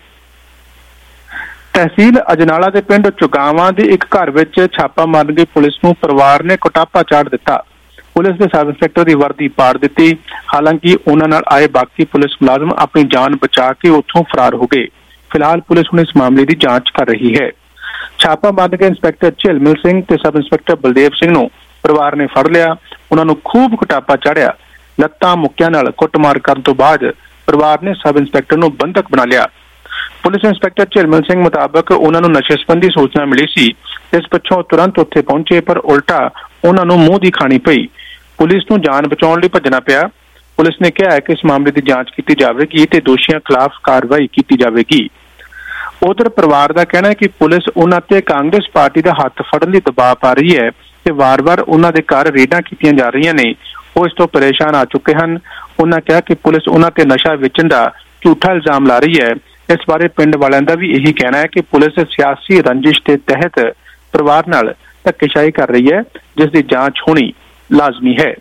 U: ਤਹਿਸੀਲ ਅਜਨਾਲਾ ਦੇ ਪਿੰਡ ਚੁਗਾਵਾਂ ਦੇ ਇੱਕ ਘਰ ਵਿੱਚ ਛਾਪਾ ਮਾਰਨ ਗਈ ਪੁਲਿਸ ਨੂੰ ਪਰਿਵਾਰ ਨੇ ਕੁਟਾਪਾ ਚਾੜ ਦਿੱਤਾ। ਪੁਲਿਸ ਦੇ ਸਬ ਇੰਸਪੈਕਟਰ ਦੀ ਵਰਦੀ ਪਾੜ ਦਿੱਤੀ। ਹਾਲਾਂਕਿ ਉਹਨਾਂ ਨਾਲ ਆਏ ਬਾਕੀ ਪੁਲਿਸ ਮੁਲਾਜ਼ਮ ਆਪਣੀ ਜਾਨ ਬਚਾ ਕੇ ਉੱਥੋਂ ਫਰਾਰ ਹੋ ਗਏ। ਫਿਲਹਾਲ ਪੁਲਿਸ ਹੁਣ ਇਸ ਮਾਮਲੇ ਦੀ ਜਾਂਚ ਕਰ ਰਹੀ ਹੈ। ਛਾਪਾ ਮਾਰਨ ਗਏ ਇੰਸਪੈਕਟਰ ਝਿਲਮਿਲ ਸਿੰਘ ਤੇ ਸਬ ਇੰਸਪੈਕਟਰ ਬਲਦੇਵ ਸਿੰਘ ਨੂੰ ਪਰਿਵਾਰ ਨੇ ਫੜ ਲਿਆ। ਉਹਨਾਂ ਨੂੰ ਖੂਬ ਕੁਟਾਪਾ ਚਾੜਿਆ। ਲੱਤਾਂ ਮੁੱਕਿਆਂ ਨਾਲ ਕੁੱਟਮਾਰ ਕਰਨ ਤੋਂ ਬਾਅਦ ਪਰਿਵਾਰ ਨੇ ਸਬ ਇੰਸਪੈਕਟਰ ਨੂੰ ਬੰਧਕ ਬਣਾ ਲਿਆ। ਪੁਲਿਸ ਇੰਸਪੈਕਟਰ ਝਿਲਮਿਲ ਸਿੰਘ ਮੁਤਾਬਕ ਉਹਨਾਂ ਨੂੰ ਨਸ਼ੇ ਸੰਬੰਧੀ ਸੂਚਨਾ ਮਿਲੀ ਸੀ। ਇਸ ਪਿੱਛੋਂ ਤੁਰੰਤ ਉੱਥੇ ਪਹੁੰਚੇ ਪਰ ਉਲਟਾ ਉਹਨਾਂ ਨੂੰ ਮੂੰਹ ਦੀ ਖਾਣੀ ਪਈ। ਪੁਲਿਸ ਨੂੰ ਜਾਨ ਬਚਾਉਣ ਲਈ ਭੱਜਣਾ ਪਿਆ। ਪੁਲਿਸ ਨੇ ਕਿਹਾ ਹੈ ਕਿ ਇਸ ਮਾਮਲੇ ਦੀ ਜਾਂਚ ਕੀਤੀ ਜਾਵੇਗੀ ਤੇ ਦੋਸ਼ੀਆਂ ਖਿਲਾਫ ਕਾਰਵਾਈ ਕੀਤੀ ਜਾਵੇਗੀ। ਉਧਰ ਪਰਿਵਾਰ ਦਾ ਕਹਿਣਾ ਹੈ ਕਿ ਪੁਲਿਸ ਉਹਨਾਂ ਤੇ ਕਾਂਗਰਸ ਪਾਰਟੀ ਦਾ ਹੱਥ ਫੜਨ ਲਈ ਦਬਾਅ ਪਾ ਰਹੀ ਹੈ ਤੇ ਵਾਰ-ਵਾਰ ਉਹਨਾਂ ਦੇ ਘਰ ਰੇਡਾਂ ਕੀਤੀਆਂ ਜਾ ਰਹੀਆਂ ਨੇ। ਉਹ ਇਸ ਤੋਂ ਪਰੇਸ਼ਾਨ ਆ ਚੁੱਕੇ ਹਨ। ਉਹਨਾਂ ਕਿਹਾ ਕਿ ਪੁਲਿਸ ਉਹਨਾਂ ਤੇ ਨਸ਼ਾ ਵੇਚਣ ਦਾ ਝੂਠਾ ਇਲਜ਼ਾਮ ਲਾ ਰਹੀ ਹੈ। ਇਸ ਬਾਰੇ ਪਿੰਡ ਵਾਲਿਆਂ ਦਾ ਵੀ ਇਹੀ ਕਹਿਣਾ ਹੈ ਕਿ ਪੁਲਿਸ ਸਿਆਸੀ ਰੰਜਿਸ਼ ਦੇ ਤਹਿਤ ਪਰਿਵਾਰ ਨਾਲ ਧੱਕੇਸ਼ਾਹੀ ਕਰ ਰਹੀ ਹੈ, ਜਿਸ ਦੀ ਜਾਂਚ ਹੋਣੀ ਲਾਜ਼ਮੀ ਹੈ।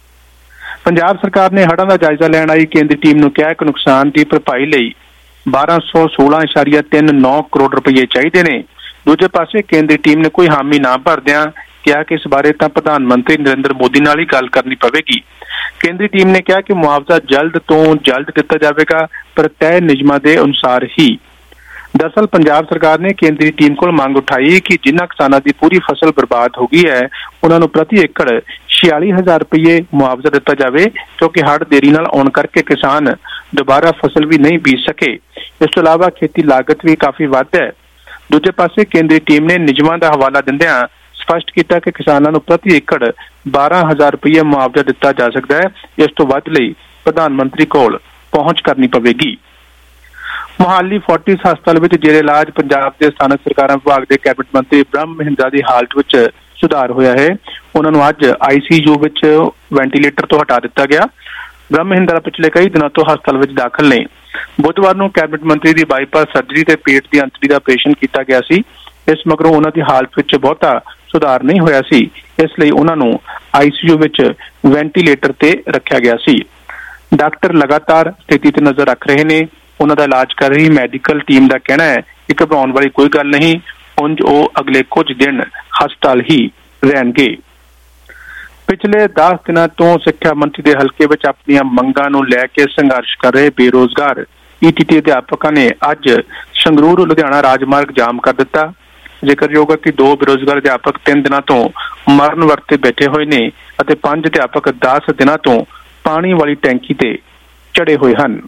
U: ਪੰਜਾਬ ਸਰਕਾਰ ਨੇ ਹੜ੍ਹਾਂ ਦਾ ਜਾਇਜ਼ਾ ਲੈਣ ਆਈ ਕੇਂਦਰੀ ਟੀਮ ਨੂੰ ਕਿਹਾ ਕਿ ਨੁਕਸਾਨ ਦੀ ਭਰਪਾਈ ਲਈ ਬਾਰਾਂ ਸੌ ਸੋਲਾਂ ਇਸ਼ਾਰੀਆ ਤਿੰਨ ਨੌ ਕਰੋੜ ਰੁਪਏ ਚਾਹੀਦੇ ਨੇ। ਦੂਜੇ ਪਾਸੇ ਕੇਂਦਰੀ ਟੀਮ ਨੇ ਕੋਈ ਹਾਮੀ ਨਾ ਭਰਦਿਆਂ ਕਿਹਾ ਕਿ ਇਸ ਬਾਰੇ ਤਾਂ ਪ੍ਰਧਾਨ ਮੰਤਰੀ ਨਰਿੰਦਰ ਮੋਦੀ ਨਾਲ ਹੀ ਗੱਲ ਕਰਨੀ ਪਵੇਗੀ। ਕੇਂਦਰੀ ਟੀਮ ਨੇ ਕਿਹਾ ਕਿ ਮੁਆਵਜ਼ਾ ਜਲਦ ਤੋਂ ਜਲਦ ਦਿੱਤਾ ਜਾਵੇਗਾ, ਪਰ ਤੈਅ ਨਿਯਮਾਂ ਦੇ ਅਨੁਸਾਰ ਹੀ। ਦਰਅਸਲ ਪੰਜਾਬ ਸਰਕਾਰ ਨੇ ਕੇਂਦਰੀ ਟੀਮ ਕੋਲ ਮੰਗ ਉਠਾਈ ਕਿ ਜਿਨ੍ਹਾਂ ਕਿਸਾਨਾਂ ਦੀ ਪੂਰੀ ਫਸਲ ਬਰਬਾਦ ਹੋ ਗਈ ਹੈ ਉਹਨਾਂ ਨੂੰ ਪ੍ਰਤੀ ਏਕੜ ਛਿਆਲੀ ਹਜ਼ਾਰ ਰੁਪਏ ਮੁਆਵਜ਼ਾ ਦਿੱਤਾ ਜਾਵੇ, ਕਿਉਂਕਿ ਹੜ੍ਹ ਦੇਰੀ ਨਾਲ ਆਉਣ ਕਰਕੇ ਕਿਸਾਨ ਦੁਬਾਰਾ ਫਸਲ ਵੀ ਨਹੀਂ ਬੀਜ ਸਕੇ। ਇਸ ਤੋਂ ਇਲਾਵਾ ਖੇਤੀ ਲਾਗਤ ਵੀ ਕਾਫੀ ਵੱਧ ਹੈ। ਦੂਜੇ ਪਾਸੇ ਕੇਂਦਰੀ ਟੀਮ ਨੇ ਨਿਯਮਾਂ ਦਾ ਹਵਾਲਾ ਦਿੰਦਿਆਂ ਸਪਸ਼ਟ ਕੀਤਾ ਕਿ ਕਿਸਾਨਾਂ ਨੂੰ ਪ੍ਰਤੀ ਏਕੜ ਬਾਰਾਂ ਹਜ਼ਾਰ ਰੁਪਏ ਮੁਆਵਜ਼ਾ ਦਿੱਤਾ ਜਾ ਸਕਦਾ ਹੈ। ਇਸ ਤੋਂ ਵੱਧ ਲਈ ਪ੍ਰਧਾਨ ਮੰਤਰੀ ਕੋਲ ਪਹੁੰਚ ਕਰਨੀ ਪਵੇਗੀ। ਮੁਹਾਲੀ ਫੋਰਟਿਸ ਹਸਪਤਾਲ ਵਿੱਚ ਜੇਰੇ ਇਲਾਜ ਪੰਜਾਬ ਦੇ ਸਥਾਨਕ ਸਰਕਾਰਾਂ ਵਿਭਾਗ ਦੇ ਕੈਬਨਿਟ ਮੰਤਰੀ ਬ੍ਰਹਮ ਮਹਿੰਦਰਾ ਦੀ ਹਾਲਤ ਵਿੱਚ ਸੁਧਾਰ ਹੋਇਆ ਹੈ। ਉਹਨਾਂ ਨੂੰ ਅੱਜ ਆਈ ਸੀ ਯੂ ਵਿੱਚ ਵੈਂਟੀਲੇਟਰ ਤੋਂ ਹਟਾ ਦਿੱਤਾ ਗਿਆ। ਬ੍ਰਹਮ ਮਹਿੰਦਰਾ ਪਿਛਲੇ ਕਈ ਦਿਨਾਂ ਤੋਂ ਹਸਪਤਾਲ ਵਿੱਚ ਦਾਖਲ ਨੇ। ਬੁੱਧਵਾਰ ਨੂੰ ਕੈਬਨਿਟ ਮੰਤਰੀ ਦੀ ਬਾਈਪਾਸ ਸਰਜਰੀ ਤੇ ਪੇਟ ਦੀ ਅੰਤੜੀ ਦਾ ਆਪਰੇਸ਼ਨ ਕੀਤਾ ਗਿਆ ਸੀ। ਇਸ ਮਗਰੋਂ ਉਹਨਾਂ ਦੀ ਹਾਲਤ ਵਿੱਚ ਬਹੁਤਾ ਸੁਧਾਰ ਨਹੀਂ ਹੋਇਆ ਸੀ, ਇਸ ਲਈ ਉਹਨਾਂ ਨੂੰ ਆਈ ਸੀ ਯੂ ਵਿੱਚ ਵੈਂਟੀਲੇਟਰ ਤੇ ਰੱਖਿਆ ਗਿਆ ਸੀ। ਡਾਕਟਰ ਲਗਾਤਾਰ ਸਥਿਤੀ ਤੇ ਨਜ਼ਰ ਰੱਖ ਰਹੇ ਨੇ। ਉਹਨਾਂ ਦਾ ਇਲਾਜ ਕਰ ਰਹੀ ਮੈਡੀਕਲ ਟੀਮ ਦਾ ਕਹਿਣਾ ਹੈ ਕਿ ਘਬਰਾਉਣ ਵਾਲੀ ਕੋਈ ਗੱਲ ਨਹੀਂ, ਉਂਝ ਉਹ ਅਗਲੇ ਕੁਝ ਦਿਨ ਹਸਪਤਾਲ ਹੀ ਰਹਿਣਗੇ। ਪਿਛਲੇ ਦਸ ਦਿਨਾਂ ਤੋਂ ਸਿੱਖਿਆ ਮੰਤਰੀ ਦੇ ਹਲਕੇ ਵਿੱਚ ਆਪਣੀਆਂ ਮੰਗਾਂ ਨੂੰ ਲੈ ਕੇ ਸੰਘਰਸ਼ ਕਰ ਰਹੇ ਬੇਰੋਜ਼ਗਾਰ ਈ ਟੀ ਟੀ ਅਧਿਆਪਕਾਂ ਨੇ ਅੱਜ ਸੰਗਰੂਰ ਲੁਧਿਆਣਾ ਰਾਜਮਾਰਗ ਜਾਮ ਕਰ ਦਿੱਤਾ। ਜ਼ਿਕਰਯੋਗ ਹੈ ਕਿ ਦੋ ਬੇਰੋਜ਼ਗਾਰ ਅਧਿਆਪਕ ਤਿੰਨ ਦਿਨਾਂ ਤੋਂ ਮਰਨ ਵਰਤੇ ਬੈਠੇ ਹੋਏ ਨੇ ਅਤੇ ਪੰਜ ਅਧਿਆਪਕ ਦਸ ਦਿਨਾਂ ਤੋਂ ਪਾਣੀ ਵਾਲੀ ਟੈਂਕੀ ਤੇ ਚੜੇ ਹੋਏ ਹਨ।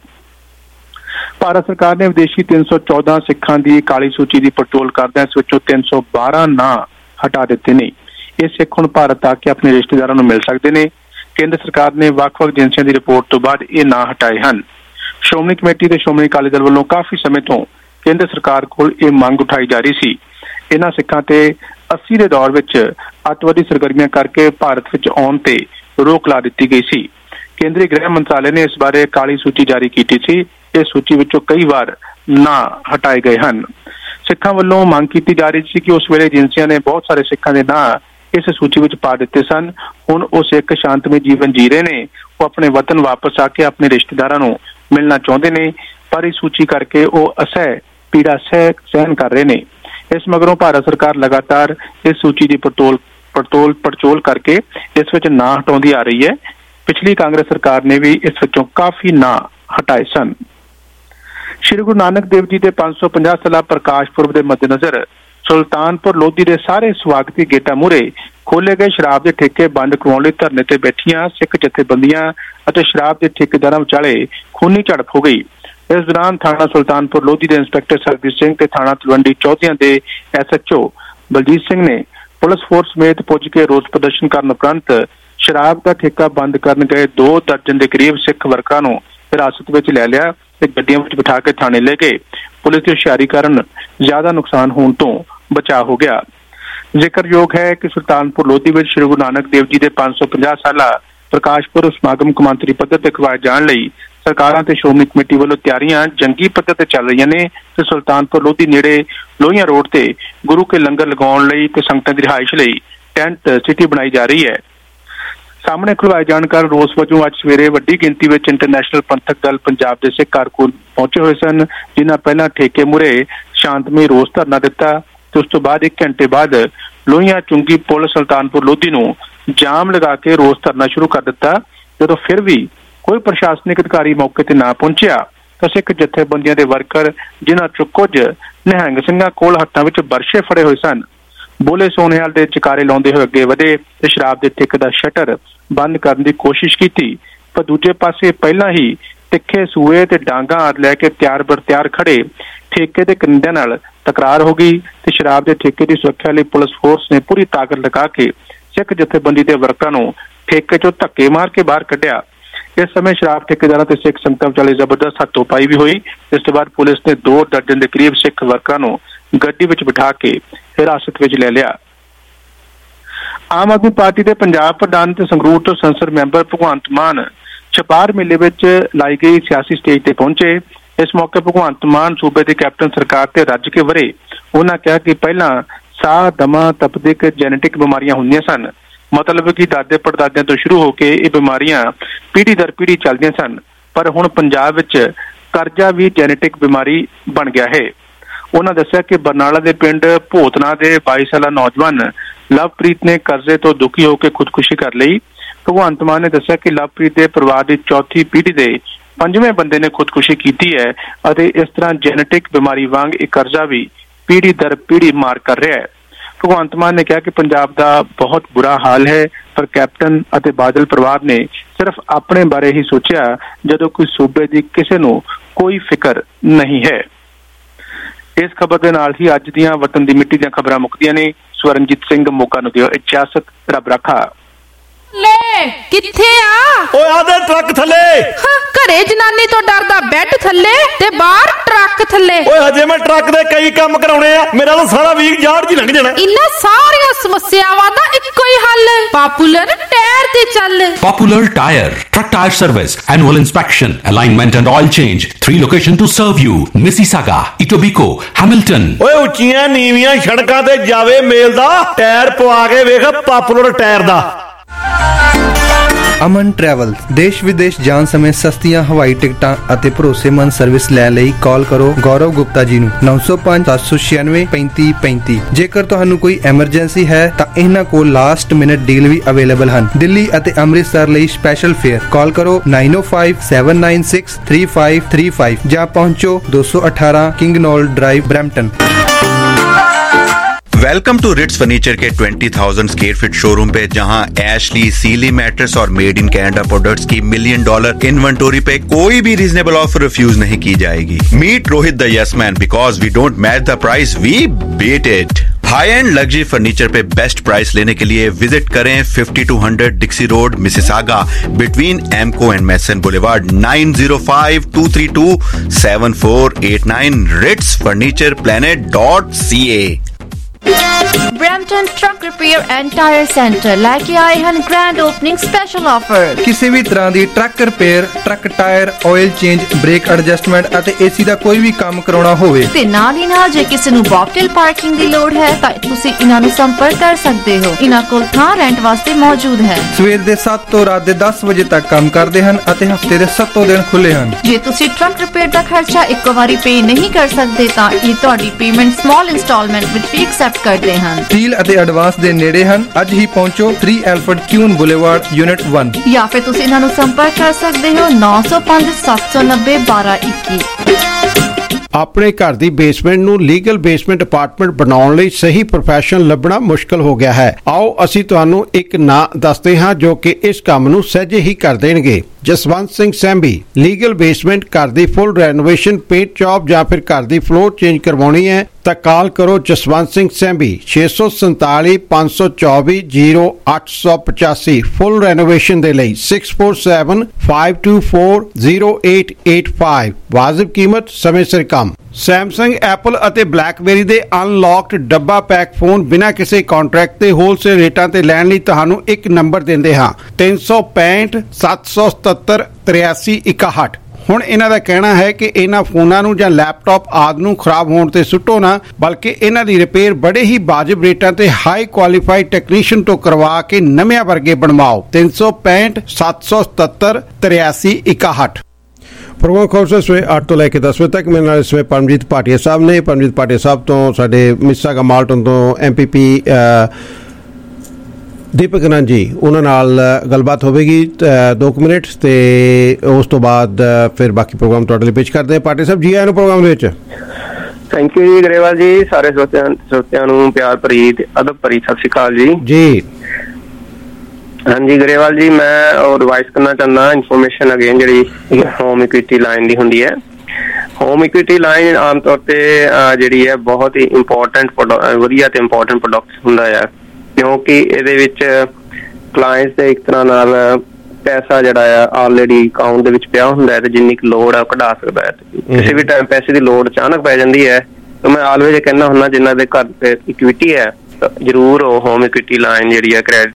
U: ਭਾਰਤ ਸਰਕਾਰ ਨੇ ਵਿਦੇਸ਼ੀ ਤਿੰਨ ਸੌ ਚੌਦਾਂ ਸਿੱਖਾਂ ਦੀ ਕਾਲੀ ਸੂਚੀ ਦੀ ਪੜਚੋਲ ਕਰਦਿਆਂ ਇਸ ਵਿੱਚੋਂ ਤਿੰਨ ਸੌ ਬਾਰਾਂ ਨਾਂ ਹਟਾ ਦਿੱਤੇ ਨੇ। ਇਹ ਸਿੱਖ ਹੁਣ ਭਾਰਤ ਆ ਕੇ ਆਪਣੇ ਰਿਸ਼ਤੇਦਾਰਾਂ ਨੂੰ ਮਿਲ ਸਕਦੇ ਨੇ। ਕੇਂਦਰ ਸਰਕਾਰ ਨੇ ਵੱਖ-ਵੱਖ ਏਜੰਸੀਆਂ ਦੀ ਰਿਪੋਰਟ ਤੋਂ ਬਾਅਦ ਇਹ ਨਾਂ ਹਟਾਏ ਹਨ। ਸ਼੍ਰੋਮਣੀ ਕਮੇਟੀ ਤੇ ਸ਼੍ਰੋਮਣੀ ਅਕਾਲੀ ਦਲ ਵੱਲੋਂ ਕਾਫੀ ਸਮੇਂ ਤੋਂ ਕੇਂਦਰ ਸਰਕਾਰ ਕੋਲ ਇਹ ਮੰਗ ਉਠਾਈ ਜਾ ਰਹੀ ਸੀ। ਇਹਨਾਂ ਸਿੱਖਾਂ ਤੇ ਅੱਸੀ ਦੇ ਦੌਰ ਵਿੱਚ ਅੱਤਵਾਦੀ ਸਰਗਰਮੀਆਂ ਕਰਕੇ ਭਾਰਤ ਵਿੱਚ ਆਉਣ ਤੇ ਰੋਕ ਲਾ ਦਿੱਤੀ ਗਈ ਸੀ। ਕੇਂਦਰੀ ਗ੍ਰਹਿ ਮੰਤਰਾਲੇ ਨੇ ਇਸ ਬਾਰੇ ਕਾਲੀ ਸੂਚੀ ਜਾਰੀ ਕੀਤੀ ਸੀ। ਇਸ ਸੂਚੀ ਵਿੱਚੋਂ ਕਈ ਵਾਰ ਨਾਂ ਹਟਾਏ ਗਏ ਹਨ। ਸਿੱਖਾਂ ਵੱਲੋਂ ਮੰਗ ਕੀਤੀ ਜਾ ਰਹੀ ਸੀ ਕਿ ਉਸ ਵੇਲੇ ਏਜੰਸੀਆਂ ਨੇ ਬਹੁਤ ਸਾਰੇ ਸਿੱਖਾਂ ਦੇ ਨਾਂ ਇਸ ਸੂਚੀ ਵਿੱਚ ਪਾ ਦਿੱਤੇ ਸਨ। ਹੁਣ ਉਹ ਸਿੱਖ ਸ਼ਾਂਤਮਈ ਜੀਵਨ ਜੀ ਰਹੇ ਨੇ। ਉਹ ਆਪਣੇ ਵਤਨ ਵਾਪਸ ਆ ਕੇ ਆਪਣੇ ਰਿਸ਼ਤੇਦਾਰਾਂ ਨੂੰ ਮਿਲਣਾ ਚਾਹੁੰਦੇ ਨੇ, ਪਰ ਇਸ ਸੂਚੀ ਕਰਕੇ ਉਹ ਅਸਹਿ ਪੀੜਾ ਸਹਿ ਸਹਿਣ ਕਰ ਰਹੇ ਨੇ। ਇਸ ਮਗਰੋਂ ਭਾਰਤ ਸਰਕਾਰ ਲਗਾਤਾਰ ਇਸ ਸੂਚੀ ਦੀ ਪੜਤੋਲ ਪੜਤੋਲ ਪੜਚੋਲ ਕਰਕੇ ਇਸ ਵਿੱਚ ਨਾਂ ਹਟਾਉਂਦੀ ਆ ਰਹੀ ਹੈ। ਪਿਛਲੀ ਕਾਂਗਰਸ ਸਰਕਾਰ ਨੇ ਵੀ ਇਸ ਵਿੱਚੋਂ ਕਾਫੀ ਨਾਂ ਹਟਾਏ ਸਨ। ਸ਼੍ਰੀ ਗੁਰੂ ਨਾਨਕ ਦੇਵ ਜੀ ਦੇ ਪੰਜ ਸੌ ਪੰਜਾਹ ਸਾਲਾ ਪ੍ਰਕਾਸ਼ ਪੁਰਬ ਦੇ ਮੱਦੇਨਜ਼ਰ ਸੁਲਤਾਨਪੁਰ ਲੋਧੀ ਦੇ ਸਾਰੇ ਸਵਾਗਤੀ ਗੇਟਾਂ ਮੂਹਰੇ ਖੋਲੇ ਗਏ ਸ਼ਰਾਬ ਦੇ ਠੇਕੇ ਬੰਦ ਕਰਵਾਉਣ ਲਈ ਧਰਨੇ ਤੇ ਬੈਠੀਆਂ ਸਿੱਖ ਜਥੇਬੰਦੀਆਂ ਅਤੇ ਸ਼ਰਾਬ ਦੇ ਠੇਕੇਦਾਰਾਂ ਵਿਚਾਲੇ ਖੂਨੀ ਝੜਪ ਹੋ ਗਈ। ਇਸ ਦੌਰਾਨ ਥਾਣਾ ਸੁਲਤਾਨਪੁਰ ਲੋਧੀ ਦੇ ਇੰਸਪੈਕਟਰ ਸਰਬਜੀਤ ਸਿੰਘ ਤੇ ਥਾਣਾ ਤਲਵੰਡੀ ਚੌਧਰੀਆਂ ਦੇ S H O Baljit Singh ਨੇ ਪੁਲਿਸ ਫੋਰਸ ਸਮੇਤ ਪੁੱਜ ਕੇ ਰੋਸ ਪ੍ਰਦਰਸ਼ਨ ਕਰਨ ਉਪਰੰਤ ਸ਼ਰਾਬ ਦਾ ਠੇਕਾ ਬੰਦ ਕਰਨ ਗਏ ਦੋ ਦਰਜਨ ਦੇ ਕਰੀਬ ਸਿੱਖ ਵਰਕਰਾਂ ਨੂੰ ਹਿਰਾਸਤ ਵਿੱਚ ਲੈ ਲਿਆ ਤੇ ਗੱਡੀਆਂ ਵਿੱਚ ਬਿਠਾ ਕੇ ਥਾਣੇ ਲੈ ਗਏ। ਪੁਲਿਸ ਦੀ ਹੁਸ਼ਿਆਰੀ ਕਾਰਨ ਜ਼ਿਆਦਾ ਨੁਕਸਾਨ ਹੋਣ ਤੋਂ ਬਚਾਅ ਹੋ ਗਿਆ। ਜ਼ਿਕਰਯੋਗ ਹੈ ਕਿ ਸੁਲਤਾਨਪੁਰ ਲੋਧੀ ਵਿੱਚ ਸ਼੍ਰੀ ਗੁਰੂ ਨਾਨਕ ਦੇਵ ਜੀ ਦੇ ਪੰਜ ਸੌ ਪੰਜਾਹ ਸਾਲਾ ਪ੍ਰਕਾਸ਼ ਪੁਰਬ ਸਮਾਗਮ ਕੌਮਾਂਤਰੀ ਪੱਧਰ ਤੇ ਕਰਵਾਏ ਜਾਣ ਲਈ ਸਰਕਾਰਾਂ ਤੇ ਸ਼੍ਰੋਮਣੀ ਕਮੇਟੀ ਵੱਲੋਂ ਤਿਆਰੀਆਂ ਜੰਗੀ ਪੱਧਰ ਤੇ ਚੱਲ ਰਹੀਆਂ ਨੇ ਤੇ ਸੁਲਤਾਨਪੁਰ ਲੋਧੀ ਨੇੜੇ ਲੋਹੀਆਂ ਰੋਡ ਤੇ ਗੁਰੂ ਕੇ ਲੰਗਰ ਲਗਾਉਣ ਲਈ ਤੇ ਸੰਗਤਾਂ ਦੀ ਰਿਹਾਇਸ਼ ਲਈ ਟੈਂਟ ਸਿਟੀ ਬਣਾਈ ਜਾ ਰਹੀ ਹੈ। ਸਾਹਮਣੇ ਖੁਲਵਾਏ ਜਾਣ ਕਾਰਨ ਰੋਸ ਵਜੋਂ ਅੱਜ ਸਵੇਰੇ ਵੱਡੀ ਗਿਣਤੀ ਵਿੱਚ ਇੰਟਰਨੈਸ਼ਨਲ ਪੰਥਕ ਦਲ ਪੰਜਾਬ ਦੇ ਸਿੱਖ ਕਾਰਕੁਨ ਪਹੁੰਚੇ ਹੋਏ ਸਨ, ਜਿਨ੍ਹਾਂ ਪਹਿਲਾਂ ਠੇਕੇ ਮੂਹਰੇ ਸ਼ਾਂਤਮਈ ਰੋਸ ਧਰਨਾ ਦਿੱਤਾ ਤੇ ਉਸ ਤੋਂ ਬਾਅਦ ਇੱਕ ਘੰਟੇ ਬਾਅਦ ਲੋਹੀਆਂ ਚੁੰਗੀ ਪੁਲ ਸੁਲਤਾਨਪੁਰ ਲੋਧੀ ਨੂੰ ਜਾਮ ਲਗਾ ਕੇ ਰੋਸ ਧਰਨਾ ਸ਼ੁਰੂ ਕਰ ਦਿੱਤਾ। ਜਦੋਂ ਫਿਰ ਵੀ ਕੋਈ ਪ੍ਰਸ਼ਾਸਨਿਕ ਅਧਿਕਾਰੀ ਮੌਕੇ ਤੇ ਨਾ ਪਹੁੰਚਿਆ ਤਾਂ ਸਿੱਖ ਜਥੇਬੰਦੀਆਂ ਦੇ ਵਰਕਰ, ਜਿਨ੍ਹਾਂ ਚੋਂ ਕੁਝ ਨਿਹੰਗ ਸਿੰਘਾਂ ਕੋਲ ਹੱਥਾਂ ਵਿੱਚ ਬਰਸ਼ੇ ਫੜੇ ਹੋਏ ਸਨ, ਬੋਲੇ ਸੋਨਿਹਾਲ ਦੇ ਚਕਾਰੇ ਲਾਉਂਦੇ ਹੋਏ ਅੱਗੇ ਵਧੇ ਤੇ ਸ਼ਰਾਬ ਦੇ ਠੇਕੇ ਦਾ ਸ਼ਟਰ ਬੰਦ ਕਰਨ ਦੀ ਕੋਸ਼ਿਸ਼ ਕੀਤੀ। ਪਰ ਦੂਜੇ ਪਾਸੇ ਪਹਿਲਾਂ ਹੀ ਤਿੱਖੇ ਸੂਏ ਤੇ ਡਾਂਗਾਂ ਆਦਿ ਲੈ ਕੇ ਤਿਆਰ ਬਰ ਤਿਆਰ ਖੜੇ ਠੇਕੇ ਦੇ ਕਰਿੰਦਿਆਂ ਨਾਲ ਤਕਰਾਰ ਹੋ ਗਈ ਤੇ ਸ਼ਰਾਬ ਦੇ ਠੇਕੇ ਦੀ ਸੁਰੱਖਿਆ ਲਈ ਪੁਲਿਸ ਫੋਰਸ ਨੇ ਪੂਰੀ ਤਾਕਤ ਲਗਾ ਕੇ ਸਿੱਖ ਜਥੇਬੰਦੀ ਦੇ ਵਰਕਰਾਂ ਨੂੰ ਠੇਕੇ ਚੋਂ ਧੱਕੇ ਮਾਰ ਕੇ ਬਾਹਰ ਕੱਢਿਆ। ਇਸ ਸਮੇਂ ਸ਼ਰਾਬ ਠੇਕੇਦਾਰਾਂ ਤੇ ਸਿੱਖ ਸੰਗਤਾਂ ਵਿਚਾਲੇ ਜ਼ਬਰਦਸਤ ਹੱਥੋਂ-ਪਾਈ ਵੀ ਹੋਈ। ਇਸ ਤੋਂ ਬਾਅਦ ਪੁਲਿਸ ਨੇ ਦੋ ਦਰਜਨ ਦੇ ਕਰੀਬ ਸਿੱਖ ਵਰਕਰਾਂ ਨੂੰ ਗੱਡੀ ਵਿੱਚ ਬਿਠਾ ਕੇ ਹਿਰਾਸਤ ਵਿੱਚ ਲੈ ਲਿਆ। ਆਮ ਆਦਮੀ ਪਾਰਟੀ ਦੇ ਪੰਜਾਬ ਪ੍ਰਧਾਨ ਤੇ ਸੰਗਰੂਰ ਤੋਂ ਸੰਸਦ ਮੈਂਬਰ ਭਗਵੰਤ ਮਾਨ ਛਪਾਰ ਮੇਲੇ ਵਿੱਚ ਲਾਈ ਗਈ ਸਿਆਸੀ ਸਟੇਜ ਤੇ ਪਹੁੰਚੇ। ਇਸ ਮੌਕੇ ਭਗਵੰਤ ਮਾਨ ਸੂਬੇ ਦੀ ਕੈਪਟਨ ਸਰਕਾਰ ਤੇ ਰੱਜ ਕੇ ਵਰੇ। ਉਹਨਾਂ ਕਿਹਾ ਕਿ ਪਹਿਲਾਂ ਸਾਹ, ਦਮਾ, ਤਪਦਿਕ ਜੈਨੇਟਿਕ ਬਿਮਾਰੀਆਂ ਹੁੰਦੀਆਂ ਸਨ, ਮਤਲਬ ਕਿ ਦਾਦੇ ਪੜਦਾਦਿਆਂ ਤੋਂ ਸ਼ੁਰੂ ਹੋ ਕੇ ਇਹ ਬਿਮਾਰੀਆਂ ਪੀੜ੍ਹੀ ਦਰ ਪੀੜ੍ਹੀ ਚੱਲਦੀਆਂ ਸਨ, ਪਰ ਹੁਣ ਪੰਜਾਬ ਵਿੱਚ ਕਰਜ਼ਾ ਵੀ ਜੈਨੇਟਿਕ ਬਿਮਾਰੀ ਬਣ ਗਿਆ ਹੈ। ਉਹਨਾਂ ਦੱਸਿਆ ਕਿ ਬਰਨਾਲਾ ਦੇ ਪਿੰਡ ਭੋਤਨਾ ਦੇ ਬਾਈ ਸਾਲਾ ਨੌਜਵਾਨ ਲਵਪ੍ਰੀਤ ਨੇ ਕਰਜ਼ੇ ਤੋਂ ਦੁਖੀ ਹੋ ਕੇ ਖੁਦਕੁਸ਼ੀ ਕਰ ਲਈ। ਭਗਵੰਤ ਮਾਨ ਨੇ ਦੱਸਿਆ ਕਿ ਲਵਪ੍ਰੀਤ ਦੇ ਪਰਿਵਾਰ ਦੀ ਚੌਥੀ ਪੀੜ੍ਹੀ ਦੇ ਪੰਜਵੇਂ ਬੰਦੇ ਨੇ ਖੁਦਕੁਸ਼ੀ ਕੀਤੀ ਹੈ ਅਤੇ ਇਸ ਤਰ੍ਹਾਂ ਜੈਨੇਟਿਕ ਬਿਮਾਰੀ ਵਾਂਗ ਇਹ ਕਰਜ਼ਾ ਵੀ ਪੀੜ੍ਹੀ ਦਰ ਪੀੜ੍ਹੀ ਮਾਰ ਕਰ ਰਿਹਾ ਹੈ। ਭਗਵੰਤ ਮਾਨ ਨੇ ਕਿਹਾ ਕਿ ਪੰਜਾਬ ਦਾ ਬਹੁਤ ਬੁਰਾ ਹਾਲ ਹੈ, ਪਰ ਕੈਪਟਨ ਅਤੇ ਬਾਦਲ ਪਰਿਵਾਰ ਨੇ ਸਿਰਫ ਆਪਣੇ ਬਾਰੇ ਹੀ ਸੋਚਿਆ, ਜਦੋਂ ਕੋਈ ਸੂਬੇ ਦੀ ਕਿਸੇ ਨੂੰ ਕੋਈ ਫਿਕਰ ਨਹੀਂ ਹੈ। ਇਸ ਖਬਰ ਦੇ ਨਾਲ ਹੀ ਅੱਜ ਦੀਆਂ ਵਤਨ ਦੀ ਮਿੱਟੀ ਦੀਆਂ ਖਬਰਾਂ ਮੁੱਕਦੀਆਂ ਨੇ। ਸਵਰਨਜੀਤ ਸਿੰਘ, ਮੌਕਾ ਨੂੰ ਦਿਓ ਇਜਾਜ਼ਤ। ਰੱਬ ਰਾਖਾ।
D: ਲੈ ਕਿੱਥੇ ਆ? ਓਏ ਆਦੇ ਟਰੱਕ ਥੱਲੇ। ਘਰੇ ਜਨਾਨੀ ਤੋਂ ਡਰਦਾ ਬੈੱਡ ਥੱਲੇ ਤੇ ਬਾਹਰ ਟਰੱਕ ਥੱਲੇ।
J: ਓਏ ਹਜੇ ਮੈਂ ਟਰੱਕ ਦੇ ਕਈ ਕੰਮ ਕਰਾਉਣੇ ਆ, ਮੇਰਾ ਤਾਂ ਸਾਰਾ ਵੀਕ ਜਾੜ ਜੀ ਲੰਘ ਜਾਣਾ।
D: ਇਨ੍ਹਾਂ ਸਾਰੀਆਂ ਸਮੱਸਿਆਵਾਂ ਦਾ ਇੱਕੋ ਹੀ ਹੱਲ, ਪਾਪੂਲਰ ਟਾਇਰ ਤੇ ਚੱਲ।
V: Popular Tire, truck tire service, annual inspection, alignment and oil change. Three location to serve you: Mississauga, Etobicoke, Hamilton.
J: ਓਏ ਉੱਚੀਆਂ ਨੀਵੀਆਂ ਸੜਕਾਂ ਤੇ ਜਾਵੇ ਮੇਲ ਦਾ ਟਾਇਰ ਪਵਾ ਕੇ ਵੇਖ ਪਾਪੂਲਰ ਟਾਇਰ ਦਾ।
I: ਅਮਨ ਟਰੈਵਲ ਦੇਸ਼ ਵਿਦੇਸ਼ ਜਾਣ ਸਮੇਂ ਸਸਤੀਆਂ ਹਵਾਈ ਟਿਕਟਾਂ ਅਤੇ ਭਰੋਸੇਮੰਦ ਸਰਵਿਸ ਲੈਣ ਲਈ ਕਾਲ ਕਰੋ ਗੌਰਵ ਗੁਪਤਾ ਜੀ ਨੂੰ ਨੌ ਸੌ ਪੰਜ ਸੱਤ ਸੌ ਛਿਆਨਵੇਂ ਪੈਂਤੀ ਪੈਂਤੀ। ਜੇਕਰ ਤੁਹਾਨੂੰ ਕੋਈ ਐਮਰਜੈਂਸੀ ਹੈ ਤਾਂ ਇਹਨਾਂ ਕੋਲ ਲਾਸਟ ਮਿੰਟ ਡੀਲ ਵੀ ਅਵੇਲੇਬਲ ਹਨ। ਦਿੱਲੀ ਅਤੇ ਅੰਮ੍ਰਿਤਸਰ ਲਈ ਸਪੈਸ਼ਲ ਫੇਅਰ ਕਾਲ ਕਰੋ nine o five seven nine six three five three five ਜਾਂ ਪਹੁੰਚੋ दो सौ अठारह King Knoll Drive Brampton.
W: Welcome to Ritz furniture के twenty thousand square feet showroom पे, जहां एशली, सीली मैट्रेस और मेड इन कनाडा प्रोडक्ट्स की मिलियन डॉलर इन्वेंटरी पे कोई भी रीजनेबल ऑफर रिफ्यूज नहीं की जाएगी। Meet Rohit the yes man, because we don't match the price, we beat it. High end luxury furniture पे बेस्ट प्राइस लेने के लिए विजिट करें fifty two hundred Dixie Road, Mississauga, between Emco and Matheson Boulevard, nine zero five two three two seven four eight nine. Ritz furniture planet dot C A.
H: Brampton truck repair and tyre centre लेके आए हैं grand opening special offer.
I: ਕਿਸੇ ਵੀ ਤਰ੍ਹਾਂ ਦੀ truck repair, truck tyre, oil change, brake adjustment ਅਤੇ AC ਦਾ ਕੋਈ ਵੀ ਕੰਮ ਕਰਾਉਣਾ ਹੋਵੇ
H: ਤੇ ਨਾਲ ਹੀ ਨਾਲ ਜੇ ਕਿਸੇ ਨੂੰ ਬੌਬਟੇਲ ਪਾਰਕਿੰਗ ਦੀ ਲੋੜ ਹੈ ਤਾਂ ਤੁਸੀਂ ਇਹਨਾਂ ਨੂੰ ਸੰਪਰਕ ਕਰ ਸਕਦੇ ਹੋ। ਇਹਨਾਂ ਕੋਲ ਥਾਂ ਰੈਂਟ ਵਾਸਤੇ ਮੌਜੂਦ ਹੈ।
I: ਸਵੇਰ ਦੇ ਸੱਤ ਤੋਂ ਰਾਤ ਦੇ ਦਸ ਵਜੇ ਤੱਕ ਕੰਮ ਕਰਦੇ ਹਨ ਅਤੇ ਹਫਤੇ ਦੇ ਸੱਤੋਂ ਦਿਨ ਖੁੱਲੇ ਹਨ।
H: ਜੇ ਤੁਸੀਂ ਟਰੱਕ ਰਿਪੇਅਰ ਦਾ ਖਰਚਾ ਇੱਕੋ ਵਾਰੀ ਪੇ ਨਹੀਂ ਕਰ ਸਕਦੇ ਤਾਂ ਇਹ ਤੁਹਾਡੀ ਪੇਮੈਂਟ ਸਮਾਲ ਇੰਸਟਾਲਮੈਂਟ ਵਿੱਚ ਵੀ ਐਕਸੈਪਟ ਕਰਦੇ ਹਨ।
I: ਡੀਲ ਅਤੇ ਐਡਵਾਂਸ ਦੇ ਨੇੜੇ ਹਨ। ਅੱਜ ਹੀ ਪਹੁੰਚੋ three Alfred Kuehne boulevard unit one.
H: ਜਾਂ ਫਿਰ ਤੁਸੀਂ ਇਹਨਾਂ ਨੂੰ ਸੰਪਰਕ ਕਰ ਸਕਦੇ ਹੋ ਨੌ ਸੌ ਪੰਜ ਸੱਤ ਸੌ ਨੱਬੇ ਬਾਰਾਂ ਇੱਕੀ।
E: ਆਪਣੇ ਘਰ ਦੀ ਬੇਸਮੈਂਟ ਨੂੰ ਲੀਗਲ ਬੇਸਮੈਂਟ ਅਪਾਰਟਮੈਂਟ ਬਣਾਉਣ ਲਈ ਸਹੀ ਪ੍ਰੋਫੈਸ਼ਨਲ ਲੱਭਣਾ ਮੁਸ਼ਕਲ ਹੋ ਗਿਆ ਹੈ। ਆਓ ਅਸੀਂ ਤੁਹਾਨੂੰ ਇੱਕ ਨਾਂ ਦੱਸਦੇ ਹਾਂ ਜੋ ਕਿ ਇਸ ਕੰਮ ਨੂੰ ਸਹਿਜੇ ਹੀ ਕਰ ਦੇਣਗੇ। ਜਸਵੰਤ ਸਿੰਘ ਸੈਂਬੀ, ਲੀਗਲ ਬੇਸਮੈਂਟ, ਘਰ ਦੀ ਫੁੱਲ ਰੈਨੋਵੇਸ਼ਨ, ਪੇਂਟ ਜੌਬ ਜਾਂ ਫਿਰ ਘਰ ਦੀ ਫਲੋਰ ਚੇਂਜ ਕਰਵਾਉਣੀ ਹੈ ਤਾਂ ਕਾਲ ਕਰੋ ਜਸਵੰਤ ਸਿੰਘ ਸੈਂਬੀ छे सौ सैंताली पाँच सौ चौबीस जीरो आठ सौ पचासी। फुल रेनोवेशन ਦੇ ਲਈ six four seven five two four zero eight eight five. ਵਾਜਿਬ ਕੀਮਤ, ਸਮੇਂ ਸਿਰ ਕੰਮ। ਸੈਮਸੰਗ, ਐਪਲ ਅਤੇ ਬਲੈਕਬੇਰੀ ਦੇ ਅਨਲੌਕਡ ਡੱਬਾ ਪੈਕ ਫੋਨ ਬਿਨਾਂ ਕਿਸੇ ਕੰਟਰੈਕਟ ਤੇ ਹੋਲਸੇਲ ਰੇਟਾਂ ਤੇ ਲੈਣ ਲਈ ਤੁਹਾਨੂੰ ਇੱਕ ਨੰਬਰ ਦਿੰਦੇ ਹਾਂ ਤਿੰਨ ਸੌ ਪੈਂਹਠ ਸੱਤ ਸੌ ਸਤੱਤਰ ਤਰਿਆਸੀ ਇਕਾਹਠ। ਹੁਣ ਇਹਨਾਂ ਦਾ ਕਹਿਣਾ ਹੈ ਕਿ ਇਹਨਾਂ ਫੋਨਾਂ ਨੂੰ ਜਾਂ ਲੈਪਟਾਪ ਆਦਿ ਨੂੰ ਖਰਾਬ ਹੋਣ ਤੇ ਸੁੱਟੋ ਨਾ, ਬਲਕਿ ਇਹਨਾਂ ਦੀ ਰਿਪੇਅਰ ਬੜੇ ਹੀ ਵਾਜਬ ਰੇਟਾਂ ਤੇ ਹਾਈ ਕੁਆਲੀਫਾਈਡ ਟੈਕਨੀਸ਼ੀਅਨ ਤੋਂ ਕਰਵਾ ਕੇ ਨਵਿਆਂ ਵਰਗੇ ਬਣਵਾਓ। ਤਿੰਨ ਸੌ ਪੈਂਹਠ ਸੱਤ ਸੌ ਸਤੱਤਰ ਤਰਿਆਸੀ ਇਕਾਹਠ। ਪ੍ਰੋਗਰਾਮ ਖੋਲ੍ਹ ਸਵੇਰੇ ਅੱਠ ਤੋਂ ਲੈ ਕੇ ਦਸ ਵਜੇ ਤੱਕ ਮੇਰੇ ਨਾਲ ਇਸ ਵੇਲੇ ਪਰਮਜੀਤ ਭਾਟੀਆ ਸਾਹਿਬ ਨੇ। ਪਰਮਜੀਤ ਭਾਟੀਆ ਸਾਹਿਬ ਤੋਂ ਸਾਡੇ ਮਿਸਿਸਾਗਾ ਮਾਲਟਨ ਤੋਂ ਐਮ ਪੀ ਪੀ ਦੀਪਕ ਆਨੰਦ ਜੀ, ਉਹਨਾਂ ਨਾਲ ਗੱਲਬਾਤ ਹੋਵੇਗੀ ਦੋ ਕੁ ਮਿੰਟ, ਤੇ ਉਸ ਤੋਂ ਬਾਅਦ ਫਿਰ ਬਾਕੀ ਪ੍ਰੋਗਰਾਮ ਤੁਹਾਡੇ ਲਈ ਪੇਸ਼ ਕਰਦੇ ਹਾਂ। ਭਾਟੀਆ ਸਾਹਿਬ ਜੀ ਆਇਆਂ ਨੂੰ ਪ੍ਰੋਗਰਾਮ ਦੇ ਵਿੱਚ।
B: ਥੈਂਕ ਯੂ ਜੀ ਗਰੇਵਾਲ ਜੀ। ਸਾਰੇ ਸਰੋਤਿਆਂ ਸਰੋਤਿਆਂ ਨੂੰ ਪਿਆਰ ਭਰੀ ਅਦਬ ਭਰੀ ਸਤਿ ਸ਼੍ਰੀ ਅਕਾਲ ਜੀ।
E: ਜੀ
B: ਹਾਂਜੀ ਗਰੇਵਾਲ ਜੀ, ਮੈਂ ਉਹ ਰਿਵਾਈਜ਼ ਕਰਨਾ ਚਾਹੁੰਦਾ ਇਨਫੋਰਮੇਸ਼ਨ ਅਗੇਨ ਜਿਹੜੀ ਹੋਮ ਇਕੁਇਟੀ ਲਾਈਨ ਦੀ ਹੁੰਦੀ ਹੈ। ਹੋਮ ਇਕੁਇਟੀ ਲਾਈਨ ਆਮ ਤੌਰ ਤੇ ਜਿਹੜੀ ਹੈ ਬਹੁਤ ਹੀ ਇੰਪੋਰਟੈਂਟ ਵਧੀਆ ਤੇ ਇੰਪੋਰਟੈਂਟ ਪ੍ਰੋਡਕਟ ਹੁੰਦਾ ਹੈ, ਕਿਉਂਕਿ ਇਹਦੇ ਵਿੱਚ ਕਲਾਇੰਟਸ ਦੇ ਇੱਕ ਤਰ੍ਹਾਂ ਨਾਲ ਪੈਸਾ ਜਿਹੜਾ ਆ ਆਲਰੇਡੀ ਅਕਾਊਂਟ ਦੇ ਵਿੱਚ ਪਿਆ ਹੁੰਦਾ ਹੈ, ਤੇ ਜਿੰਨੀ ਕੁ ਲੋੜ ਆ ਉਹ ਕਢਾ ਸਕਦਾ ਹੈ। ਕਿਸੇ ਵੀ ਟਾਈਮ ਪੈਸੇ ਦੀ ਲੋੜ ਅਚਾਨਕ ਪੈ ਜਾਂਦੀ ਹੈ, ਤਾਂ ਮੈਂ ਆਲਵੇਜ਼ ਕਹਿੰਦਾ ਹੁੰਦਾ ਜਿਨ੍ਹਾਂ ਦੇ ਘਰ ਤੇ ਇਕੁਇਟੀ ਹੈ ਜ਼ਰੂਰ ਉਹ ਹੋਮ ਇਕੁਇਟੀ ਲਾਈਨ ਜਿਹੜੀ ਹੈ ਕ੍ਰੈਡਿਟ